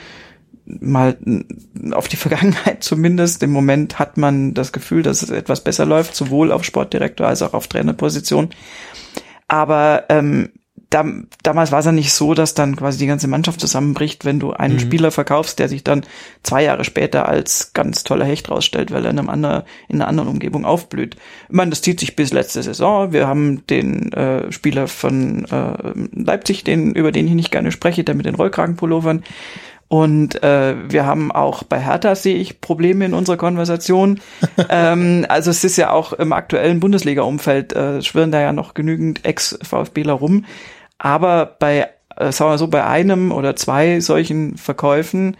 mal auf die Vergangenheit zumindest. Im Moment hat man das Gefühl, dass es etwas besser läuft, sowohl auf Sportdirektor als auch auf Trainerposition. Aber ähm, da, damals war es ja nicht so, dass dann quasi die ganze Mannschaft zusammenbricht, wenn du einen mhm. Spieler verkaufst, der sich dann zwei Jahre später als ganz toller Hecht rausstellt, weil er in, einem anderen, in einer anderen Umgebung aufblüht. Ich meine, das zieht sich bis letzte Saison. Wir haben den äh, Spieler von äh, Leipzig, den über den ich nicht gerne spreche, der mit den Rollkragenpullovern. Und äh, wir haben auch bei Hertha, sehe ich, Probleme in unserer Konversation. ähm, also es ist ja auch im aktuellen Bundesliga-Umfeld, äh, schwirren da ja noch genügend Ex-VfBler rum. Aber bei, äh, sagen wir so, bei einem oder zwei solchen Verkäufen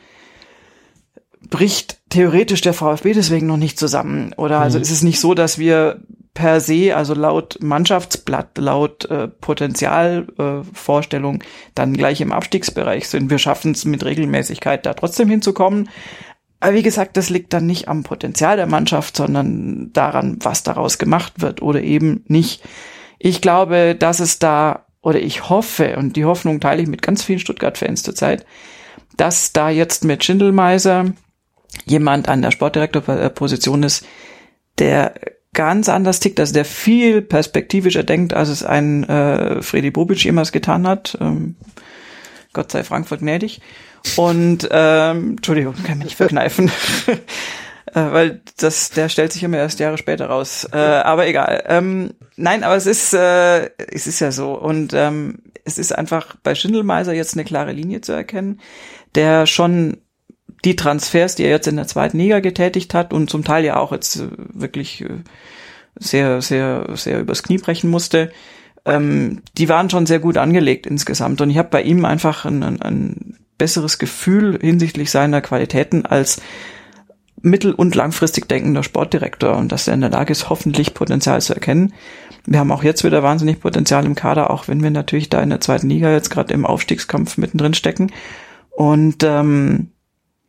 bricht theoretisch der VfB deswegen noch nicht zusammen. Oder also mhm. ist es nicht so, dass wir per se, also laut Mannschaftsblatt, laut äh, Potenzialvorstellung äh, dann gleich im Abstiegsbereich sind. Wir schaffen es mit Regelmäßigkeit, da trotzdem hinzukommen. Aber wie gesagt, das liegt dann nicht am Potenzial der Mannschaft, sondern daran, was daraus gemacht wird oder eben nicht. Ich glaube, dass es da, oder ich hoffe, und die Hoffnung teile ich mit ganz vielen Stuttgart-Fans zurzeit, dass da jetzt mit Schindelmeiser jemand an der Sportdirektorposition ist, der ganz anders tickt, also der viel perspektivischer denkt, als es ein äh, Fredi Bobic jemals getan hat. Ähm, Gott sei Frankfurt gnädig. Und ähm, Entschuldigung, kann mich nicht verkneifen. äh, weil das, der stellt sich immer erst Jahre später raus. Äh, aber egal. Ähm, nein, aber es ist, äh, es ist ja so. Und ähm, es ist einfach bei Schindelmeiser jetzt eine klare Linie zu erkennen, der schon die Transfers, die er jetzt in der zweiten Liga getätigt hat und zum Teil ja auch jetzt äh, wirklich äh, sehr, sehr, sehr übers Knie brechen musste, ähm, die waren schon sehr gut angelegt insgesamt. Und ich habe bei ihm einfach ein, ein, ein besseres Gefühl hinsichtlich seiner Qualitäten als mittel- und langfristig denkender Sportdirektor und dass er in der Lage ist, hoffentlich Potenzial zu erkennen. Wir haben auch jetzt wieder wahnsinnig Potenzial im Kader, auch wenn wir natürlich da in der zweiten Liga jetzt gerade im Aufstiegskampf mittendrin stecken. Und ähm,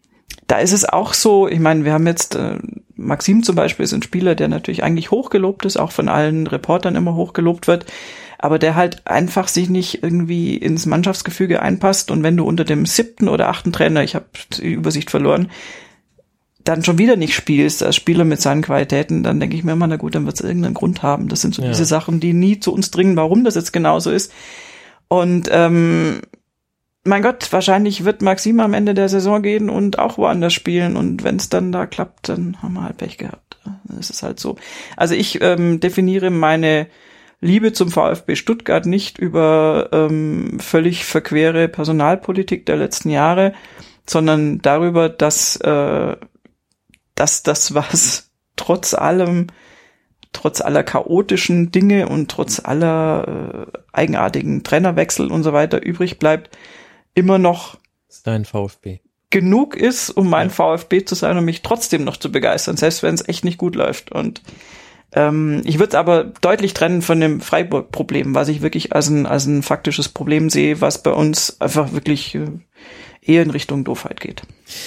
da ist es auch so, ich meine, wir haben jetzt, äh, Maxim zum Beispiel ist ein Spieler, der natürlich eigentlich hochgelobt ist, auch von allen Reportern immer hochgelobt wird, aber der halt einfach sich nicht irgendwie ins Mannschaftsgefüge einpasst und wenn du unter dem siebten oder achten Trainer, ich habe die Übersicht verloren, dann schon wieder nicht spielst als Spieler mit seinen Qualitäten, dann denke ich mir immer, na gut, dann wird es irgendeinen Grund haben. Das sind so ja. diese Sachen, die nie zu uns dringen, warum das jetzt genauso ist. Und ähm, mein Gott, wahrscheinlich wird Maxim am Ende der Saison gehen und auch woanders spielen und wenn es dann da klappt, dann haben wir halt Pech gehabt. Das ist halt so. Also ich ähm, definiere meine Liebe zum VfB Stuttgart nicht über ähm, völlig verquere Personalpolitik der letzten Jahre, sondern darüber, dass äh, dass das, was trotz allem, trotz aller chaotischen Dinge und trotz aller äh, eigenartigen Trainerwechsel und so weiter übrig bleibt, immer noch ist dein VfB. Genug ist, um mein ja. VfB zu sein und mich trotzdem noch zu begeistern, selbst wenn es echt nicht gut läuft. Und ähm, ich würde es aber deutlich trennen von dem Freiburg-Problem, was ich wirklich als ein, als ein faktisches Problem sehe, was bei uns einfach wirklich äh, eher in Richtung Doofheit geht.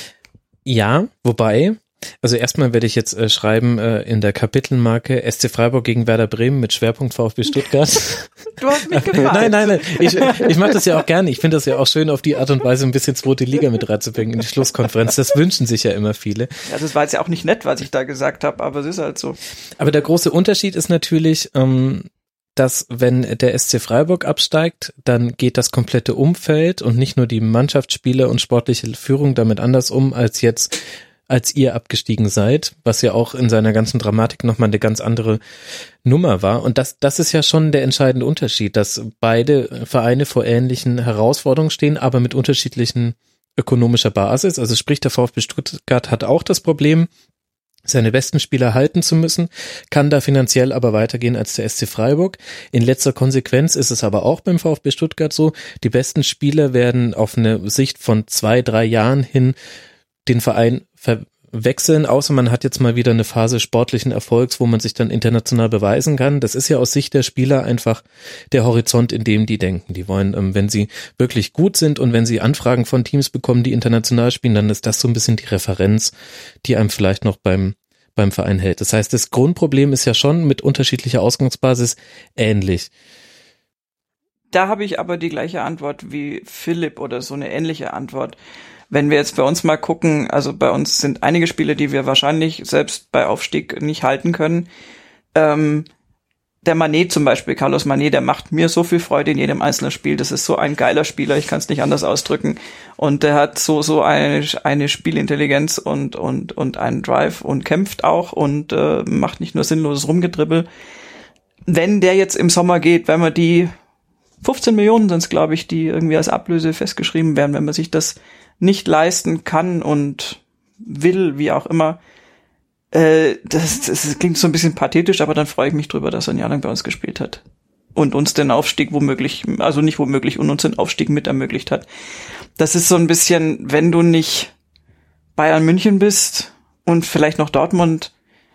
Ja, wobei... Also erstmal werde ich jetzt äh, schreiben äh, in der Kapitelmarke S C Freiburg gegen Werder Bremen mit Schwerpunkt VfB Stuttgart. Du hast mich gefragt. Nein, nein, nein. Ich, ich mache das ja auch gerne. Ich finde das ja auch schön, auf die Art und Weise ein bisschen zweite Liga mit reinzubringen in die Schlusskonferenz. Das wünschen sich ja immer viele. Ja, das war jetzt ja auch nicht nett, was ich da gesagt habe, aber es ist halt so. Aber der große Unterschied ist natürlich, ähm, dass wenn der S C Freiburg absteigt, dann geht das komplette Umfeld und nicht nur die Mannschaftsspieler und sportliche Führung damit anders um, als jetzt als ihr abgestiegen seid, was ja auch in seiner ganzen Dramatik nochmal eine ganz andere Nummer war. Und das, das ist ja schon der entscheidende Unterschied, dass beide Vereine vor ähnlichen Herausforderungen stehen, aber mit unterschiedlichen ökonomischer Basis. Also sprich, der VfB Stuttgart hat auch das Problem, seine besten Spieler halten zu müssen, kann da finanziell aber weitergehen als der S C Freiburg. In letzter Konsequenz ist es aber auch beim VfB Stuttgart so, die besten Spieler werden auf eine Sicht von zwei, drei Jahren hin den Verein verwechseln, außer man hat jetzt mal wieder eine Phase sportlichen Erfolgs, wo man sich dann international beweisen kann. Das ist ja aus Sicht der Spieler einfach der Horizont, in dem die denken. Die wollen, wenn sie wirklich gut sind und wenn sie Anfragen von Teams bekommen, die international spielen, dann ist das so ein bisschen die Referenz, die einem vielleicht noch beim beim Verein hält. Das heißt, das Grundproblem ist ja schon mit unterschiedlicher Ausgangsbasis ähnlich. Da habe ich aber die gleiche Antwort wie Philipp oder so eine ähnliche Antwort. Wenn wir jetzt bei uns mal gucken, also bei uns sind einige Spiele, die wir wahrscheinlich selbst bei Aufstieg nicht halten können. Ähm, der Mané zum Beispiel, Carlos Mané, der macht mir so viel Freude in jedem einzelnen Spiel. Das ist so ein geiler Spieler, ich kann es nicht anders ausdrücken. Und der hat so so eine eine Spielintelligenz und und und einen Drive und kämpft auch und äh, macht nicht nur sinnloses Rumgedribbel. Wenn der jetzt im Sommer geht, wenn man die fünfzehn Millionen sind es, glaube ich, die irgendwie als Ablöse festgeschrieben werden, wenn man sich das nicht leisten kann und will, wie auch immer. Äh, das, das klingt so ein bisschen pathetisch, aber dann freue ich mich drüber, dass er ein Jahr lang bei uns gespielt hat. Und uns den Aufstieg womöglich, also nicht womöglich, und uns den Aufstieg mit ermöglicht hat. Das ist so ein bisschen, wenn du nicht Bayern München bist und vielleicht noch Dortmund,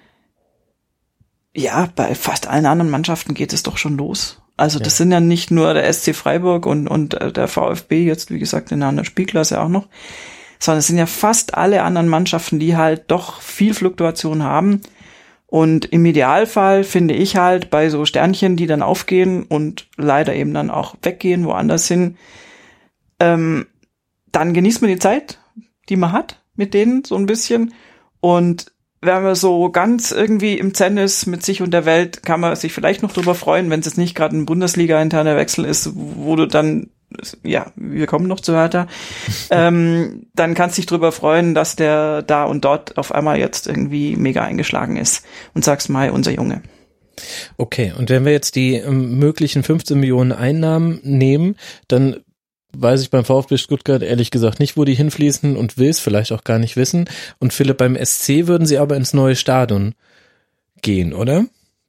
ja, bei fast allen anderen Mannschaften geht es doch schon los. Also das ja. sind ja nicht nur der S C Freiburg und und der VfB jetzt, wie gesagt, in einer anderen Spielklasse auch noch, sondern es sind ja fast alle anderen Mannschaften, die halt doch viel Fluktuation haben. Und im Idealfall finde ich halt bei so Sternchen, die dann aufgehen und leider eben dann auch weggehen, woanders hin, ähm, dann genießt man die Zeit, die man hat mit denen so ein bisschen. Und wenn man so ganz irgendwie im Zen ist mit sich und der Welt, kann man sich vielleicht noch drüber freuen, wenn es jetzt nicht gerade ein Bundesliga-interner Wechsel ist, wo du dann, ja, wir kommen noch zu Hertha, ähm, dann kannst du dich drüber freuen, dass der da und dort auf einmal jetzt irgendwie mega eingeschlagen ist und sagst mal, unser Junge. Okay, und wenn wir jetzt die ähm, möglichen fünfzehn Millionen Einnahmen nehmen, dann weiß ich beim VfB Stuttgart ehrlich gesagt nicht, wo die hinfließen und will es vielleicht auch gar nicht wissen. Und Philipp, beim S C würden sie aber ins neue Stadion gehen, oder?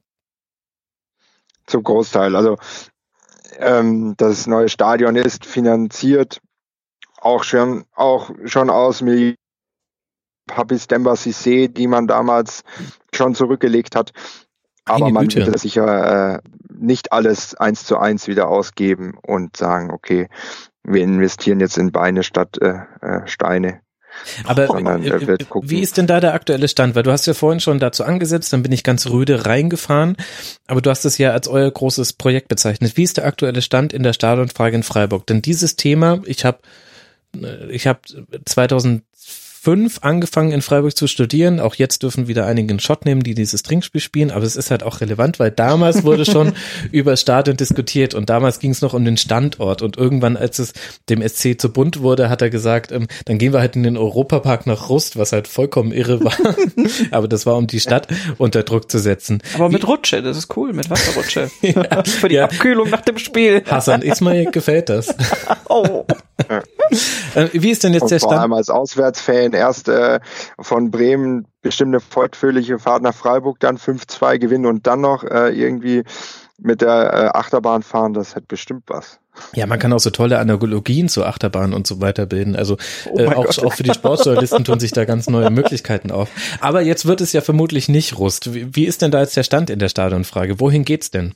Zum Großteil. Also ähm, das neue Stadion ist finanziert auch schon, auch schon aus Millionen Papis Demba Cissé, die man damals schon zurückgelegt hat. Aber man wird sicher äh, nicht alles eins zu eins wieder ausgeben und sagen, okay, wir investieren jetzt in Beine statt äh, äh, Steine. Aber wie ist denn da der aktuelle Stand? Weil du hast ja vorhin schon dazu angesetzt, dann bin ich ganz rüde reingefahren, aber du hast es ja als euer großes Projekt bezeichnet. Wie ist der aktuelle Stand in der Stadionfrage in Freiburg? Denn dieses Thema, ich habe ich habe zweitausendfünf angefangen in Freiburg zu studieren, auch jetzt dürfen wieder einige einen Shot nehmen, die dieses Trinkspiel spielen, aber es ist halt auch relevant, weil damals wurde schon über Stadion diskutiert und damals ging es noch um den Standort und irgendwann, als es dem S C zu bunt wurde, hat er gesagt, ähm, dann gehen wir halt in den Europapark nach Rust, was halt vollkommen irre war, aber das war, um die Stadt unter Druck zu setzen. Aber mit Wie, Rutsche, das ist cool, mit Wasserrutsche. ja, für die ja. Abkühlung nach dem Spiel. Hassan Ismail gefällt das. oh. Ja. Wie ist denn jetzt und der Stand? Vor allem als Auswärtsfan erst äh, von Bremen bestimmt eine fortführliche Fahrt nach Freiburg, dann fünf zwei gewinnen und dann noch äh, irgendwie mit der äh, Achterbahn fahren, das hat bestimmt was. Ja, man kann auch so tolle Analogien zu Achterbahn und so weiter bilden. Also oh äh, auch, auch für die Sportjournalisten tun sich da ganz neue Möglichkeiten auf. Aber jetzt wird es ja vermutlich nicht Rust. Wie, wie ist denn da jetzt der Stand in der Stadionfrage? Wohin geht's denn?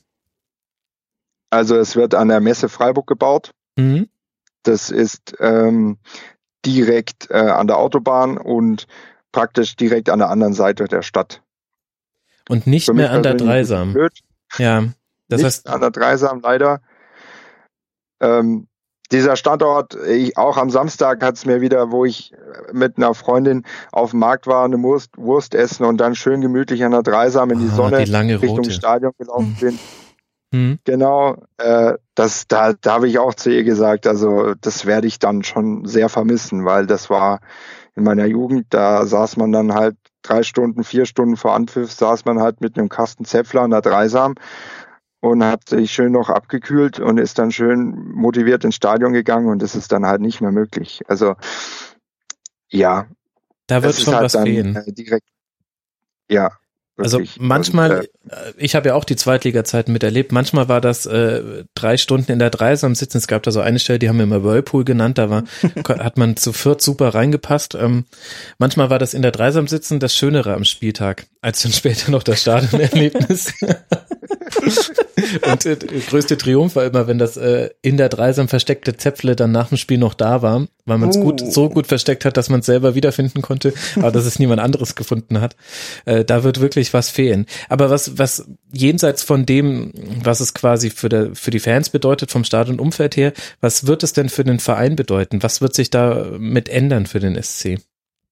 Also es wird an der Messe Freiburg gebaut. Mhm. Das ist ähm, direkt äh, an der Autobahn und praktisch direkt an der anderen Seite der Stadt. Und nicht mehr an der Dreisam. Ja, das nicht heißt an der Dreisam leider. Ähm, dieser Standort, ich, auch am Samstag hat es mir wieder, wo ich mit einer Freundin auf dem Markt war, eine Wurst, Wurst essen und dann schön gemütlich an der Dreisam in die ah, Sonne die lange Richtung Rote. Stadion gelaufen mhm. bin. Mhm. Genau, äh, das, da, da habe ich auch zu ihr gesagt, also das werde ich dann schon sehr vermissen, weil das war in meiner Jugend, da saß man dann halt drei Stunden, vier Stunden vor Anpfiff, saß man halt mit einem Kasten Zäpfler an der Dreisam und hat sich schön noch abgekühlt und ist dann schön motiviert ins Stadion gegangen und das ist dann halt nicht mehr möglich. Also ja, da wird schon halt was fehlen. Äh, direkt, ja. Also manchmal, und, äh, ich habe ja auch die Zweitliga-Zeiten miterlebt, manchmal war das äh, drei Stunden in der Dreisam sitzen, es gab da so eine Stelle, die haben wir immer Whirlpool genannt, da war hat man zu viert super reingepasst. Ähm, manchmal war das in der Dreisam sitzen das Schönere am Spieltag, als dann später noch das Stadionerlebnis. Und äh, der größte Triumph war immer, wenn das äh, in der Dreisam versteckte Zäpfle dann nach dem Spiel noch da war, weil man es oh. gut so gut versteckt hat, dass man es selber wiederfinden konnte, aber dass es niemand anderes gefunden hat. Äh, da wird wirklich was fehlen. Aber was was jenseits von dem, was es quasi für der für die Fans bedeutet vom Stadionumfeld her, was wird es denn für den Verein bedeuten? Was wird sich da mit ändern für den S C?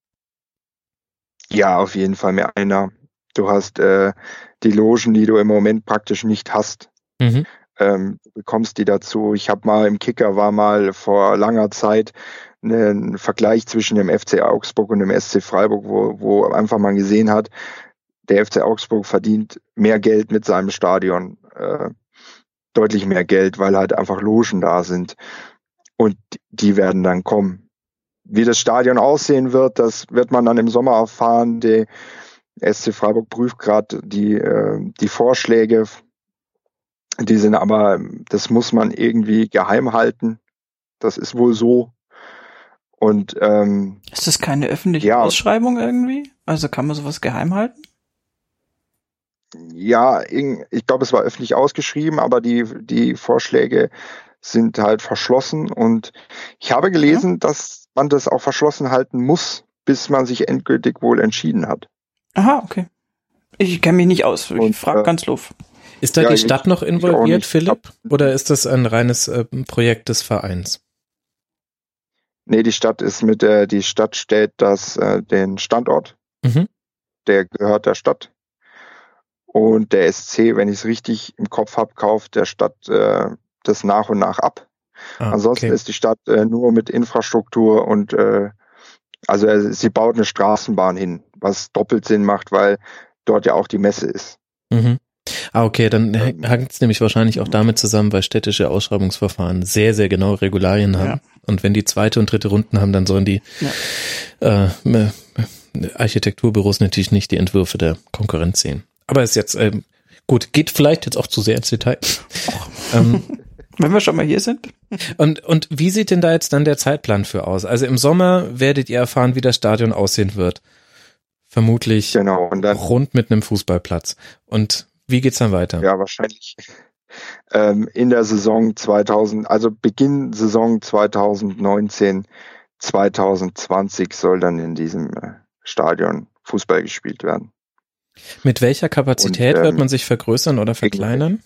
Ja, auf jeden Fall mehr einer. Du hast äh, die Logen, die du im Moment praktisch nicht hast. Mhm. Ähm, du bekommst die dazu. Ich habe mal im Kicker, war mal vor langer Zeit ein Vergleich zwischen dem F C Augsburg und dem S C Freiburg, wo, wo einfach man gesehen hat, der F C Augsburg verdient mehr Geld mit seinem Stadion. Äh, deutlich mehr Geld, weil halt einfach Logen da sind. Und die werden dann kommen. Wie das Stadion aussehen wird, das wird man dann im Sommer erfahren. Die S C Freiburg prüft gerade die, äh, die Vorschläge. Die sind aber, das muss man irgendwie geheim halten. Das ist wohl so. Und ähm, ist das keine öffentliche ja, Ausschreibung irgendwie? Also kann man sowas geheim halten? Ja, ich glaube, es war öffentlich ausgeschrieben, aber die, die Vorschläge sind halt verschlossen. Und ich habe gelesen, ja. dass man das auch verschlossen halten muss, bis man sich endgültig wohl entschieden hat. Aha, okay. Ich kenne mich nicht aus. Ich frage äh, ganz doof. Ist da ja, die Stadt ich, noch involviert, Philipp? Oder ist das ein reines äh, Projekt des Vereins? Nee, die Stadt ist mit der, die Stadt stellt das, äh, den Standort. Mhm. Der gehört der Stadt. Und der S C, wenn ich es richtig im Kopf habe, kauft der Stadt äh, das nach und nach ab. Ah, Ansonsten okay. ist die Stadt äh, nur mit Infrastruktur und äh, also äh, sie baut eine Straßenbahn hin, was doppelt Sinn macht, weil dort ja auch die Messe ist. Mhm. Ah, okay, dann ähm, hängt es nämlich wahrscheinlich auch damit zusammen, weil städtische Ausschreibungsverfahren sehr, sehr genaue Regularien haben. Ja. Und wenn die zweite und dritte Runden haben, dann sollen die ja. äh, Architekturbüros natürlich nicht die Entwürfe der Konkurrenz sehen. Aber ist jetzt, ähm, gut, geht vielleicht jetzt auch zu sehr ins Detail. ähm, Wenn wir schon mal hier sind. Und, und wie sieht denn da jetzt dann der Zeitplan für aus? Also im Sommer werdet ihr erfahren, wie das Stadion aussehen wird. Vermutlich genau, und dann, rund mit einem Fußballplatz. Und wie geht's dann weiter? Ja, wahrscheinlich ähm, in der Saison zweitausend, also Beginn Saison zwanzig neunzehn, zwanzig zwanzig soll dann in diesem äh, Stadion Fußball gespielt werden. Mit welcher Kapazität Und, ähm, wird man sich vergrößern oder verkleinern?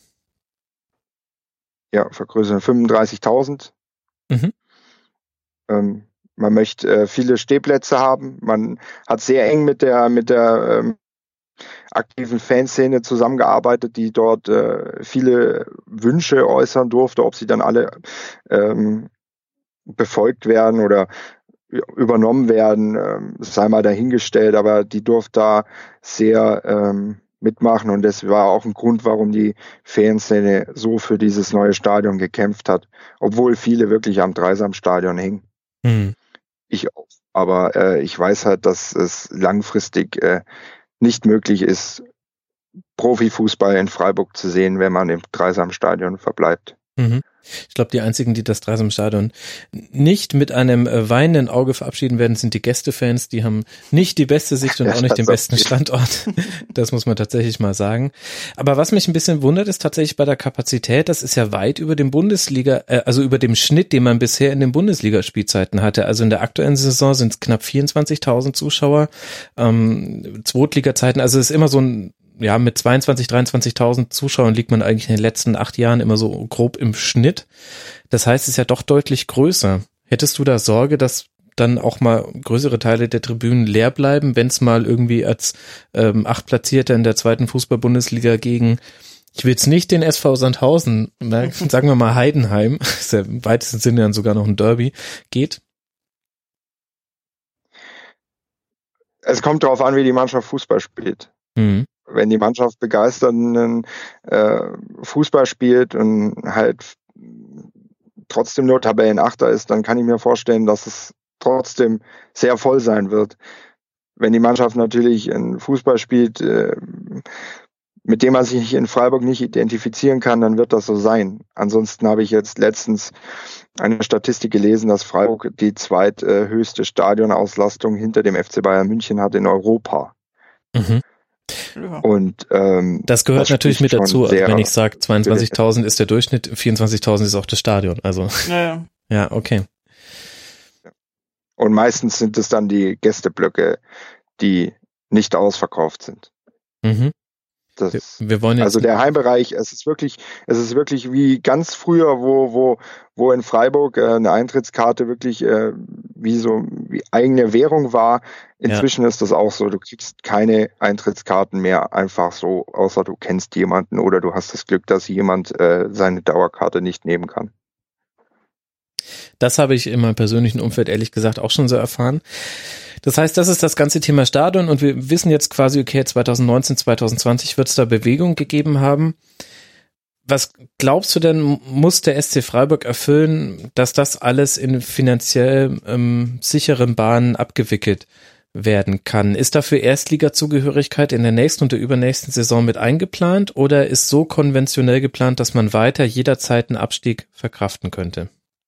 Ja, vergrößern fünfunddreißigtausend. Mhm. Ähm, man möchte äh, viele Stehplätze haben. Man hat sehr eng mit der mit der ähm, aktiven Fanszene zusammengearbeitet, die dort äh, viele Wünsche äußern durfte. Ob sie dann alle ähm, befolgt werden oder übernommen werden, ähm, sei mal dahingestellt, aber die durfte da sehr ähm, mitmachen und das war auch ein Grund, warum die Fanszene so für dieses neue Stadion gekämpft hat, obwohl viele wirklich am Dreisamstadion hingen. Mhm. Ich auch. Aber äh, ich weiß halt, dass es langfristig äh, nicht möglich ist, Profifußball in Freiburg zu sehen, wenn man im Dreisamstadion verbleibt. Mhm. Ich glaube, die einzigen, die das Dreisamstadion nicht mit einem äh, weinenden Auge verabschieden werden, sind die Gästefans. Die haben nicht die beste Sicht und auch nicht den besten Standort. Das muss man tatsächlich mal sagen. Aber was mich ein bisschen wundert, ist tatsächlich bei der Kapazität, das ist ja weit über dem Bundesliga, äh, also über dem Schnitt, den man bisher in den Bundesligaspielzeiten hatte. Also in der aktuellen Saison sind es knapp vierundzwanzigtausend Zuschauer. Ähm, Zweitliga-Zeiten, also es ist immer so ein ja, mit zweiundzwanzig, dreiundzwanzigtausend Zuschauern liegt man eigentlich in den letzten acht Jahren immer so grob im Schnitt. Das heißt, es ist ja doch deutlich größer. Hättest du da Sorge, dass dann auch mal größere Teile der Tribünen leer bleiben, wenn es mal irgendwie als ähm, Achtplatzierter in der zweiten Fußball-Bundesliga gegen, ich will jetzt nicht den S V Sandhausen, sagen wir mal Heidenheim, ist ja im weitesten Sinne dann sogar noch ein Derby, geht? Es kommt darauf an, wie die Mannschaft Fußball spielt. Mhm. Wenn die Mannschaft begeisternden äh, Fußball spielt und halt trotzdem nur Tabellenachter ist, dann kann ich mir vorstellen, dass es trotzdem sehr voll sein wird. Wenn die Mannschaft natürlich einen Fußball spielt, äh, mit dem man sich in Freiburg nicht identifizieren kann, dann wird das so sein. Ansonsten habe ich jetzt letztens eine Statistik gelesen, dass Freiburg die zweithöchste Stadionauslastung hinter dem F C Bayern München hat in Europa. Mhm. Und ähm, das gehört das natürlich mit dazu, also wenn ich sage zweiundzwanzigtausend ist der Durchschnitt, vierundzwanzigtausend ist auch das Stadion, also ja, ja. ja, okay. Und meistens sind es dann die Gästeblöcke, die nicht ausverkauft sind. Mhm. Das, wir wollen jetzt also der Heimbereich, es ist wirklich, es ist wirklich wie ganz früher, wo, wo, wo in Freiburg äh, eine Eintrittskarte wirklich äh, wie so wie eigene Währung war. Inzwischen ja. ist das auch so, du kriegst keine Eintrittskarten mehr einfach so, außer du kennst jemanden oder du hast das Glück, dass jemand äh, seine Dauerkarte nicht nehmen kann. Das habe ich in meinem persönlichen Umfeld ehrlich gesagt auch schon so erfahren. Das heißt, das ist das ganze Thema Stadion und wir wissen jetzt quasi, okay, zwanzig neunzehn, zwanzig zwanzig wird es da Bewegung gegeben haben. Was glaubst du denn, muss der S C Freiburg erfüllen, dass das alles in finanziell ähm, sicheren Bahnen abgewickelt werden kann? Ist dafür Erstliga-Zugehörigkeit in der nächsten und der übernächsten Saison mit eingeplant oder ist so konventionell geplant, dass man weiter jederzeit einen Abstieg verkraften könnte?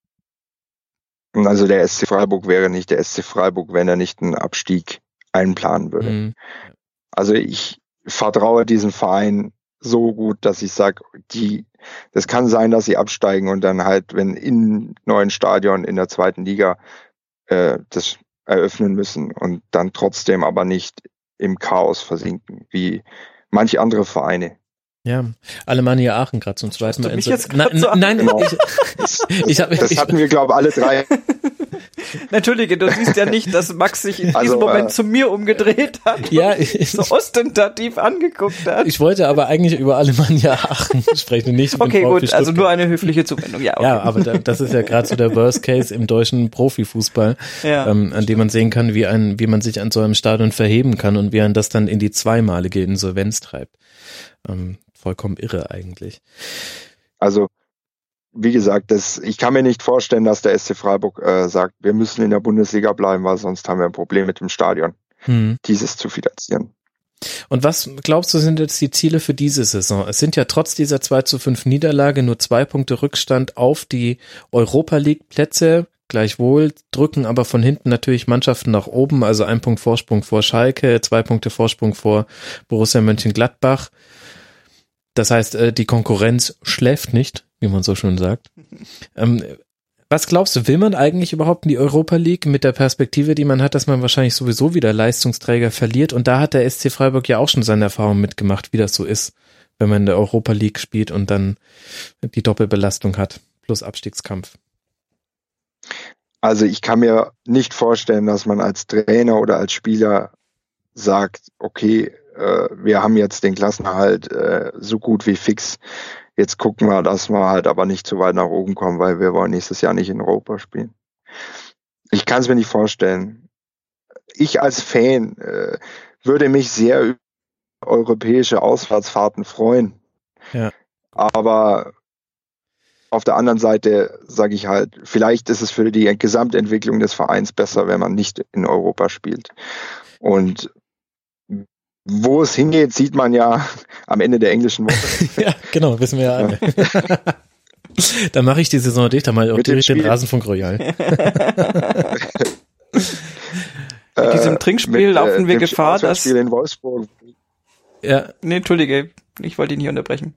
Also der S C Freiburg wäre nicht der S C Freiburg, wenn er nicht einen Abstieg einplanen würde. Mhm. Also ich vertraue diesem Verein so gut, dass ich sage, die, das kann sein, dass sie absteigen und dann halt, wenn im neuen Stadion in der zweiten Liga äh, das eröffnen müssen und dann trotzdem aber nicht im Chaos versinken, wie manche andere Vereine. Ja, Alemannia Aachen gerade zum zweiten Mal. Mich jetzt nein, so nein, genau. ich, das, ich hab, das ich, hatten wir, glaube ich, alle drei. Entschuldige, du siehst ja nicht, dass Max sich in diesem also, Moment äh, zu mir umgedreht hat ja, und ich, so ostentativ angeguckt hat. Ich wollte aber eigentlich über Alemannia Aachen sprechen, nicht über Okay, gut, Stuttgart. Also nur eine höfliche Zuwendung. Ja, okay. Ja, aber da, das ist ja gerade so der Worst Case im deutschen Profifußball, ja, ähm, an dem man sehen kann, wie ein, wie man sich an so einem Stadion verheben kann und wie man das dann in die zweimalige Insolvenz treibt. Ähm, vollkommen irre eigentlich. Also wie gesagt, das, ich kann mir nicht vorstellen, dass der S C Freiburg äh, sagt, wir müssen in der Bundesliga bleiben, weil sonst haben wir ein Problem mit dem Stadion, hm. dieses zu finanzieren. Und was glaubst du, sind jetzt die Ziele für diese Saison? Es sind ja trotz dieser zwei zu fünf Niederlage nur zwei Punkte Rückstand auf die Europa-League-Plätze. Gleichwohl drücken aber von hinten natürlich Mannschaften nach oben, also ein Punkt Vorsprung vor Schalke, zwei Punkte Vorsprung vor Borussia Mönchengladbach. Das heißt, die Konkurrenz schläft nicht, wie man so schön sagt. Ähm, Was glaubst du, will man eigentlich überhaupt in die Europa League mit der Perspektive, die man hat, dass man wahrscheinlich sowieso wieder Leistungsträger verliert? Und da hat der S C Freiburg ja auch schon seine Erfahrungen mitgemacht, wie das so ist, wenn man in der Europa League spielt und dann die Doppelbelastung hat, plus Abstiegskampf. Also ich kann mir nicht vorstellen, dass man als Trainer oder als Spieler sagt, okay, äh, wir haben jetzt den Klassenerhalt äh, so gut wie fix. Jetzt gucken wir, dass wir halt aber nicht zu weit nach oben kommen, weil wir wollen nächstes Jahr nicht in Europa spielen. Ich kann es mir nicht vorstellen. Ich als Fan äh, würde mich sehr über europäische Auswärtsfahrten freuen. Ja. Aber auf der anderen Seite sage ich halt, vielleicht ist es für die Gesamtentwicklung des Vereins besser, wenn man nicht in Europa spielt. Und wo es hingeht, sieht man ja am Ende der englischen Woche. Ja, genau, wissen wir ja alle. Ja. Dann mache ich die Saison dicht, dann mache ich auch direkt den Rasenfunk Royal. Mit diesem Trinkspiel mit, laufen wir äh, Gefahr, dass... Spiel in Wolfsburg. Ja. Nee, entschuldige, ich wollte ihn nicht unterbrechen.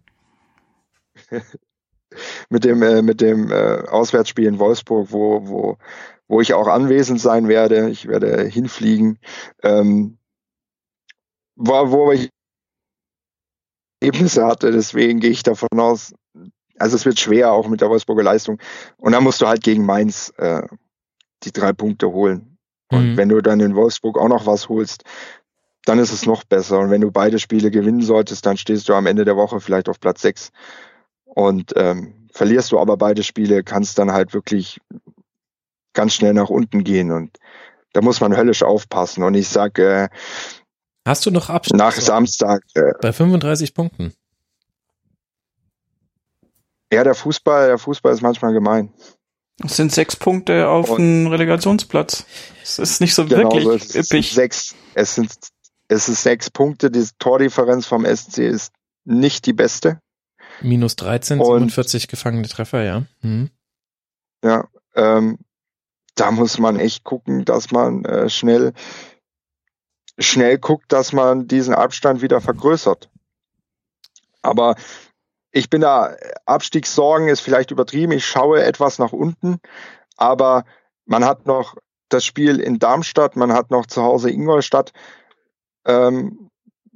mit dem, äh, mit dem äh, Auswärtsspiel in Wolfsburg, wo, wo, wo ich auch anwesend sein werde. Ich werde hinfliegen. Ähm, Wo, wo ich Ergebnisse hatte, deswegen gehe ich davon aus, also es wird schwer, auch mit der Wolfsburger Leistung. Und dann musst du halt gegen Mainz äh, die drei Punkte holen. Und Mhm. wenn du dann in Wolfsburg auch noch was holst, dann ist es noch besser. Und wenn du beide Spiele gewinnen solltest, dann stehst du am Ende der Woche vielleicht auf Platz sechs. Und ähm, verlierst du aber beide Spiele, kannst dann halt wirklich ganz schnell nach unten gehen. Und da muss man höllisch aufpassen. Und ich sage, äh, Hast du noch Abstand? nach Samstag. Äh, Bei fünfunddreißig Punkten. ja, der Fußball, der Fußball ist manchmal gemein. Es sind sechs Punkte auf Und- dem Relegationsplatz. Es ist nicht so Genau, wirklich so, es ist üppig. sechs. Es sind, es ist sechs Punkte. Die Tordifferenz vom S C ist nicht die beste. Minus dreizehn, Und- siebenundvierzig gefangene Treffer, ja. Mhm. Ja, ähm, da muss man echt gucken, dass man äh, schnell, schnell guckt, dass man diesen Abstand wieder vergrößert. Aber ich bin da, Abstiegssorgen ist vielleicht übertrieben. Ich schaue etwas nach unten, aber man hat noch das Spiel in Darmstadt, man hat noch zu Hause Ingolstadt. Ähm,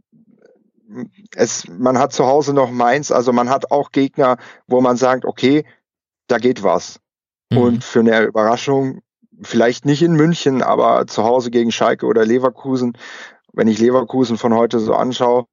es, man hat zu Hause noch Mainz, also man hat auch Gegner, wo man sagt, okay, da geht was. Mhm. Und für eine Überraschung, vielleicht nicht in München, aber zu Hause gegen Schalke oder Leverkusen, wenn ich Leverkusen von heute so anschaue,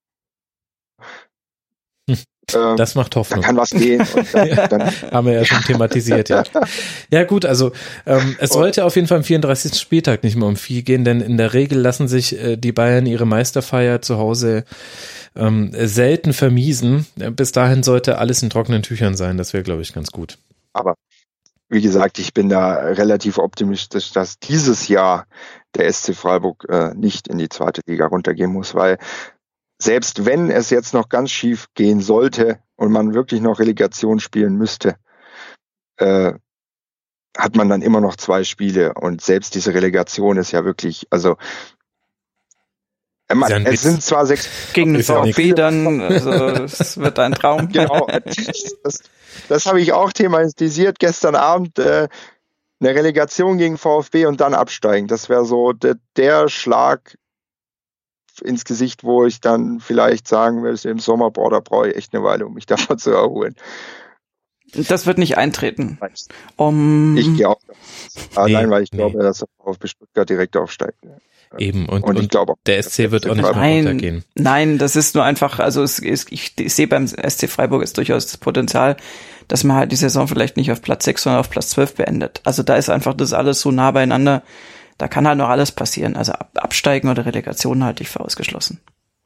ähm, Das macht da Hoffnung. kann was gehen. Und dann, dann, Haben wir ja schon thematisiert, ja. Ja gut, also ähm, es sollte auf jeden Fall am vierunddreißigsten Spieltag nicht mehr um viel gehen, denn in der Regel lassen sich äh, die Bayern ihre Meisterfeier zu Hause ähm, selten vermiesen. Bis dahin sollte alles in trockenen Tüchern sein, das wäre, glaube ich, ganz gut. aber wie gesagt, ich bin da relativ optimistisch, dass dieses Jahr der S C Freiburg äh, nicht in die zweite Liga runtergehen muss, weil selbst wenn es jetzt noch ganz schief gehen sollte und man wirklich noch Relegation spielen müsste, äh, hat man dann immer noch zwei Spiele und selbst diese Relegation ist ja wirklich, also äh, man, Ist ja ein es Witz. sind zwar sechs, Gegen den Ist ja VfB dann, also es wird ein Traum. genau, das, das habe ich auch thematisiert gestern Abend, äh, eine Relegation gegen VfB und dann absteigen. Das wäre so der, der Schlag ins Gesicht, wo ich dann vielleicht sagen würde, im Sommer, boah, da brauche ich echt eine Weile, um mich davon zu erholen. Das wird nicht eintreten. Um, Ich gehe auch. Allein, Nee, weil ich nee. glaube, dass der VfB Stuttgart direkt aufsteigt. Eben, und, Und ich und glaube auch, der S C wird auch nicht mehr Nein. runtergehen. Nein, das ist nur einfach, also es, es, ich, ich sehe beim S C Freiburg ist durchaus das Potenzial, dass man halt die Saison vielleicht nicht auf Platz sechs, sondern auf Platz zwölf beendet. Also da ist einfach das alles so nah beieinander, da kann halt noch alles passieren. Also ab, Absteigen oder Relegation halte ich für ausgeschlossen.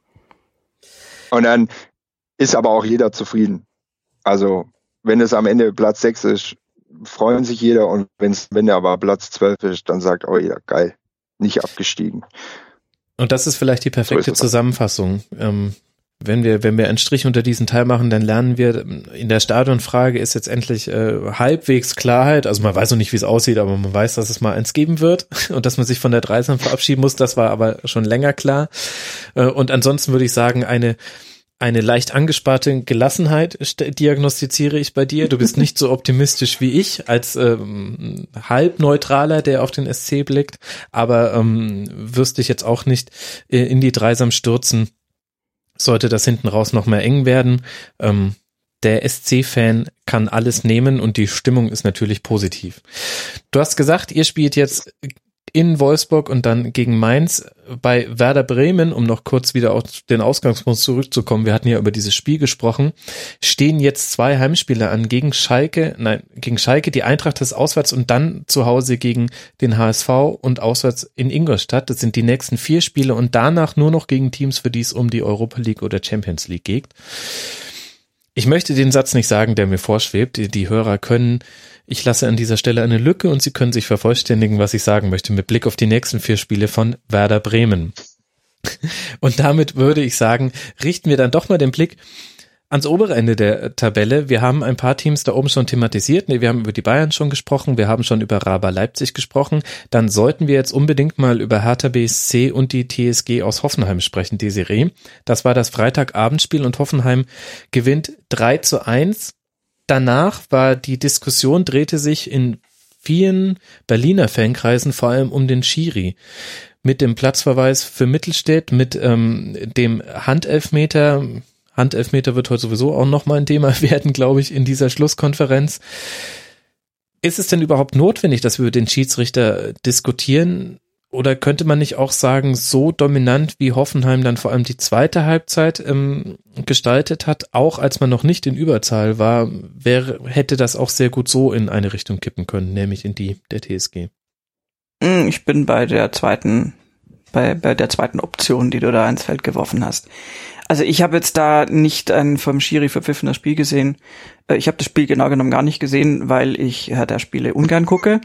Und dann ist aber auch jeder zufrieden. Also, wenn es am Ende Platz sechs ist, freuen sich jeder. Und wenn's, wenn er aber Platz zwölf ist, dann sagt auch jeder, geil, nicht abgestiegen. Und das ist vielleicht die So perfekte ist es. Zusammenfassung. Ähm, wenn wir, wenn wir einen Strich unter diesen Teil machen, dann lernen wir, in der Stadionfrage ist jetzt endlich äh, halbwegs Klarheit. Also man weiß noch nicht, wie es aussieht, aber man weiß, dass es mal eins geben wird und dass man sich von der Dreisam verabschieden muss. Das war aber schon länger klar. Äh, und ansonsten würde ich sagen, eine Eine leicht angesparte Gelassenheit diagnostiziere ich bei dir. Du bist nicht so optimistisch wie ich als ähm, Halbneutraler, der auf den S C blickt, aber ähm, wirst dich jetzt auch nicht in die Dreisam stürzen, sollte das hinten raus noch mal eng werden. Ähm, der S C-Fan kann alles nehmen und die Stimmung ist natürlich positiv. Du hast gesagt, ihr spielt jetzt in Wolfsburg und dann gegen Mainz. Bei Werder Bremen, um noch kurz wieder auf den Ausgangspunkt zurückzukommen, wir hatten ja über dieses Spiel gesprochen, stehen jetzt zwei Heimspiele an gegen Schalke, nein, gegen Schalke, die Eintracht ist auswärts und dann zu Hause gegen den H S V und auswärts in Ingolstadt. Das sind die nächsten vier Spiele und danach nur noch gegen Teams, für die es um die Europa League oder Champions League geht. Ich möchte den Satz nicht sagen, der mir vorschwebt. Die, die Hörer können, ich lasse an dieser Stelle eine Lücke und sie können sich vervollständigen, was ich sagen möchte, mit Blick auf die nächsten vier Spiele von Werder Bremen. Und damit würde ich sagen, richten wir dann doch mal den Blick ans obere Ende der Tabelle. Wir haben ein paar Teams da oben schon thematisiert. Nee, wir haben über die Bayern schon gesprochen. Wir haben schon über R B Leipzig gesprochen. Dann sollten wir jetzt unbedingt mal über Hertha B S C und die T S G aus Hoffenheim sprechen, Desiree. Das war das Freitagabendspiel und Hoffenheim gewinnt drei zu eins. Danach war die Diskussion, drehte sich in vielen Berliner Fankreisen vor allem um den Schiri. Mit dem Platzverweis für Mittelstädt, mit ähm, dem Handelfmeter. Handelfmeter wird heute sowieso auch nochmal ein Thema werden, glaube ich, in dieser Schlusskonferenz. Ist es denn überhaupt notwendig, dass wir über den Schiedsrichter diskutieren? Oder könnte man nicht auch sagen, so dominant wie Hoffenheim dann vor allem die zweite Halbzeit ähm, gestaltet hat, auch als man noch nicht in Überzahl war, wäre, hätte das auch sehr gut so in eine Richtung kippen können, nämlich in die der T S G? Ich bin bei der zweiten, bei, bei der zweiten Option, die du da ins Feld geworfen hast. Also ich habe jetzt da nicht ein vom Schiri verpfiffenes Spiel gesehen. Ich habe das Spiel genau genommen gar nicht gesehen, weil ich Hertha-Spiele ungern gucke.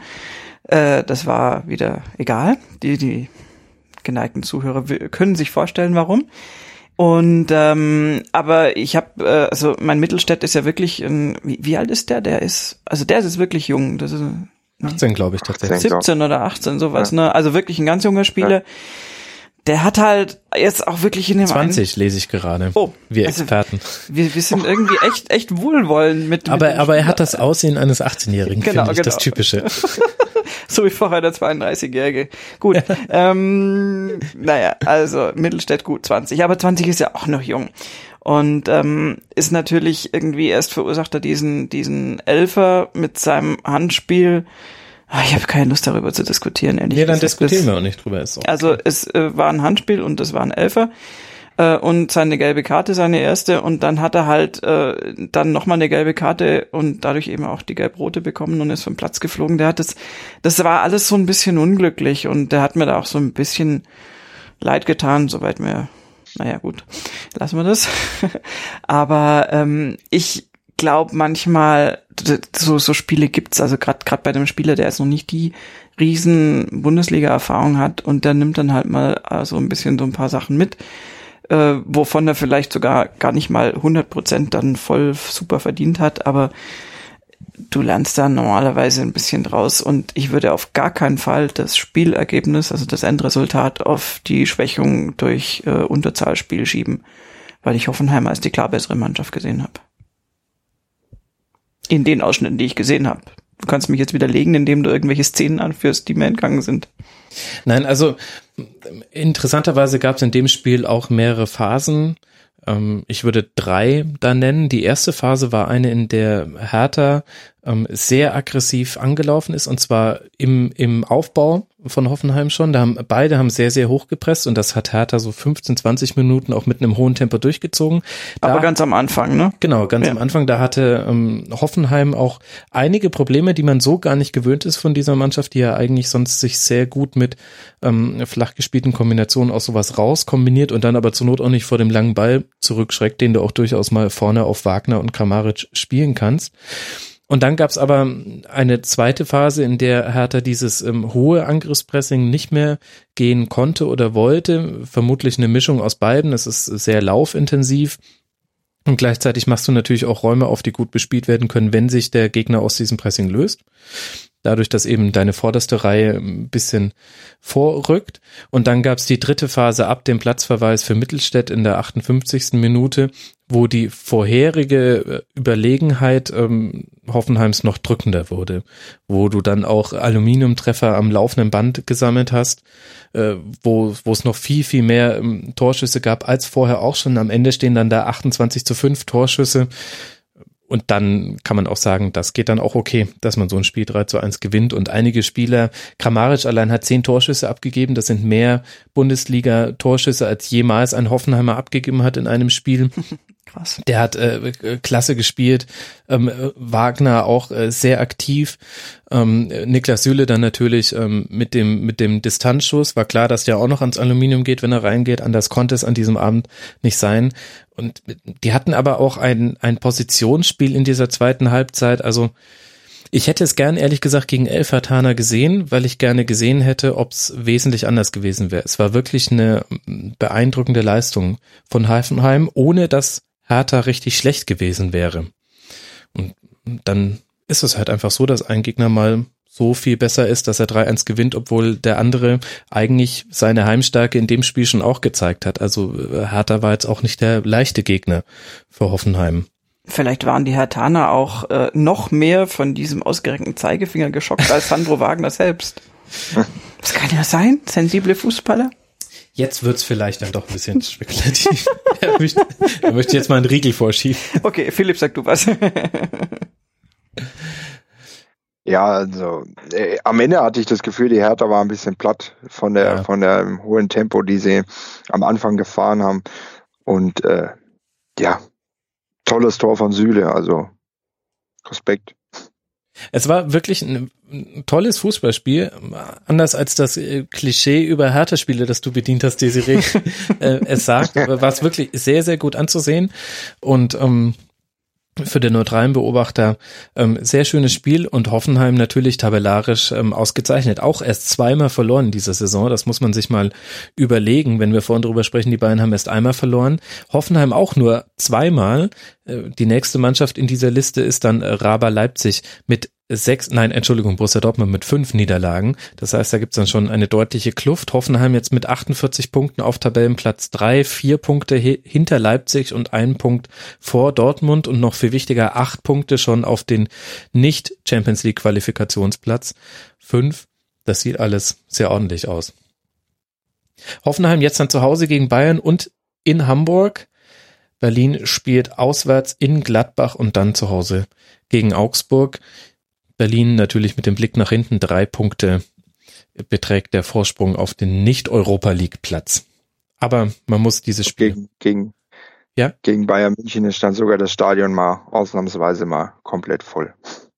Das war wieder egal. Die, die geneigten Zuhörer können sich vorstellen, warum. Und ähm, aber ich habe, äh, also mein Mittelstädt ist ja wirklich, ein, wie, wie alt ist der? Der ist, also der ist jetzt wirklich jung. Das ist achtzehn, glaube ich, tatsächlich. siebzehn oder achtzehn, sowas, ja. Ne? Also wirklich ein ganz junger Spieler. Ja. Der hat halt jetzt auch wirklich in dem zwanzig einen, lese ich gerade. Oh, wir also Experten. Wir, wir sind irgendwie echt echt wohlwollend mit. Aber mit aber er hat das Aussehen eines achtzehnjährigen, genau, finde ich, genau. Das Typische. So wie vorher der zweiunddreißigjährige. Gut. ähm, naja, also Mittelstädt gut zwanzig, aber zwanzig ist ja auch noch jung. Und ähm, ist natürlich irgendwie erst verursacht er diesen diesen Elfer mit seinem Handspiel. Ich habe keine Lust darüber zu diskutieren, ehrlich gesagt. Ja, dann gesagt. diskutieren wir auch nicht drüber. Ist okay. Also es äh, war ein Handspiel und es war ein Elfer äh, und seine gelbe Karte, seine erste, und dann hat er halt äh, dann nochmal eine gelbe Karte und dadurch eben auch die gelb-rote bekommen und ist vom Platz geflogen. Der hat das, das war alles so ein bisschen unglücklich und der hat mir da auch so ein bisschen leid getan, soweit mir, naja gut, lassen wir das. Aber ähm, ich glaube manchmal, so so Spiele gibt's, also gerade gerade bei dem Spieler, der jetzt noch nicht die riesen Bundesliga-Erfahrung hat und der nimmt dann halt mal so also ein bisschen so ein paar Sachen mit, äh, wovon er vielleicht sogar gar nicht mal hundert Prozent dann voll super verdient hat, aber du lernst da normalerweise ein bisschen draus und ich würde auf gar keinen Fall das Spielergebnis, also das Endresultat, auf die Schwächung durch äh, Unterzahlspiel schieben, weil ich Hoffenheim als die klar bessere Mannschaft gesehen habe. In den Ausschnitten, die ich gesehen habe. Du kannst mich jetzt widerlegen, indem du irgendwelche Szenen anführst, die mir entgangen sind. Nein, also interessanterweise gab es in dem Spiel auch mehrere Phasen. Ähm, ich würde drei da nennen. Die erste Phase war eine, in der Hertha ähm, sehr aggressiv angelaufen ist, und zwar im im Aufbau von Hoffenheim schon. Da haben beide haben sehr, sehr hoch gepresst und das hat Hertha so fünfzehn, zwanzig Minuten auch mit einem hohen Tempo durchgezogen. Da, aber ganz am Anfang, ne? Genau, ganz ja. am Anfang. Da hatte ähm, Hoffenheim auch einige Probleme, die man so gar nicht gewöhnt ist von dieser Mannschaft, die ja eigentlich sonst sich sehr gut mit ähm, flach gespielten Kombinationen aus sowas raus kombiniert und dann aber zur Not auch nicht vor dem langen Ball zurückschreckt, den du auch durchaus mal vorne auf Wagner und Kramaric spielen kannst. Und dann gab es aber eine zweite Phase, in der Hertha dieses ähm, hohe Angriffspressing nicht mehr gehen konnte oder wollte. Vermutlich eine Mischung aus beiden. Es ist sehr laufintensiv und gleichzeitig machst du natürlich auch Räume auf, die gut bespielt werden können, wenn sich der Gegner aus diesem Pressing löst. dadurch, dass eben deine vorderste Reihe ein bisschen vorrückt. Und dann gab es die dritte Phase ab dem Platzverweis für Mittelstädt in der achtundfünfzigsten Minute, wo die vorherige Überlegenheit ähm, Hoffenheims noch drückender wurde, wo du dann auch Aluminiumtreffer am laufenden Band gesammelt hast, äh, wo wo es noch viel, viel mehr ähm, Torschüsse gab als vorher auch schon. Am Ende stehen dann da achtundzwanzig zu fünf Torschüsse. Und dann kann man auch sagen, das geht dann auch okay, dass man so ein Spiel drei zu eins gewinnt. Und einige Spieler, Kramaric allein hat zehn Torschüsse abgegeben. Das sind mehr Bundesliga-Torschüsse, als jemals ein Hoffenheimer abgegeben hat in einem Spiel. Krass. Der hat äh, klasse gespielt. Ähm, Wagner auch äh, sehr aktiv. Ähm, Niklas Süle dann natürlich ähm, mit dem mit dem Distanzschuss. War klar, dass der auch noch ans Aluminium geht, wenn er reingeht. Anders konnte es an diesem Abend nicht sein. Und die hatten aber auch ein ein Positionsspiel in dieser zweiten Halbzeit. Also ich hätte es gern, ehrlich gesagt, gegen El Fatana gesehen, weil ich gerne gesehen hätte, ob es wesentlich anders gewesen wäre. Es war wirklich eine beeindruckende Leistung von Hoffenheim, ohne dass Hertha richtig schlecht gewesen wäre. Und dann ist es halt einfach so, dass ein Gegner mal so viel besser ist, dass er drei eins gewinnt, obwohl der andere eigentlich seine Heimstärke in dem Spiel schon auch gezeigt hat. Also Hertha war jetzt auch nicht der leichte Gegner für Hoffenheim. Vielleicht waren die Herthaner auch äh, noch mehr von diesem ausgereckten Zeigefinger geschockt als Sandro Wagner selbst. Das kann ja sein, sensible Fußballer. Jetzt wird's vielleicht dann doch ein bisschen spekulativ. er, möchte, er möchte jetzt mal einen Riegel vorschieben. Okay, Philipp, sag du was. Ja, also äh, am Ende hatte ich das Gefühl, die Hertha war ein bisschen platt von der ja. von der ähm, hohen Tempo, die sie am Anfang gefahren haben. Und äh, ja, tolles Tor von Süle, also Respekt. Es war wirklich ein, ein tolles Fußballspiel, anders als das äh, Klischee über Hertha-Spiele, das du bedient hast, Desiree, äh, es sagt, war es wirklich sehr, sehr gut anzusehen und ähm, für den neutralen Beobachter ähm, sehr schönes Spiel und Hoffenheim natürlich tabellarisch ähm, ausgezeichnet. Auch erst zweimal verloren in dieser Saison, das muss man sich mal überlegen, wenn wir vorhin drüber sprechen, die beiden haben erst einmal verloren. Hoffenheim auch nur zweimal. Äh, die nächste Mannschaft in dieser Liste ist dann äh, Raba Leipzig mit sechs, nein, Entschuldigung, Borussia Dortmund mit fünf Niederlagen. Das heißt, da gibt's dann schon eine deutliche Kluft. Hoffenheim jetzt mit achtundvierzig Punkten auf Tabellenplatz drei, vier Punkte he- hinter Leipzig und einen Punkt vor Dortmund und noch viel wichtiger, acht Punkte schon auf den Nicht-Champions-League-Qualifikationsplatz. Fünf, das sieht alles sehr ordentlich aus. Hoffenheim jetzt dann zu Hause gegen Bayern und in Hamburg. Berlin spielt auswärts in Gladbach und dann zu Hause gegen Augsburg. Berlin natürlich mit dem Blick nach hinten, drei Punkte beträgt der Vorsprung auf den Nicht-Europa-League-Platz. Aber man muss dieses Spiel... Gegen, gegen, ja? gegen Bayern München ist dann sogar das Stadion mal ausnahmsweise mal komplett voll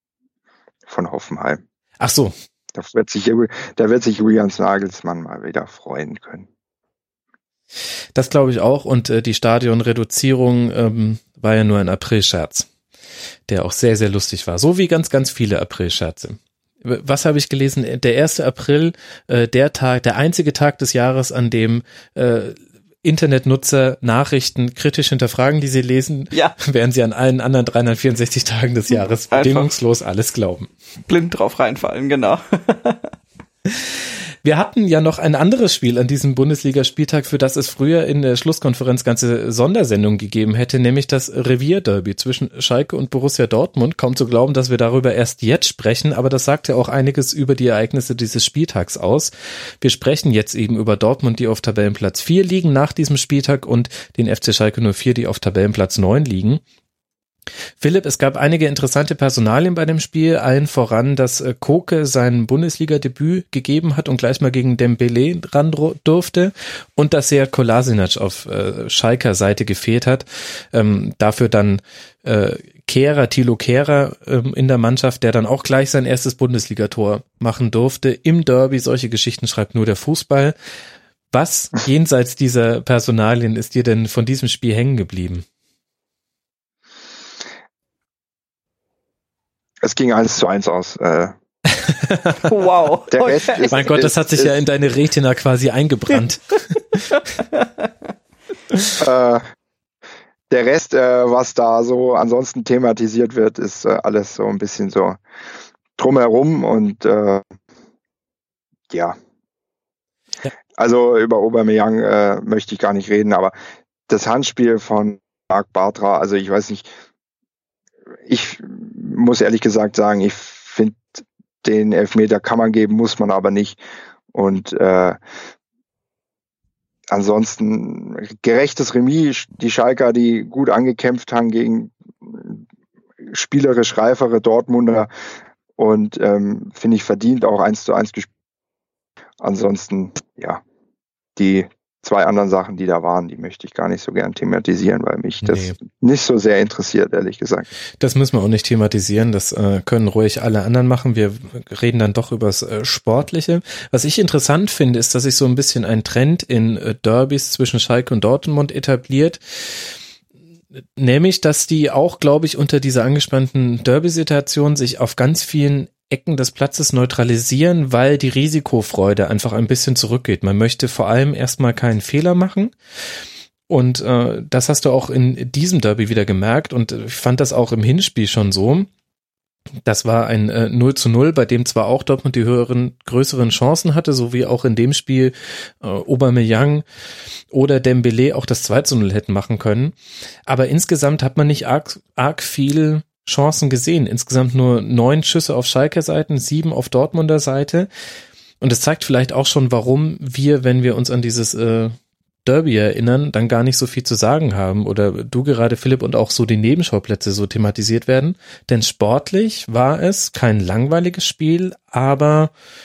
von Hoffenheim. Ach so. Da wird sich, da wird sich Julian Nagelsmann mal wieder freuen können. Das glaube ich auch und äh, die Stadionreduzierung ähm, war ja nur ein April-Scherz, der auch sehr, sehr lustig war. So wie ganz, ganz viele April-Scherze. Was habe ich gelesen? Der erste April, äh, der Tag, der einzige Tag des Jahres, an dem äh, Internetnutzer Nachrichten kritisch hinterfragen, die sie lesen, ja. während sie an allen anderen dreihundertvierundsechzig Tagen des Jahres bedingungslos alles glauben. Blind drauf reinfallen, genau. Wir hatten ja noch ein anderes Spiel an diesem Bundesligaspieltag, für das es früher in der Schlusskonferenz ganze Sondersendungen gegeben hätte, nämlich das Revierderby zwischen Schalke und Borussia Dortmund. Kaum zu glauben, dass wir darüber erst jetzt sprechen, aber das sagt ja auch einiges über die Ereignisse dieses Spieltags aus. Wir sprechen jetzt eben über Dortmund, die auf Tabellenplatz vier liegen nach diesem Spieltag und den F C Schalke null vier, die auf Tabellenplatz neun liegen. Philipp, es gab einige interessante Personalien bei dem Spiel, allen voran, dass Koke sein Bundesliga-Debüt gegeben hat und gleich mal gegen Dembélé ran durfte und dass Sead Kolasinac auf äh, Schalker Seite gefehlt hat. Ähm, dafür dann äh, Kehrer, Thilo Kehrer ähm, in der Mannschaft, der dann auch gleich sein erstes Bundesligator machen durfte. Im Derby, solche Geschichten schreibt nur der Fußball. Was jenseits dieser Personalien ist dir denn von diesem Spiel hängen geblieben? Es ging eins zu eins aus. Äh, wow. Der Rest okay. ist, mein Gott, das hat sich ist, ja in deine Retina quasi eingebrannt. äh, der Rest, äh, was da so ansonsten thematisiert wird, ist äh, alles so ein bisschen so drumherum und äh, ja. ja. Also über Aubameyang äh, möchte ich gar nicht reden, aber das Handspiel von Marc Bartra, also ich weiß nicht, ich muss ehrlich gesagt sagen, ich finde, den Elfmeter kann man geben, muss man aber nicht. Und äh, ansonsten gerechtes Remis, die Schalker, die gut angekämpft haben gegen spielerisch reifere Dortmunder und ähm, finde ich verdient auch eins zu eins gespielt. Ansonsten, ja, die zwei anderen Sachen, die da waren, die möchte ich gar nicht so gern thematisieren, weil mich das nee. nicht so sehr interessiert, ehrlich gesagt. Das müssen wir auch nicht thematisieren, das äh, können ruhig alle anderen machen. Wir reden dann doch über das äh, Sportliche. Was ich interessant finde, ist, dass sich so ein bisschen ein Trend in äh, Derbys zwischen Schalke und Dortmund etabliert, nämlich, dass die auch, glaube ich, unter dieser angespannten Derby-Situation sich auf ganz vielen Ecken des Platzes neutralisieren, weil die Risikofreude einfach ein bisschen zurückgeht. Man möchte vor allem erstmal keinen Fehler machen und äh, das hast du auch in diesem Derby wieder gemerkt und ich fand das auch im Hinspiel schon so. Das war ein äh, null zu null, bei dem zwar auch Dortmund die höheren, größeren Chancen hatte, so wie auch in dem Spiel äh, Aubameyang oder Dembélé auch das zwei zu null hätten machen können, aber insgesamt hat man nicht arg, arg viel Chancen gesehen. Insgesamt nur neun Schüsse auf Schalker Seiten, sieben auf Dortmunder Seite. Und es zeigt vielleicht auch schon, warum wir, wenn wir uns an dieses äh, Derby erinnern, dann gar nicht so viel zu sagen haben. Oder du gerade, Philipp, und auch so die Nebenschauplätze so thematisiert werden. Denn sportlich war es kein langweiliges Spiel, aber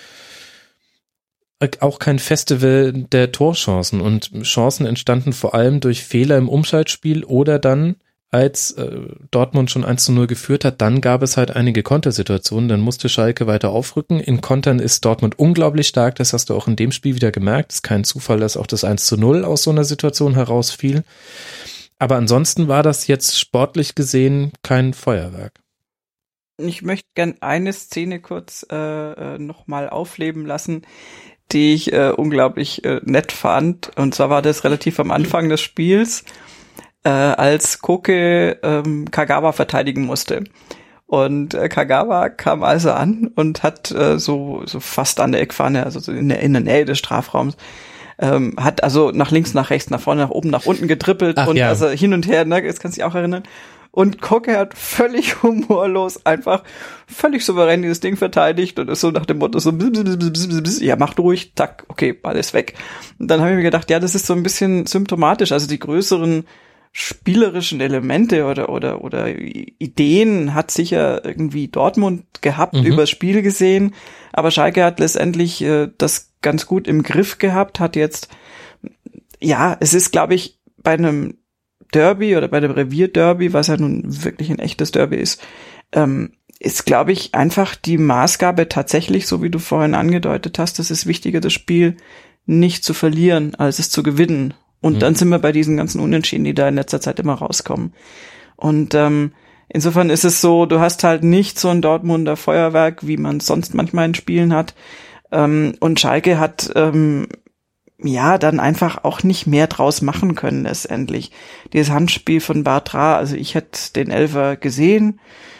auch kein Festival der Torchancen. Und Chancen entstanden vor allem durch Fehler im Umschaltspiel oder dann als äh, Dortmund schon eins zu null geführt hat, dann gab es halt einige Kontersituationen, dann musste Schalke weiter aufrücken. In Kontern ist Dortmund unglaublich stark, das hast du auch in dem Spiel wieder gemerkt. Es ist kein Zufall, dass auch das eins zu null aus so einer Situation herausfiel. Aber ansonsten war das jetzt sportlich gesehen kein Feuerwerk. Ich möchte gern eine Szene kurz äh, nochmal aufleben lassen, die ich äh, unglaublich äh, nett fand. Und zwar war das relativ am Anfang des Spiels, Äh, als Koke ähm, Kagawa verteidigen musste. Und äh, Kagawa kam also an und hat äh, so so fast an der Eckfahne, also so in der, in der Nähe des Strafraums, ähm, hat also nach links, nach rechts, nach vorne, nach oben, nach unten getrippelt. Ach, und ja. Also hin und her, ne, jetzt kannst du dich auch erinnern. Und Koke hat völlig humorlos einfach völlig souverän dieses Ding verteidigt und ist so nach dem Motto so, bzz, bzz, bzz, bzz, bzz, ja, macht ruhig, tack, okay, Ball ist weg. Und dann habe ich mir gedacht, ja, das ist so ein bisschen symptomatisch, also die größeren spielerischen Elemente oder oder oder Ideen hat sicher irgendwie Dortmund gehabt, mhm. übers Spiel gesehen, aber Schalke hat letztendlich äh, das ganz gut im Griff gehabt, hat jetzt, ja, es ist, glaube ich, bei einem Derby oder bei dem Revierderby, was ja nun wirklich ein echtes Derby ist, ähm, ist, glaube ich, einfach die Maßgabe tatsächlich, so wie du vorhin angedeutet hast, es ist wichtiger, das Spiel nicht zu verlieren, als es zu gewinnen. Und mhm. dann sind wir bei diesen ganzen Unentschieden, die da in letzter Zeit immer rauskommen. Und ähm, insofern ist es so, du hast halt nicht so ein Dortmunder Feuerwerk, wie man es sonst manchmal in Spielen hat. Ähm, und Schalke hat ähm, ja dann einfach auch nicht mehr draus machen können letztendlich. Dieses Handspiel von Bartra, also ich hätte den Elfer gesehen,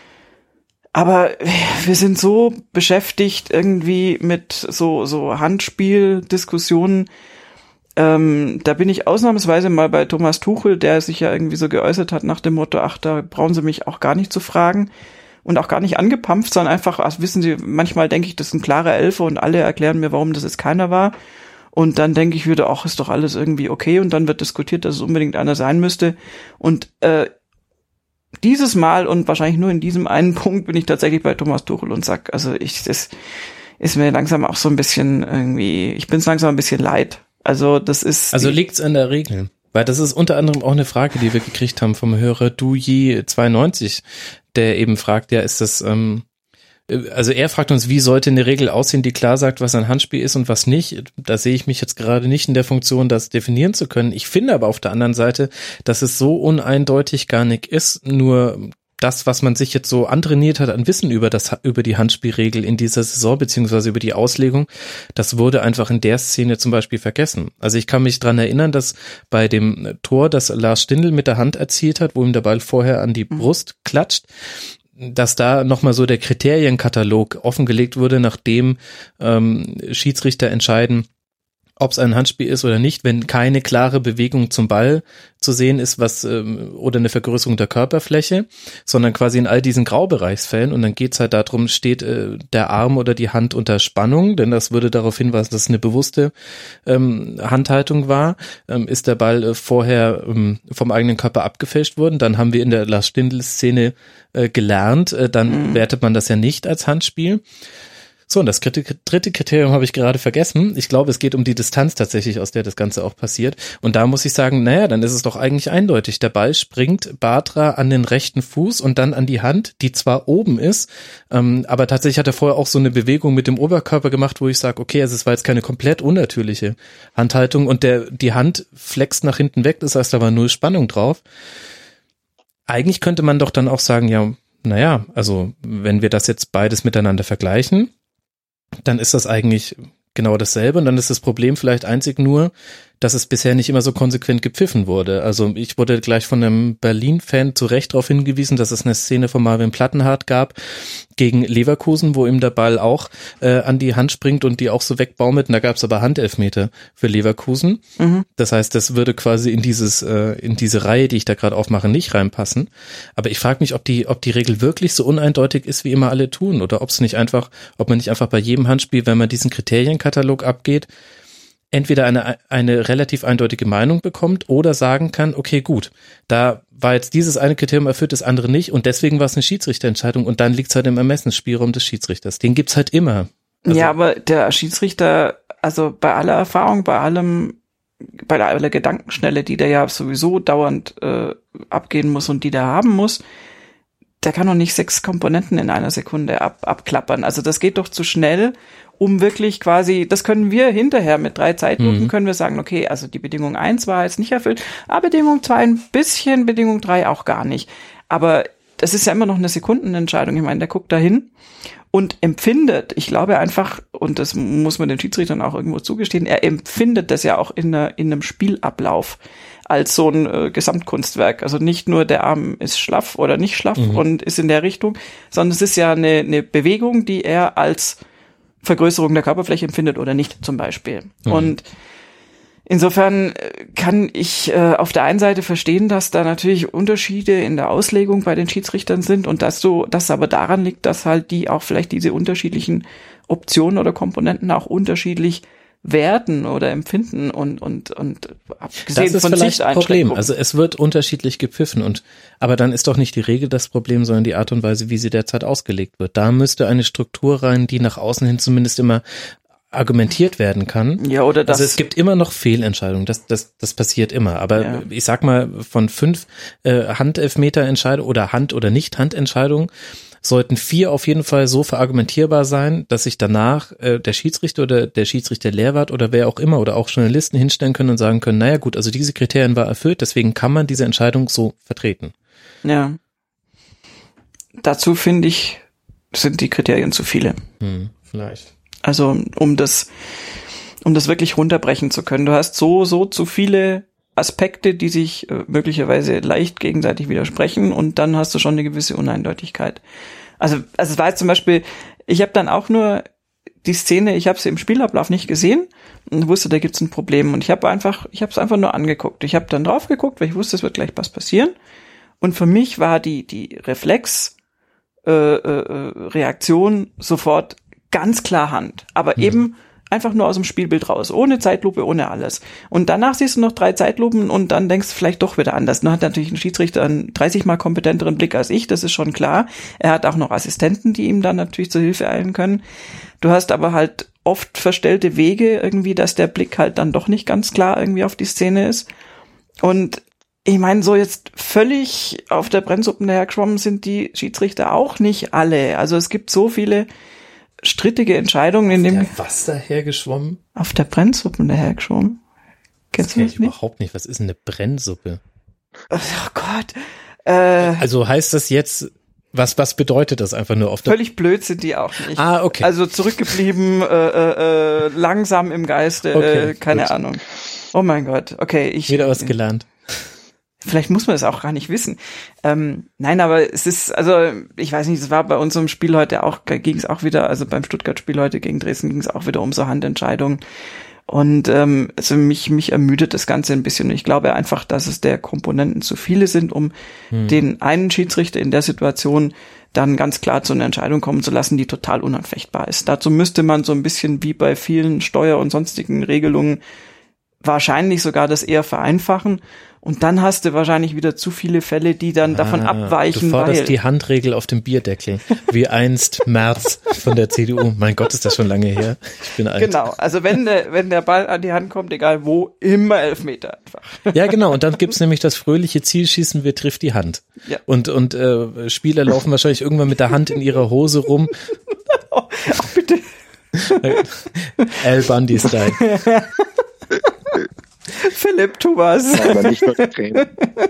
aber wir sind so beschäftigt irgendwie mit so so Handspieldiskussionen. Ähm, da bin ich ausnahmsweise mal bei Thomas Tuchel, der sich ja irgendwie so geäußert hat nach dem Motto, ach, da brauchen Sie mich auch gar nicht zu fragen und auch gar nicht angepampft, sondern einfach, ach, wissen Sie, manchmal denke ich, das ist ein klarer Elfer und alle erklären mir, warum das jetzt keiner war und dann denke ich wieder, ach, ist doch alles irgendwie okay und dann wird diskutiert, dass es unbedingt einer sein müsste und äh, dieses Mal und wahrscheinlich nur in diesem einen Punkt bin ich tatsächlich bei Thomas Tuchel und sag, also ich, das ist mir langsam auch so ein bisschen irgendwie, ich bin es langsam ein bisschen leid. Also das ist. Also liegt's an der Regel. Weil das ist unter anderem auch eine Frage, die wir gekriegt haben vom Hörer Duji zweiundneunzig, der eben fragt, ja, ist das, ähm, also er fragt uns, wie sollte eine Regel aussehen, die klar sagt, was ein Handspiel ist und was nicht. Da sehe ich mich jetzt gerade nicht in der Funktion, das definieren zu können. Ich finde aber auf der anderen Seite, dass es so uneindeutig gar nicht ist, nur das, was man sich jetzt so antrainiert hat an Wissen über das, über die Handspielregel in dieser Saison, beziehungsweise über die Auslegung, das wurde einfach in der Szene zum Beispiel vergessen. Also ich kann mich dran erinnern, dass bei dem Tor, das Lars Stindl mit der Hand erzielt hat, wo ihm der Ball vorher an die Brust klatscht, dass da nochmal so der Kriterienkatalog offengelegt wurde, nachdem ähm, Schiedsrichter entscheiden, ob es ein Handspiel ist oder nicht, wenn keine klare Bewegung zum Ball zu sehen ist, was ähm, oder eine Vergrößerung der Körperfläche, sondern quasi in all diesen Graubereichsfällen. Und dann geht's halt darum, steht äh, der Arm oder die Hand unter Spannung, denn das würde darauf hinweisen, dass es eine bewusste ähm, Handhaltung war. Ähm, ist der Ball äh, vorher ähm, vom eigenen Körper abgefälscht worden? Dann haben wir in der Lars Stindl-Szene äh, gelernt, äh, dann mhm. wertet man das ja nicht als Handspiel. So, und das dritte, dritte Kriterium habe ich gerade vergessen. Ich glaube, es geht um die Distanz tatsächlich, aus der das Ganze auch passiert. Und da muss ich sagen, naja, dann ist es doch eigentlich eindeutig. Der Ball springt Bartra an den rechten Fuß und dann an die Hand, die zwar oben ist, ähm, aber tatsächlich hat er vorher auch so eine Bewegung mit dem Oberkörper gemacht, wo ich sage, okay, also es war jetzt keine komplett unnatürliche Handhaltung und der die Hand flext nach hinten weg, das heißt, da war null Spannung drauf. Eigentlich könnte man doch dann auch sagen, ja, naja, also wenn wir das jetzt beides miteinander vergleichen, dann ist das eigentlich genau dasselbe und dann ist das Problem vielleicht einzig nur, dass es bisher nicht immer so konsequent gepfiffen wurde. Also ich wurde gleich von einem Berlin-Fan zu Recht darauf hingewiesen, dass es eine Szene von Marvin Plattenhardt gab gegen Leverkusen, wo ihm der Ball auch äh, an die Hand springt und die auch so wegbaumelt. Und da gab es aber Handelfmeter für Leverkusen. Mhm. Das heißt, das würde quasi in dieses äh, in diese Reihe, die ich da gerade aufmache, nicht reinpassen. Aber ich frage mich, ob die ob die Regel wirklich so uneindeutig ist, wie immer alle tun, oder ob es nicht einfach, ob man nicht einfach bei jedem Handspiel, wenn man diesen Kriterienkatalog abgeht, entweder eine eine relativ eindeutige Meinung bekommt oder sagen kann, okay, gut, da war jetzt dieses eine Kriterium erfüllt, das andere nicht und deswegen war es eine Schiedsrichterentscheidung und dann liegt es halt im Ermessensspielraum des Schiedsrichters. Den gibt's halt immer. Also, ja, aber der Schiedsrichter, also bei aller Erfahrung, bei allem, bei aller Gedankenschnelle, die der ja sowieso dauernd äh, abgehen muss und die der haben muss, der kann doch nicht sechs Komponenten in einer Sekunde ab, abklappern. Also das geht doch zu schnell, um wirklich quasi, das können wir hinterher mit drei Zeitlupen, mhm. können wir sagen, okay, also die Bedingung eins war jetzt nicht erfüllt, aber Bedingung zwei ein bisschen, Bedingung drei auch gar nicht. Aber das ist ja immer noch eine Sekundenentscheidung. Ich meine, der guckt da hin und empfindet, ich glaube einfach, und das muss man den Schiedsrichtern auch irgendwo zugestehen, er empfindet das ja auch in, einer, in einem Spielablauf als so ein äh, Gesamtkunstwerk. Also nicht nur der Arm ist schlaff oder nicht schlaff mhm. und ist in der Richtung, sondern es ist ja eine, eine Bewegung, die er als Vergrößerung der Körperfläche empfindet oder nicht zum Beispiel. Mhm. Und insofern kann ich äh, auf der einen Seite verstehen, dass da natürlich Unterschiede in der Auslegung bei den Schiedsrichtern sind und dass so, dass aber daran liegt, dass halt die auch vielleicht diese unterschiedlichen Optionen oder Komponenten auch unterschiedlich werten oder empfinden und und und abgesehen das ist von vielleicht ein Problem. Also Also es wird unterschiedlich gepfiffen und aber dann ist doch nicht die Regel das Problem, sondern die Art und Weise, wie sie derzeit ausgelegt wird. Da müsste eine Struktur rein, die nach außen hin zumindest immer argumentiert werden kann. Ja, oder das. Also es gibt immer noch Fehlentscheidungen. Das das das passiert immer. Aber ja. ich sag mal von fünf äh, Handelfmeterentscheidungen oder Hand- oder Nicht-Handentscheidungen sollten vier auf jeden Fall so verargumentierbar sein, dass sich danach äh, der Schiedsrichter oder der Schiedsrichter-Lehrwart oder wer auch immer oder auch Journalisten hinstellen können und sagen können, naja gut, also diese Kriterien war erfüllt, deswegen kann man diese Entscheidung so vertreten. Ja. Dazu finde ich, sind die Kriterien zu viele. Hm, vielleicht. Also um das, um das wirklich runterbrechen zu können. Du hast so, so zu viele Aspekte, die sich äh, möglicherweise leicht gegenseitig widersprechen und dann hast du schon eine gewisse Uneindeutigkeit. Also, also es war jetzt zum Beispiel, ich habe dann auch nur die Szene, ich habe sie im Spielablauf nicht gesehen und wusste, da gibt's ein Problem und ich habe einfach, ich habe es einfach nur angeguckt. Ich habe dann drauf geguckt, weil ich wusste, es wird gleich was passieren und für mich war die die Reflex äh, äh, Reaktion sofort ganz klar Hand, aber mhm. eben einfach nur aus dem Spielbild raus, ohne Zeitlupe, ohne alles. Und danach siehst du noch drei Zeitlupen und dann denkst du vielleicht doch wieder anders. Nun hat natürlich ein Schiedsrichter einen dreißig mal kompetenteren Blick als ich, das ist schon klar. Er hat auch noch Assistenten, die ihm dann natürlich zur Hilfe eilen können. Du hast aber halt oft verstellte Wege irgendwie, dass der Blick halt dann doch nicht ganz klar irgendwie auf die Szene ist. Und ich meine, so jetzt völlig auf der Brennsuppe dahergeschwommen sind die Schiedsrichter auch nicht alle. Also es gibt so viele strittige Entscheidungen in dem. Was dahergeschwommen? Auf der Brennsuppe dahergeschwommen. Kennst du das nicht? Überhaupt nicht. Was ist eine Brennsuppe? Oh Gott. Äh, also heißt das jetzt, was was bedeutet das einfach nur auf der? Völlig blöd sind die auch nicht. Ah, okay. Also zurückgeblieben, äh, äh, langsam im Geiste, okay, äh, keine gut. Ahnung. Oh mein Gott. Okay, ich. Wieder was gelernt. vielleicht muss man es auch gar nicht wissen. Ähm, nein, aber es ist, also ich weiß nicht, es war bei unserem Spiel heute auch, ging es auch wieder, also beim Stuttgart-Spiel heute gegen Dresden ging es auch wieder um so Handentscheidungen. Und ähm, also mich mich ermüdet das Ganze ein bisschen. Und ich glaube einfach, dass es der Komponenten zu viele sind, um hm. den einen Schiedsrichter in der Situation dann ganz klar zu einer Entscheidung kommen zu lassen, die total unanfechtbar ist. Dazu müsste man so ein bisschen wie bei vielen Steuer- und sonstigen Regelungen wahrscheinlich sogar das eher vereinfachen. Und dann hast du wahrscheinlich wieder zu viele Fälle, die dann ah, davon abweichen. Du forderst weil die Handregel auf dem Bierdeckel, wie einst Merz von der C D U. Mein Gott, ist das schon lange her. Ich bin alt. Genau, also wenn der, wenn der Ball an die Hand kommt, egal wo, immer Elfmeter einfach. Ja, genau. Und dann gibt's nämlich das fröhliche Zielschießen, wer trifft die Hand. Ja. Und, und äh, Spieler laufen wahrscheinlich irgendwann mit der Hand in ihrer Hose rum. Oh, oh bitte. Al Bundy-Style. Philipp, tu was. Aber nicht nur die Tränen.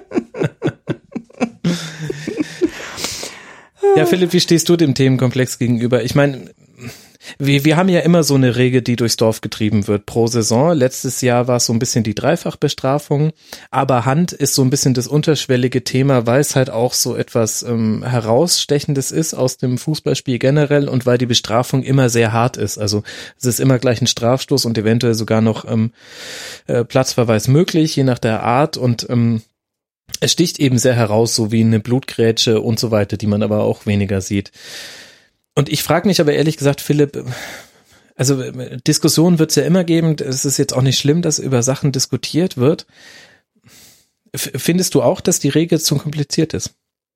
Ja, Philipp, wie stehst du dem Themenkomplex gegenüber? Ich meine, wir, wir haben ja immer so eine Regel, die durchs Dorf getrieben wird pro Saison. Letztes Jahr war es so ein bisschen die Dreifachbestrafung, aber Hand ist so ein bisschen das unterschwellige Thema, weil es halt auch so etwas ähm, Herausstechendes ist aus dem Fußballspiel generell und weil die Bestrafung immer sehr hart ist. Also es ist immer gleich ein Strafstoß und eventuell sogar noch ähm, äh, Platzverweis möglich, je nach der Art, und ähm, es sticht eben sehr heraus, so wie eine Blutgrätsche und so weiter, die man aber auch weniger sieht. Und ich frage mich aber ehrlich gesagt, Philipp, also Diskussionen wird es ja immer geben, es ist jetzt auch nicht schlimm, dass über Sachen diskutiert wird. F- findest du auch, dass die Regel zu kompliziert ist?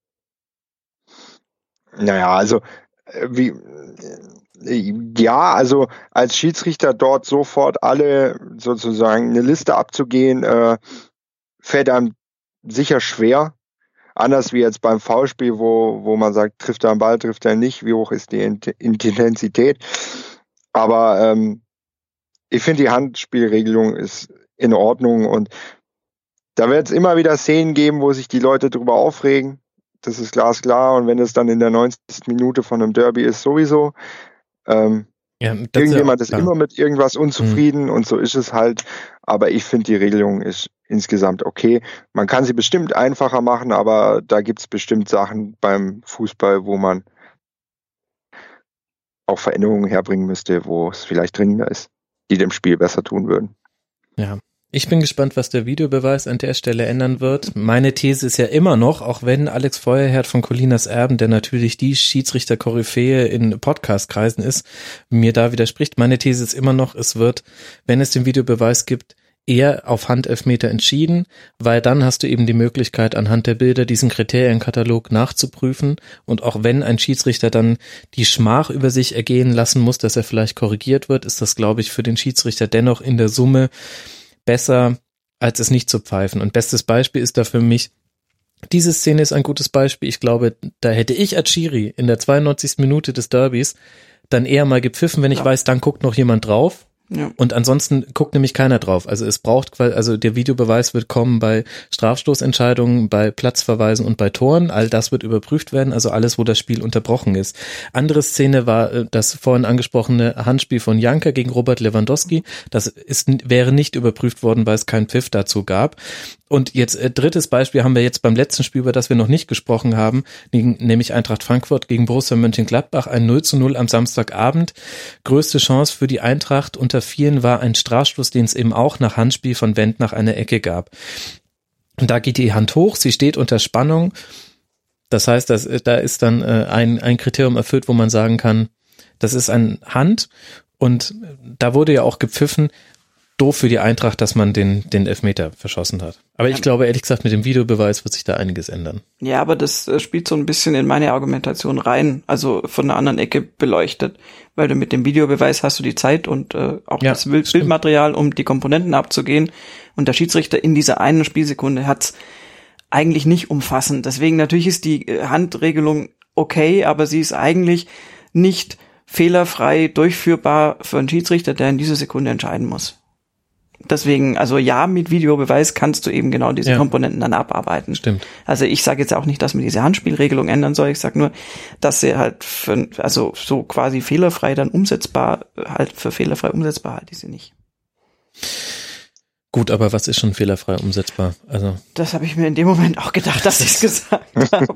Naja, also wie ja, also als Schiedsrichter dort sofort alle sozusagen eine Liste abzugehen, äh, fällt einem sicher schwer. Anders wie jetzt beim Foulspiel, wo, wo man sagt, trifft er am Ball, trifft er nicht, wie hoch ist die Intensität. Aber ähm, ich finde, die Handspielregelung ist in Ordnung und da wird es immer wieder Szenen geben, wo sich die Leute drüber aufregen. Das ist glasklar, und wenn es dann in der neunzigsten Minute von einem Derby ist, sowieso. Ähm, ja, irgendjemand ist, ist immer mit irgendwas unzufrieden mhm. und so ist es halt. Aber ich finde, die Regelung ist insgesamt okay. Man kann sie bestimmt einfacher machen, aber da gibt es bestimmt Sachen beim Fußball, wo man auch Veränderungen herbringen müsste, wo es vielleicht dringender ist, die dem Spiel besser tun würden. Ja. Ich bin gespannt, was der Videobeweis an der Stelle ändern wird. Meine These ist ja immer noch, auch wenn Alex Feuerherd von Colinas Erben, der natürlich die Schiedsrichter-Koryphäe in Podcast-Kreisen ist, mir da widerspricht, meine These ist immer noch, es wird, wenn es den Videobeweis gibt, eher auf Handelfmeter entschieden, weil dann hast du eben die Möglichkeit, anhand der Bilder diesen Kriterienkatalog nachzuprüfen, und auch wenn ein Schiedsrichter dann die Schmach über sich ergehen lassen muss, dass er vielleicht korrigiert wird, ist das, glaube ich, für den Schiedsrichter dennoch in der Summe besser, als es nicht zu pfeifen. Und bestes Beispiel ist da für mich, diese Szene ist ein gutes Beispiel. Ich glaube, da hätte ich als Schiri in der zweiundneunzigsten Minute des Derbys dann eher mal gepfiffen, wenn ich ja. weiß, dann guckt noch jemand drauf. Ja. Und ansonsten guckt nämlich keiner drauf. Also es braucht, also der Videobeweis wird kommen bei Strafstoßentscheidungen, bei Platzverweisen und bei Toren. All das wird überprüft werden, also alles, wo das Spiel unterbrochen ist. Andere Szene war das vorhin angesprochene Handspiel von Janka gegen Robert Lewandowski. Das ist, wäre nicht überprüft worden, weil es keinen Pfiff dazu gab. Und jetzt äh, drittes Beispiel haben wir jetzt beim letzten Spiel, über das wir noch nicht gesprochen haben, nämlich Eintracht Frankfurt gegen Borussia Mönchengladbach, ein null zu null am Samstagabend. Größte Chance für die Eintracht unter vielen war ein Strafstoß, den es eben auch nach Handspiel von Wendt nach einer Ecke gab. Und da geht die Hand hoch, sie steht unter Spannung. Das heißt, dass, da ist dann äh, ein, ein Kriterium erfüllt, wo man sagen kann, das ist ein Hand, und da wurde ja auch gepfiffen. Doof für die Eintracht, dass man den, den Elfmeter verschossen hat. Aber ich glaube, ehrlich gesagt, mit dem Videobeweis wird sich da einiges ändern. Ja, aber das äh, spielt so ein bisschen in meine Argumentation rein, also von einer anderen Ecke beleuchtet, weil du mit dem Videobeweis hast du die Zeit und äh, auch ja, das Bild- Bildmaterial, um die Komponenten abzugehen, und der Schiedsrichter in dieser einen Spielsekunde hat's eigentlich nicht umfassend. Deswegen natürlich ist die Handregelung okay, aber sie ist eigentlich nicht fehlerfrei durchführbar für einen Schiedsrichter, der in dieser Sekunde entscheiden muss. Deswegen, also ja, mit Videobeweis kannst du eben genau diese ja. Komponenten dann abarbeiten. Stimmt. Also ich sage jetzt auch nicht, dass man diese Handspielregelung ändern soll. Ich sage nur, dass sie halt für, also so quasi fehlerfrei dann umsetzbar, halt für fehlerfrei umsetzbar halt ist sie nicht. Gut, aber was ist schon fehlerfrei umsetzbar? Also das habe ich mir in dem Moment auch gedacht, dass ich es gesagt habe.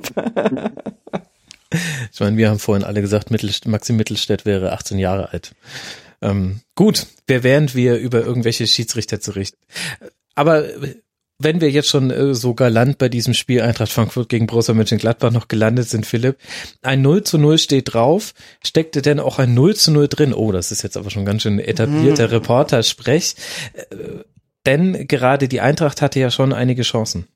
Ich meine, wir haben vorhin alle gesagt, Mittelst- Maxi Mittelstädt wäre achtzehn Jahre alt. Ähm, gut, während wir über irgendwelche Schiedsrichter zurecht. Aber wenn wir jetzt schon äh, so galant bei diesem Spiel Eintracht Frankfurt gegen Borussia Mönchengladbach noch gelandet sind, Philipp, ein null zu null steht drauf, steckte denn auch ein null zu null drin? Oh, das ist jetzt aber schon ganz schön etablierter mhm. Reporter-Sprech. Äh, denn gerade die Eintracht hatte ja schon einige Chancen.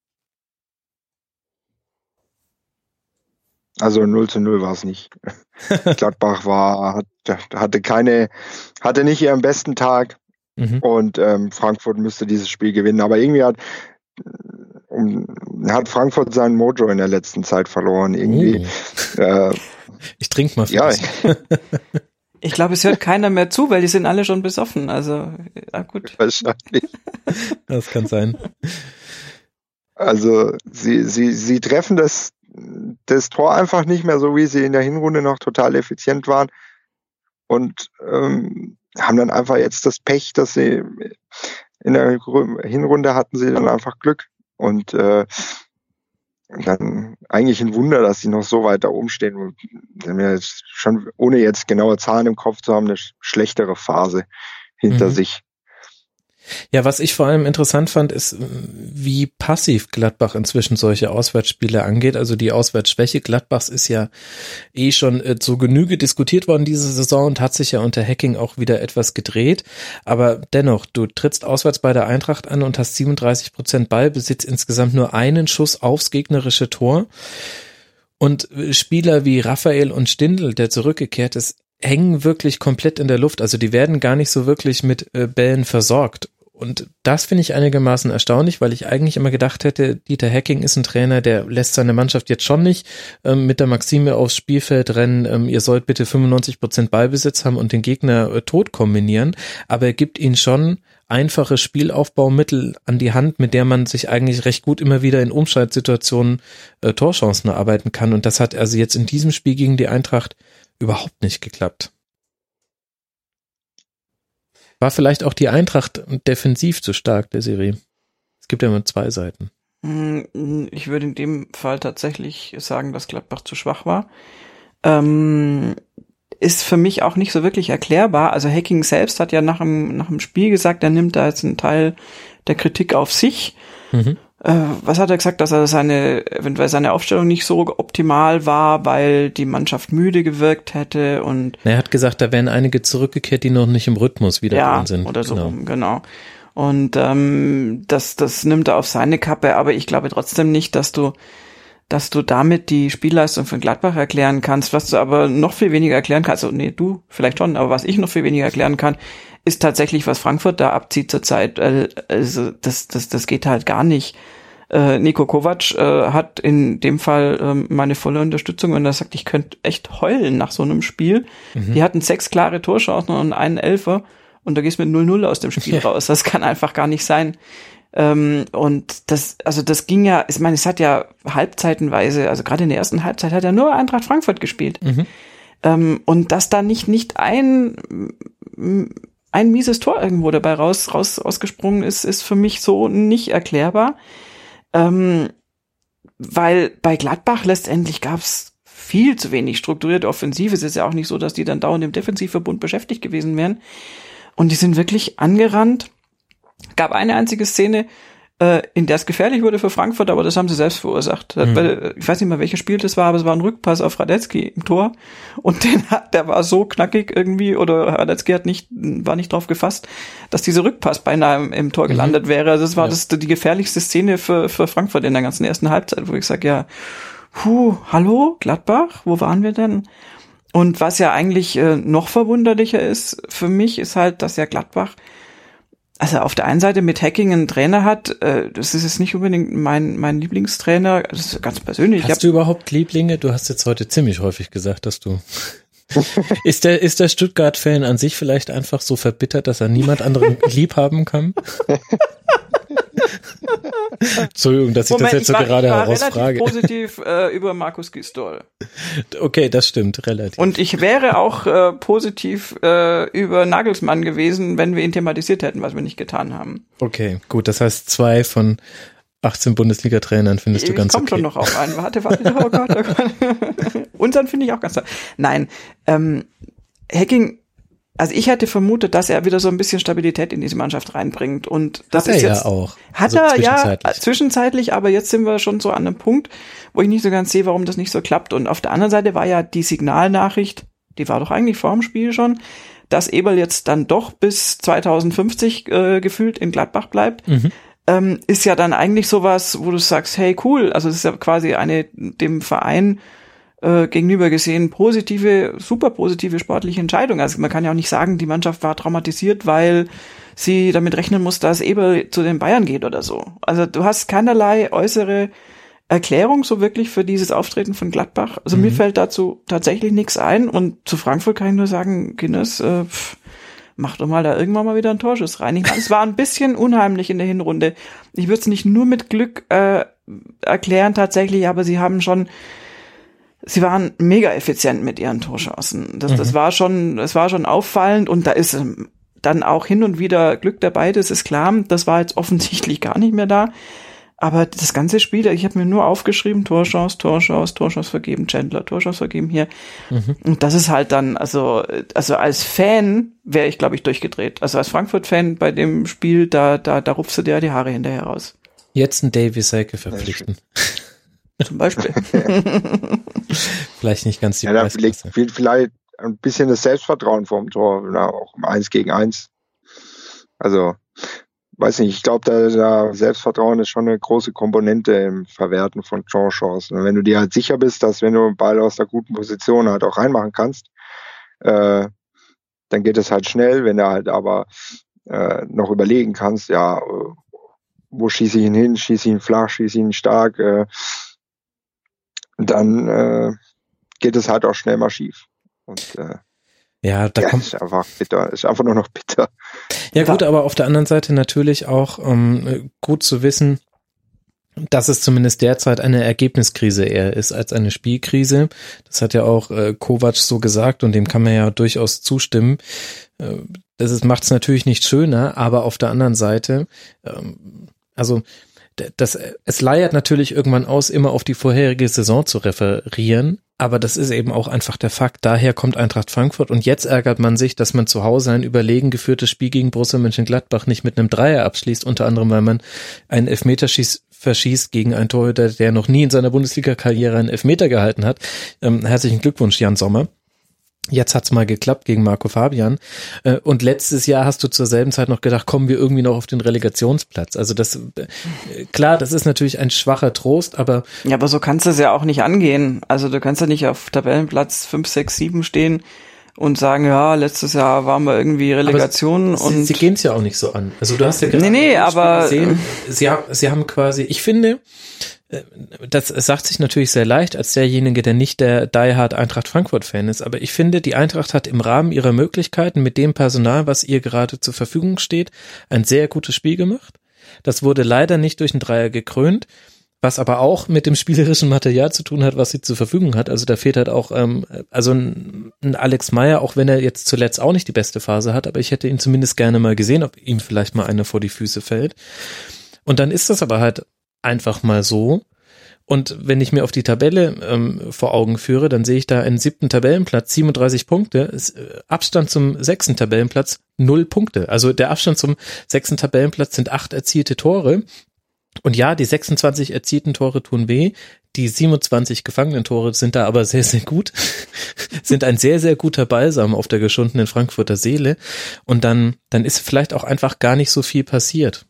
Also null zu null war es nicht. Gladbach war, hat, hatte keine, hatte nicht ihren besten Tag mhm. und ähm, Frankfurt müsste dieses Spiel gewinnen. Aber irgendwie hat, um, hat Frankfurt seinen Mojo in der letzten Zeit verloren. Irgendwie. Oh. Äh, ich trinke mal für ja. Ich glaube, es hört keiner mehr zu, weil die sind alle schon besoffen. Also, ja gut. Wahrscheinlich. Das kann sein. Also, sie, sie, sie treffen das das Tor einfach nicht mehr so, wie sie in der Hinrunde noch total effizient waren und ähm, haben dann einfach jetzt das Pech, dass sie in der Hinrunde hatten sie dann einfach Glück und äh, dann eigentlich ein Wunder, dass sie noch so weit da oben stehen. Sie haben ja jetzt schon, ohne jetzt genaue Zahlen im Kopf zu haben, eine schlechtere Phase hinter mhm. sich. Ja, was ich vor allem interessant fand, ist, wie passiv Gladbach inzwischen solche Auswärtsspiele angeht. Also die Auswärtsschwäche Gladbachs ist ja eh schon äh, zur Genüge diskutiert worden diese Saison und hat sich ja unter Hacking auch wieder etwas gedreht. Aber dennoch, du trittst auswärts bei der Eintracht an und hast siebenunddreißig Prozent Ballbesitz, insgesamt nur einen Schuss aufs gegnerische Tor. Und Spieler wie Raphael und Stindl, der zurückgekehrt ist, hängen wirklich komplett in der Luft. Also die werden gar nicht so wirklich mit äh, Bällen versorgt. Und das finde ich einigermaßen erstaunlich, weil ich eigentlich immer gedacht hätte, Dieter Hecking ist ein Trainer, der lässt seine Mannschaft jetzt schon nicht ähm, mit der Maxime aufs Spielfeld rennen, ähm, ihr sollt bitte fünfundneunzig Prozent Ballbesitz haben und den Gegner äh, tot kombinieren. Aber er gibt ihnen schon einfache Spielaufbaumittel an die Hand, mit der man sich eigentlich recht gut immer wieder in Umschaltsituationen äh, Torchancen erarbeiten kann. Und das hat also jetzt in diesem Spiel gegen die Eintracht überhaupt nicht geklappt. War vielleicht auch die Eintracht defensiv zu stark, der Serie? Es gibt ja immer zwei Seiten. Ich würde in dem Fall tatsächlich sagen, dass Gladbach zu schwach war. Ähm, ist für mich auch nicht so wirklich erklärbar. Also Hacking selbst hat ja nach dem, nach dem Spiel gesagt, er nimmt da jetzt einen Teil der Kritik auf sich. Mhm. Was hat er gesagt, dass er seine, eventuell seine Aufstellung nicht so optimal war, weil die Mannschaft müde gewirkt hätte und. Er hat gesagt, da wären einige zurückgekehrt, die noch nicht im Rhythmus wieder ja, drin sind. Oder so, genau. genau. Und ähm, das, das nimmt er auf seine Kappe, aber ich glaube trotzdem nicht, dass du, dass du damit die Spielleistung von Gladbach erklären kannst, was du aber noch viel weniger erklären kannst. Also nee, du vielleicht schon, aber was ich noch viel weniger erklären kann, ist tatsächlich, was Frankfurt da abzieht zurzeit. Also das, das, das geht halt gar nicht. Äh, Niko Kovac äh, hat in dem Fall ähm, meine volle Unterstützung und er sagt, ich könnte echt heulen nach so einem Spiel. Mhm. Die hatten sechs klare Torchancen und einen Elfer und da gehst du mit null null aus dem Spiel raus. Das kann einfach gar nicht sein. Ähm, und das, also das ging ja, ich meine, es hat ja halbzeitenweise, also gerade in der ersten Halbzeit hat er nur Eintracht Frankfurt gespielt. Mhm. Ähm, und dass da nicht, nicht ein ein mieses Tor irgendwo dabei raus, raus ausgesprungen ist, ist für mich so nicht erklärbar. Ähm, weil bei Gladbach letztendlich gab's viel zu wenig strukturierte Offensive. Es ist ja auch nicht so, dass die dann dauernd im Defensivverbund beschäftigt gewesen wären. Und die sind wirklich angerannt. Gab eine einzige Szene, äh, in der es gefährlich wurde für Frankfurt, aber das haben sie selbst verursacht. Mhm. Weil, ich weiß nicht mal, welches Spiel das war, aber es war ein Rückpass auf Radetzky im Tor und den hat, der war so knackig irgendwie, oder Radetzky hat nicht, war nicht drauf gefasst, dass dieser Rückpass beinahe im, im Tor gelandet mhm. wäre. Also das war ja. das die gefährlichste Szene für für Frankfurt in der ganzen ersten Halbzeit, wo ich sage, ja, puh, hallo, Gladbach, wo waren wir denn? Und was ja eigentlich äh, noch verwunderlicher ist für mich, ist halt, dass ja Gladbach also auf der einen Seite mit Hacking einen Trainer hat, äh, das ist jetzt nicht unbedingt mein mein Lieblingstrainer, das ist ganz persönlich. Hast du überhaupt Lieblinge? Du hast jetzt heute ziemlich häufig gesagt, dass du ist der ist der Stuttgart-Fan an sich vielleicht einfach so verbittert, dass er niemand anderen lieb haben kann? Entschuldigung, dass ich Moment, das jetzt so war, gerade ich war herausfrage. relativ positiv äh, über Markus Gisdol. Okay, das stimmt, relativ. Und ich wäre auch äh, positiv äh, über Nagelsmann gewesen, wenn wir ihn thematisiert hätten, was wir nicht getan haben. Okay, gut, das heißt zwei von achtzehn Bundesliga-Trainern findest du ich ganz komm okay. Ich komme schon noch auf einen. Warte, warte, oh Gott, oh Gott. Unseren finde ich auch ganz toll. Nein, ähm, Hacking, also ich hätte vermutet, dass er wieder so ein bisschen Stabilität in diese Mannschaft reinbringt. Und das hat ist er jetzt, ja auch. Hat also er zwischenzeitlich. ja zwischenzeitlich, aber jetzt sind wir schon so an einem Punkt, wo ich nicht so ganz sehe, warum das nicht so klappt. Und auf der anderen Seite war ja die Signalnachricht, die war doch eigentlich vor dem Spiel schon, dass Eberl jetzt dann doch bis zweitausendfünfzig äh, gefühlt in Gladbach bleibt. Mhm. Ähm, ist ja dann eigentlich sowas, wo du sagst, hey, cool, also es ist ja quasi eine dem Verein äh, gegenüber gesehen positive, super positive sportliche Entscheidung. Also man kann ja auch nicht sagen, die Mannschaft war traumatisiert, weil sie damit rechnen muss, dass Eberl zu den Bayern geht oder so. Also du hast keinerlei äußere Erklärung so wirklich für dieses Auftreten von Gladbach. Also mhm. mir fällt dazu tatsächlich nichts ein und zu Frankfurt kann ich nur sagen, Guinness, äh, pff, mach doch mal da irgendwann mal wieder einen Torschuss rein. Ich meine, es war ein bisschen unheimlich in der Hinrunde. Ich würde es nicht nur mit Glück äh, erklären tatsächlich, aber sie haben schon, sie waren mega effizient mit ihren Torschancen. Das, mhm. das war schon, das war schon auffallend und da ist dann auch hin und wieder Glück dabei, das ist klar. Das war jetzt offensichtlich gar nicht mehr da. Aber das ganze Spiel, ich habe mir nur aufgeschrieben, Torchance, Torchance, Torchance vergeben, Chandler, Torchance vergeben hier. Mhm. Und das ist halt dann, also also als Fan wäre ich, glaube ich, durchgedreht. Also als Frankfurt-Fan bei dem Spiel, da da da rupfst du dir die Haare hinterher raus. Jetzt einen Davy Selke verpflichten. Zum Beispiel. Vielleicht nicht ganz die ja, da liegt vielleicht ein bisschen das Selbstvertrauen vorm Tor, na, auch im eins gegen eins. Also weiß nicht, ich glaube, da, da Selbstvertrauen ist schon eine große Komponente im Verwerten von Torchancen. Und wenn du dir halt sicher bist, dass wenn du einen Ball aus der guten Position halt auch reinmachen kannst, äh, dann geht es halt schnell. Wenn du halt aber äh, noch überlegen kannst, ja, äh, wo schieße ich ihn hin, schieße ich ihn flach, schieße ich ihn stark, äh, dann äh, geht es halt auch schnell mal schief. Und äh, Ja, da ja, kommt ist einfach bitter, ist einfach nur noch bitter. Ja gut, aber auf der anderen Seite natürlich auch ähm, gut zu wissen, dass es zumindest derzeit eine Ergebniskrise eher ist als eine Spielkrise. Das hat ja auch äh, Kovac so gesagt und dem kann man ja durchaus zustimmen. Äh, das macht es natürlich nicht schöner, aber auf der anderen Seite, ähm, also das, es leiert natürlich irgendwann aus, immer auf die vorherige Saison zu referieren. Aber das ist eben auch einfach der Fakt. Daher kommt Eintracht Frankfurt und jetzt ärgert man sich, dass man zu Hause ein überlegen geführtes Spiel gegen Borussia Mönchengladbach nicht mit einem Dreier abschließt, unter anderem, weil man einen Elfmeterschieß verschießt gegen einen Torhüter, der noch nie in seiner Bundesliga-Karriere einen Elfmeter gehalten hat. Ähm, herzlichen Glückwunsch, Jan Sommer. Jetzt hat's mal geklappt gegen Marco Fabian. Und letztes Jahr hast du zur selben Zeit noch gedacht, kommen wir irgendwie noch auf den Relegationsplatz. Also das, klar, das ist natürlich ein schwacher Trost, aber... Ja, aber so kannst du es ja auch nicht angehen. Also du kannst ja nicht auf Tabellenplatz fünf, sechs, sieben stehen und sagen, ja, letztes Jahr waren wir irgendwie Relegation. Aber und sie, sie gehen es ja auch nicht so an. Also du hast ja gerade nee, nee, aber gesehen, sie haben, sie haben quasi, ich finde... Das sagt sich natürlich sehr leicht als derjenige, der nicht der Die Hard Eintracht Frankfurt-Fan ist, aber ich finde, die Eintracht hat im Rahmen ihrer Möglichkeiten mit dem Personal, was ihr gerade zur Verfügung steht, ein sehr gutes Spiel gemacht. Das wurde leider nicht durch einen Dreier gekrönt, was aber auch mit dem spielerischen Material zu tun hat, was sie zur Verfügung hat. Also da fehlt halt auch, ähm, also ein, ein Alex Meyer, auch wenn er jetzt zuletzt auch nicht die beste Phase hat, aber ich hätte ihn zumindest gerne mal gesehen, ob ihm vielleicht mal einer vor die Füße fällt. Und dann ist das aber halt einfach mal so. Und wenn ich mir auf die Tabelle ähm, vor Augen führe, dann sehe ich da einen siebten Tabellenplatz, siebenunddreißig Punkte, ist, äh, Abstand zum sechsten Tabellenplatz, null Punkte. Also der Abstand zum sechsten Tabellenplatz sind acht erzielte Tore. Und ja, die sechsundzwanzig erzielten Tore tun weh, die siebenundzwanzig gefangenen Tore sind da aber sehr, sehr gut, sind ein sehr, sehr guter Balsam auf der geschundenen Frankfurter Seele. Und dann, dann ist vielleicht auch einfach gar nicht so viel passiert.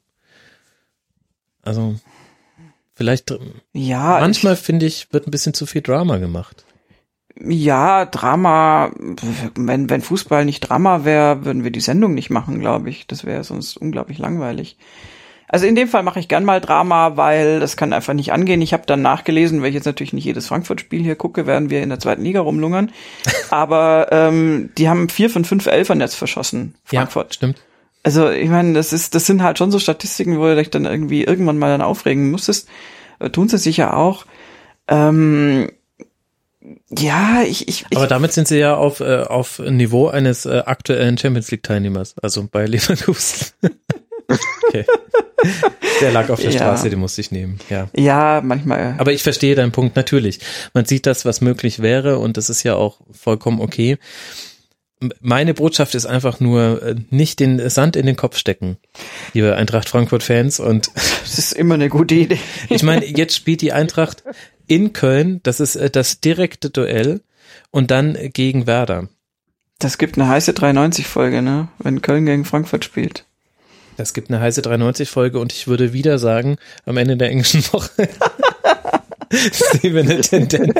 Also... Vielleicht, ja, manchmal finde ich, wird ein bisschen zu viel Drama gemacht. Ja, Drama, wenn, wenn Fußball nicht Drama wäre, würden wir die Sendung nicht machen, glaube ich. Das wäre sonst unglaublich langweilig. Also in dem Fall mache ich gern mal Drama, weil das kann einfach nicht angehen. Ich habe dann nachgelesen, weil ich jetzt natürlich nicht jedes Frankfurt-Spiel hier gucke, werden wir in der zweiten Liga rumlungern. Aber ähm, die haben vier von fünf Elfern jetzt verschossen, Frankfurt. Ja, stimmt. Also ich meine, das ist, das sind halt schon so Statistiken, wo du dich dann irgendwie irgendwann mal dann aufregen musstest. Äh, tun sie sicher auch. Ähm, ja, ich, ich, ich. Aber damit sind sie ja auf äh, auf Niveau eines äh, aktuellen Champions League Teilnehmers, also bei Leverkusen. Okay. Der lag auf der ja. Straße, den musste ich nehmen. Ja. Ja, manchmal. Aber ich verstehe deinen Punkt natürlich. Man sieht das, was möglich wäre, und das ist ja auch vollkommen okay. Meine Botschaft ist einfach nur, nicht den Sand in den Kopf stecken, liebe Eintracht Frankfurt-Fans. Und das ist immer eine gute Idee. Ich meine, jetzt spielt die Eintracht in Köln, das ist das direkte Duell, und dann gegen Werder. Das gibt eine heiße dreiundneunzig-Folge, ne? Wenn Köln gegen Frankfurt spielt. Es gibt eine heiße dreiundneunzig-Folge, und ich würde wieder sagen, am Ende der englischen Woche sehen wir eine Tendenz.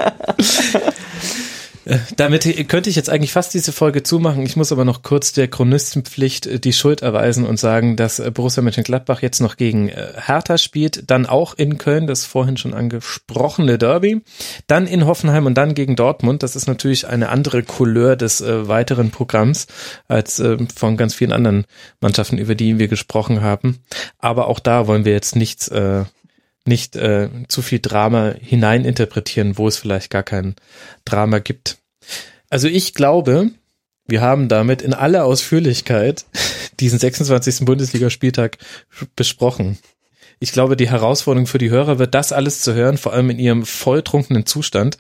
Damit könnte ich jetzt eigentlich fast diese Folge zumachen. Ich muss aber noch kurz der Chronistenpflicht die Schuld erweisen und sagen, dass Borussia Mönchengladbach jetzt noch gegen Hertha spielt, dann auch in Köln, das vorhin schon angesprochene Derby, dann in Hoffenheim und dann gegen Dortmund. Das ist natürlich eine andere Couleur des äh, weiteren Programms als äh, von ganz vielen anderen Mannschaften, über die wir gesprochen haben. Aber auch da wollen wir jetzt nichts äh, nicht äh, zu viel Drama hineininterpretieren, wo es vielleicht gar kein Drama gibt. Also ich glaube, wir haben damit in aller Ausführlichkeit diesen sechsundzwanzigsten Bundesligaspieltag besprochen. Ich glaube, die Herausforderung für die Hörer wird, das alles zu hören, vor allem in ihrem volltrunkenen Zustand.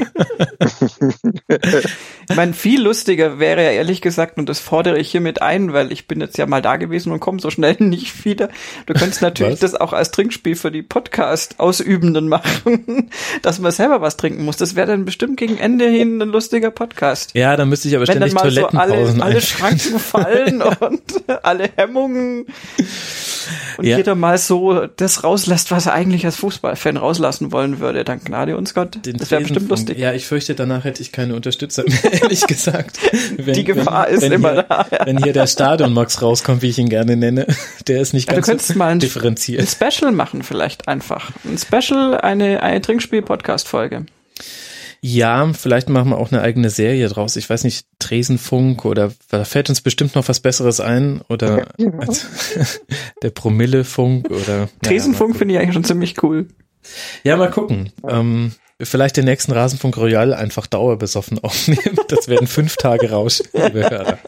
Ich meine, viel lustiger wäre ja ehrlich gesagt, und das fordere ich hiermit ein, weil ich bin jetzt ja mal da gewesen und komme so schnell nicht wieder. Du könntest natürlich was? Das auch als Trinkspiel für die Podcast-Ausübenden machen, dass man selber was trinken muss. Das wäre dann bestimmt gegen Ende hin ein lustiger Podcast. Ja, dann müsste ich aber Wenn ständig dann mal Toilettenpausen so alle, alle Schranken fallen und alle Hemmungen und ja. jeder mal so das rauslässt, was er eigentlich als Fußballfan rauslassen wollen würde, dann gnade uns Gott. Den das wäre bestimmt lustig. Ja, ich fürchte, danach hätte ich keine Unterstützer mehr, ehrlich gesagt. Wenn, die Gefahr wenn, ist wenn immer hier, da. Ja. Wenn hier der Stadion-Max rauskommt, wie ich ihn gerne nenne, der ist nicht ja, ganz du könntest so mal ein, differenziert. ein Special machen vielleicht einfach. Ein Special, eine, eine Trinkspiel-Podcast-Folge. Ja, vielleicht machen wir auch eine eigene Serie draus. Ich weiß nicht, Tresenfunk, oder da fällt uns bestimmt noch was Besseres ein, oder als, der Promillefunk oder. Tresenfunk ja, finde ich eigentlich schon ziemlich cool. Ja, mal gucken. Ähm, vielleicht den nächsten Rasenfunk Royal einfach dauerbesoffen aufnehmen. Das werden fünf Tage Rausch, liebe Hörer.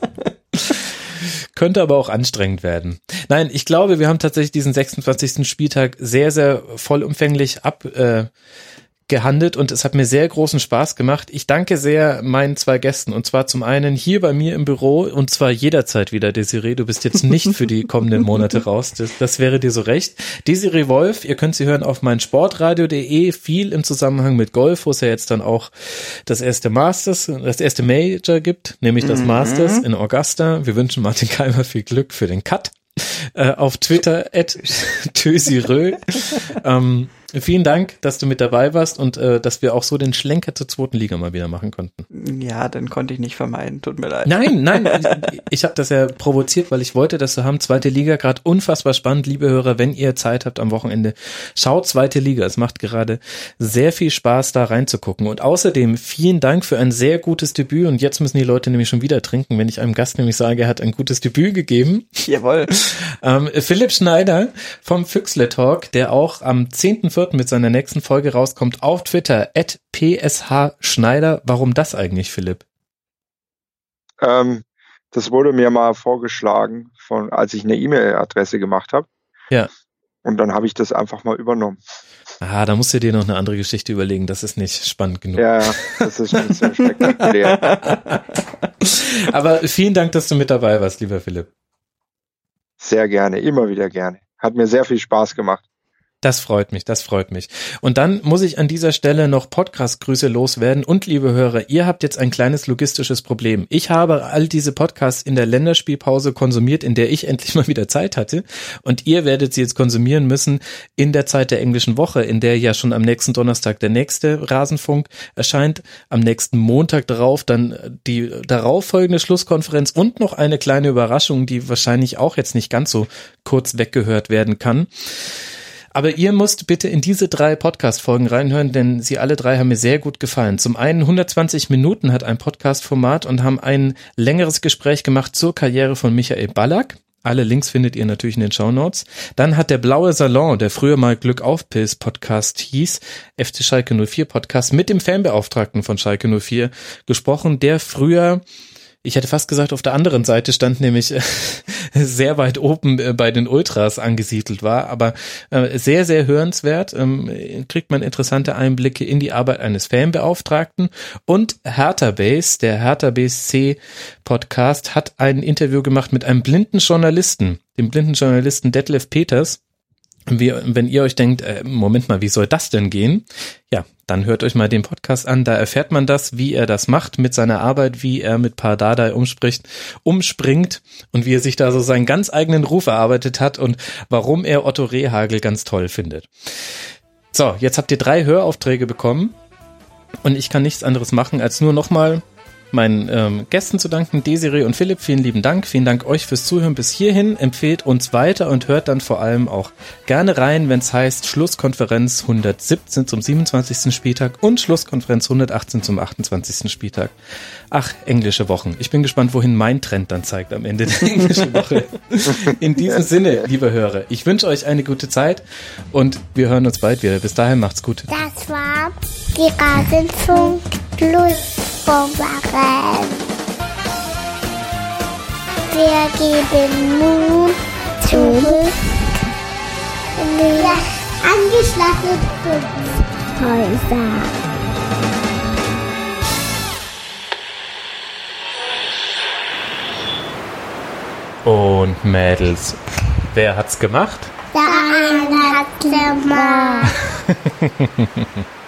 Könnte aber auch anstrengend werden. Nein, ich glaube, wir haben tatsächlich diesen sechsundzwanzigsten Spieltag sehr, sehr vollumfänglich ab äh, gehandelt, und es hat mir sehr großen Spaß gemacht. Ich danke sehr meinen zwei Gästen, und zwar zum einen hier bei mir im Büro, und zwar jederzeit wieder, Desiree, du bist jetzt nicht für die kommenden Monate raus, das, das wäre dir so recht. Desiree Wolf, ihr könnt sie hören auf meinsportradio punkt de, viel im Zusammenhang mit Golf, wo es ja jetzt dann auch das erste Masters, das erste Major gibt, nämlich das mhm. Masters in Augusta. Wir wünschen Martin Keimer viel Glück für den Cut. Äh, auf Twitter at Tösirö. ähm, vielen Dank, dass du mit dabei warst, und äh, dass wir auch so den Schlenker zur zweiten Liga mal wieder machen konnten. Ja, den konnte ich nicht vermeiden, tut mir leid. Nein, nein, ich, ich habe das ja provoziert, weil ich wollte das so haben. Zweite Liga, gerade unfassbar spannend, liebe Hörer, wenn ihr Zeit habt am Wochenende, schaut zweite Liga. Es macht gerade sehr viel Spaß, da reinzugucken. Und außerdem vielen Dank für ein sehr gutes Debüt, und jetzt müssen die Leute nämlich schon wieder trinken, wenn ich einem Gast nämlich sage, er hat ein gutes Debüt gegeben. Jawohl. Ähm, Philipp Schneider vom Füchsle Talk, der auch am zehnten vierten mit seiner nächsten Folge rauskommt, auf Twitter at p s h schneider. Warum das eigentlich, Philipp? Ähm, das wurde mir mal vorgeschlagen, von als ich eine E-Mail-Adresse gemacht habe. Ja. Und dann habe ich das einfach mal übernommen. Ah, da musst du dir noch eine andere Geschichte überlegen. Das ist nicht spannend genug. Ja, das ist schon sehr spektakulär. Aber vielen Dank, dass du mit dabei warst, lieber Philipp. Sehr gerne, immer wieder gerne. Hat mir sehr viel Spaß gemacht. Das freut mich, das freut mich. Und dann muss ich an dieser Stelle noch Podcast-Grüße loswerden. Und liebe Hörer, ihr habt jetzt ein kleines logistisches Problem. Ich habe all diese Podcasts in der Länderspielpause konsumiert, in der ich endlich mal wieder Zeit hatte. Und ihr werdet sie jetzt konsumieren müssen in der Zeit der englischen Woche, in der ja schon am nächsten Donnerstag der nächste Rasenfunk erscheint, am nächsten Montag darauf dann die darauffolgende Schlusskonferenz und noch eine kleine Überraschung, die wahrscheinlich auch jetzt nicht ganz so kurz weggehört werden kann. Aber ihr müsst bitte in diese drei Podcast-Folgen reinhören, denn sie alle drei haben mir sehr gut gefallen. Zum einen hundertzwanzig Minuten hat ein Podcast-Format und haben ein längeres Gespräch gemacht zur Karriere von Michael Ballack. Alle Links findet ihr natürlich in den Shownotes. Dann hat der Blaue Salon, der früher mal Glück auf Pilz Podcast hieß, F C Schalke null vier Podcast, mit dem Fanbeauftragten von Schalke null vier gesprochen, der früher, ich hätte fast gesagt, auf der anderen Seite stand, nämlich äh, sehr weit oben äh, bei den Ultras angesiedelt war, aber äh, sehr, sehr hörenswert, ähm, kriegt man interessante Einblicke in die Arbeit eines Fanbeauftragten. Und Hertha Base, der Hertha B S C Podcast, hat ein Interview gemacht mit einem blinden Journalisten, dem blinden Journalisten Detlef Peters. Wie, wenn ihr euch denkt, äh, Moment mal, wie soll das denn gehen? Ja, dann hört euch mal den Podcast an, da erfährt man das, wie er das macht mit seiner Arbeit, wie er mit Pardadei umspricht, umspringt und wie er sich da so seinen ganz eigenen Ruf erarbeitet hat und warum er Otto Rehhagel ganz toll findet. So, jetzt habt ihr drei Höraufträge bekommen und ich kann nichts anderes machen, als nur nochmal meinen ähm, Gästen zu danken, Desiree und Philipp, vielen lieben Dank. Vielen Dank euch fürs Zuhören bis hierhin. Empfehlt uns weiter und hört dann vor allem auch gerne rein, wenn es heißt Schlusskonferenz hundertsiebzehn zum siebenundzwanzigsten Spieltag und Schlusskonferenz hundertachtzehn zum achtundzwanzigsten Spieltag. Ach, englische Wochen. Ich bin gespannt, wohin mein Trend dann zeigt am Ende der englischen Woche. In diesem Sinne, liebe Hörer, ich wünsche euch eine gute Zeit und wir hören uns bald wieder. Bis dahin, macht's gut. Das war die Rasenfunk Schlusskonferenz. Wir geben nun zurück in die angeschlossenen Häuser. Und Mädels, wer hat's gemacht? Der eine hat's gemacht.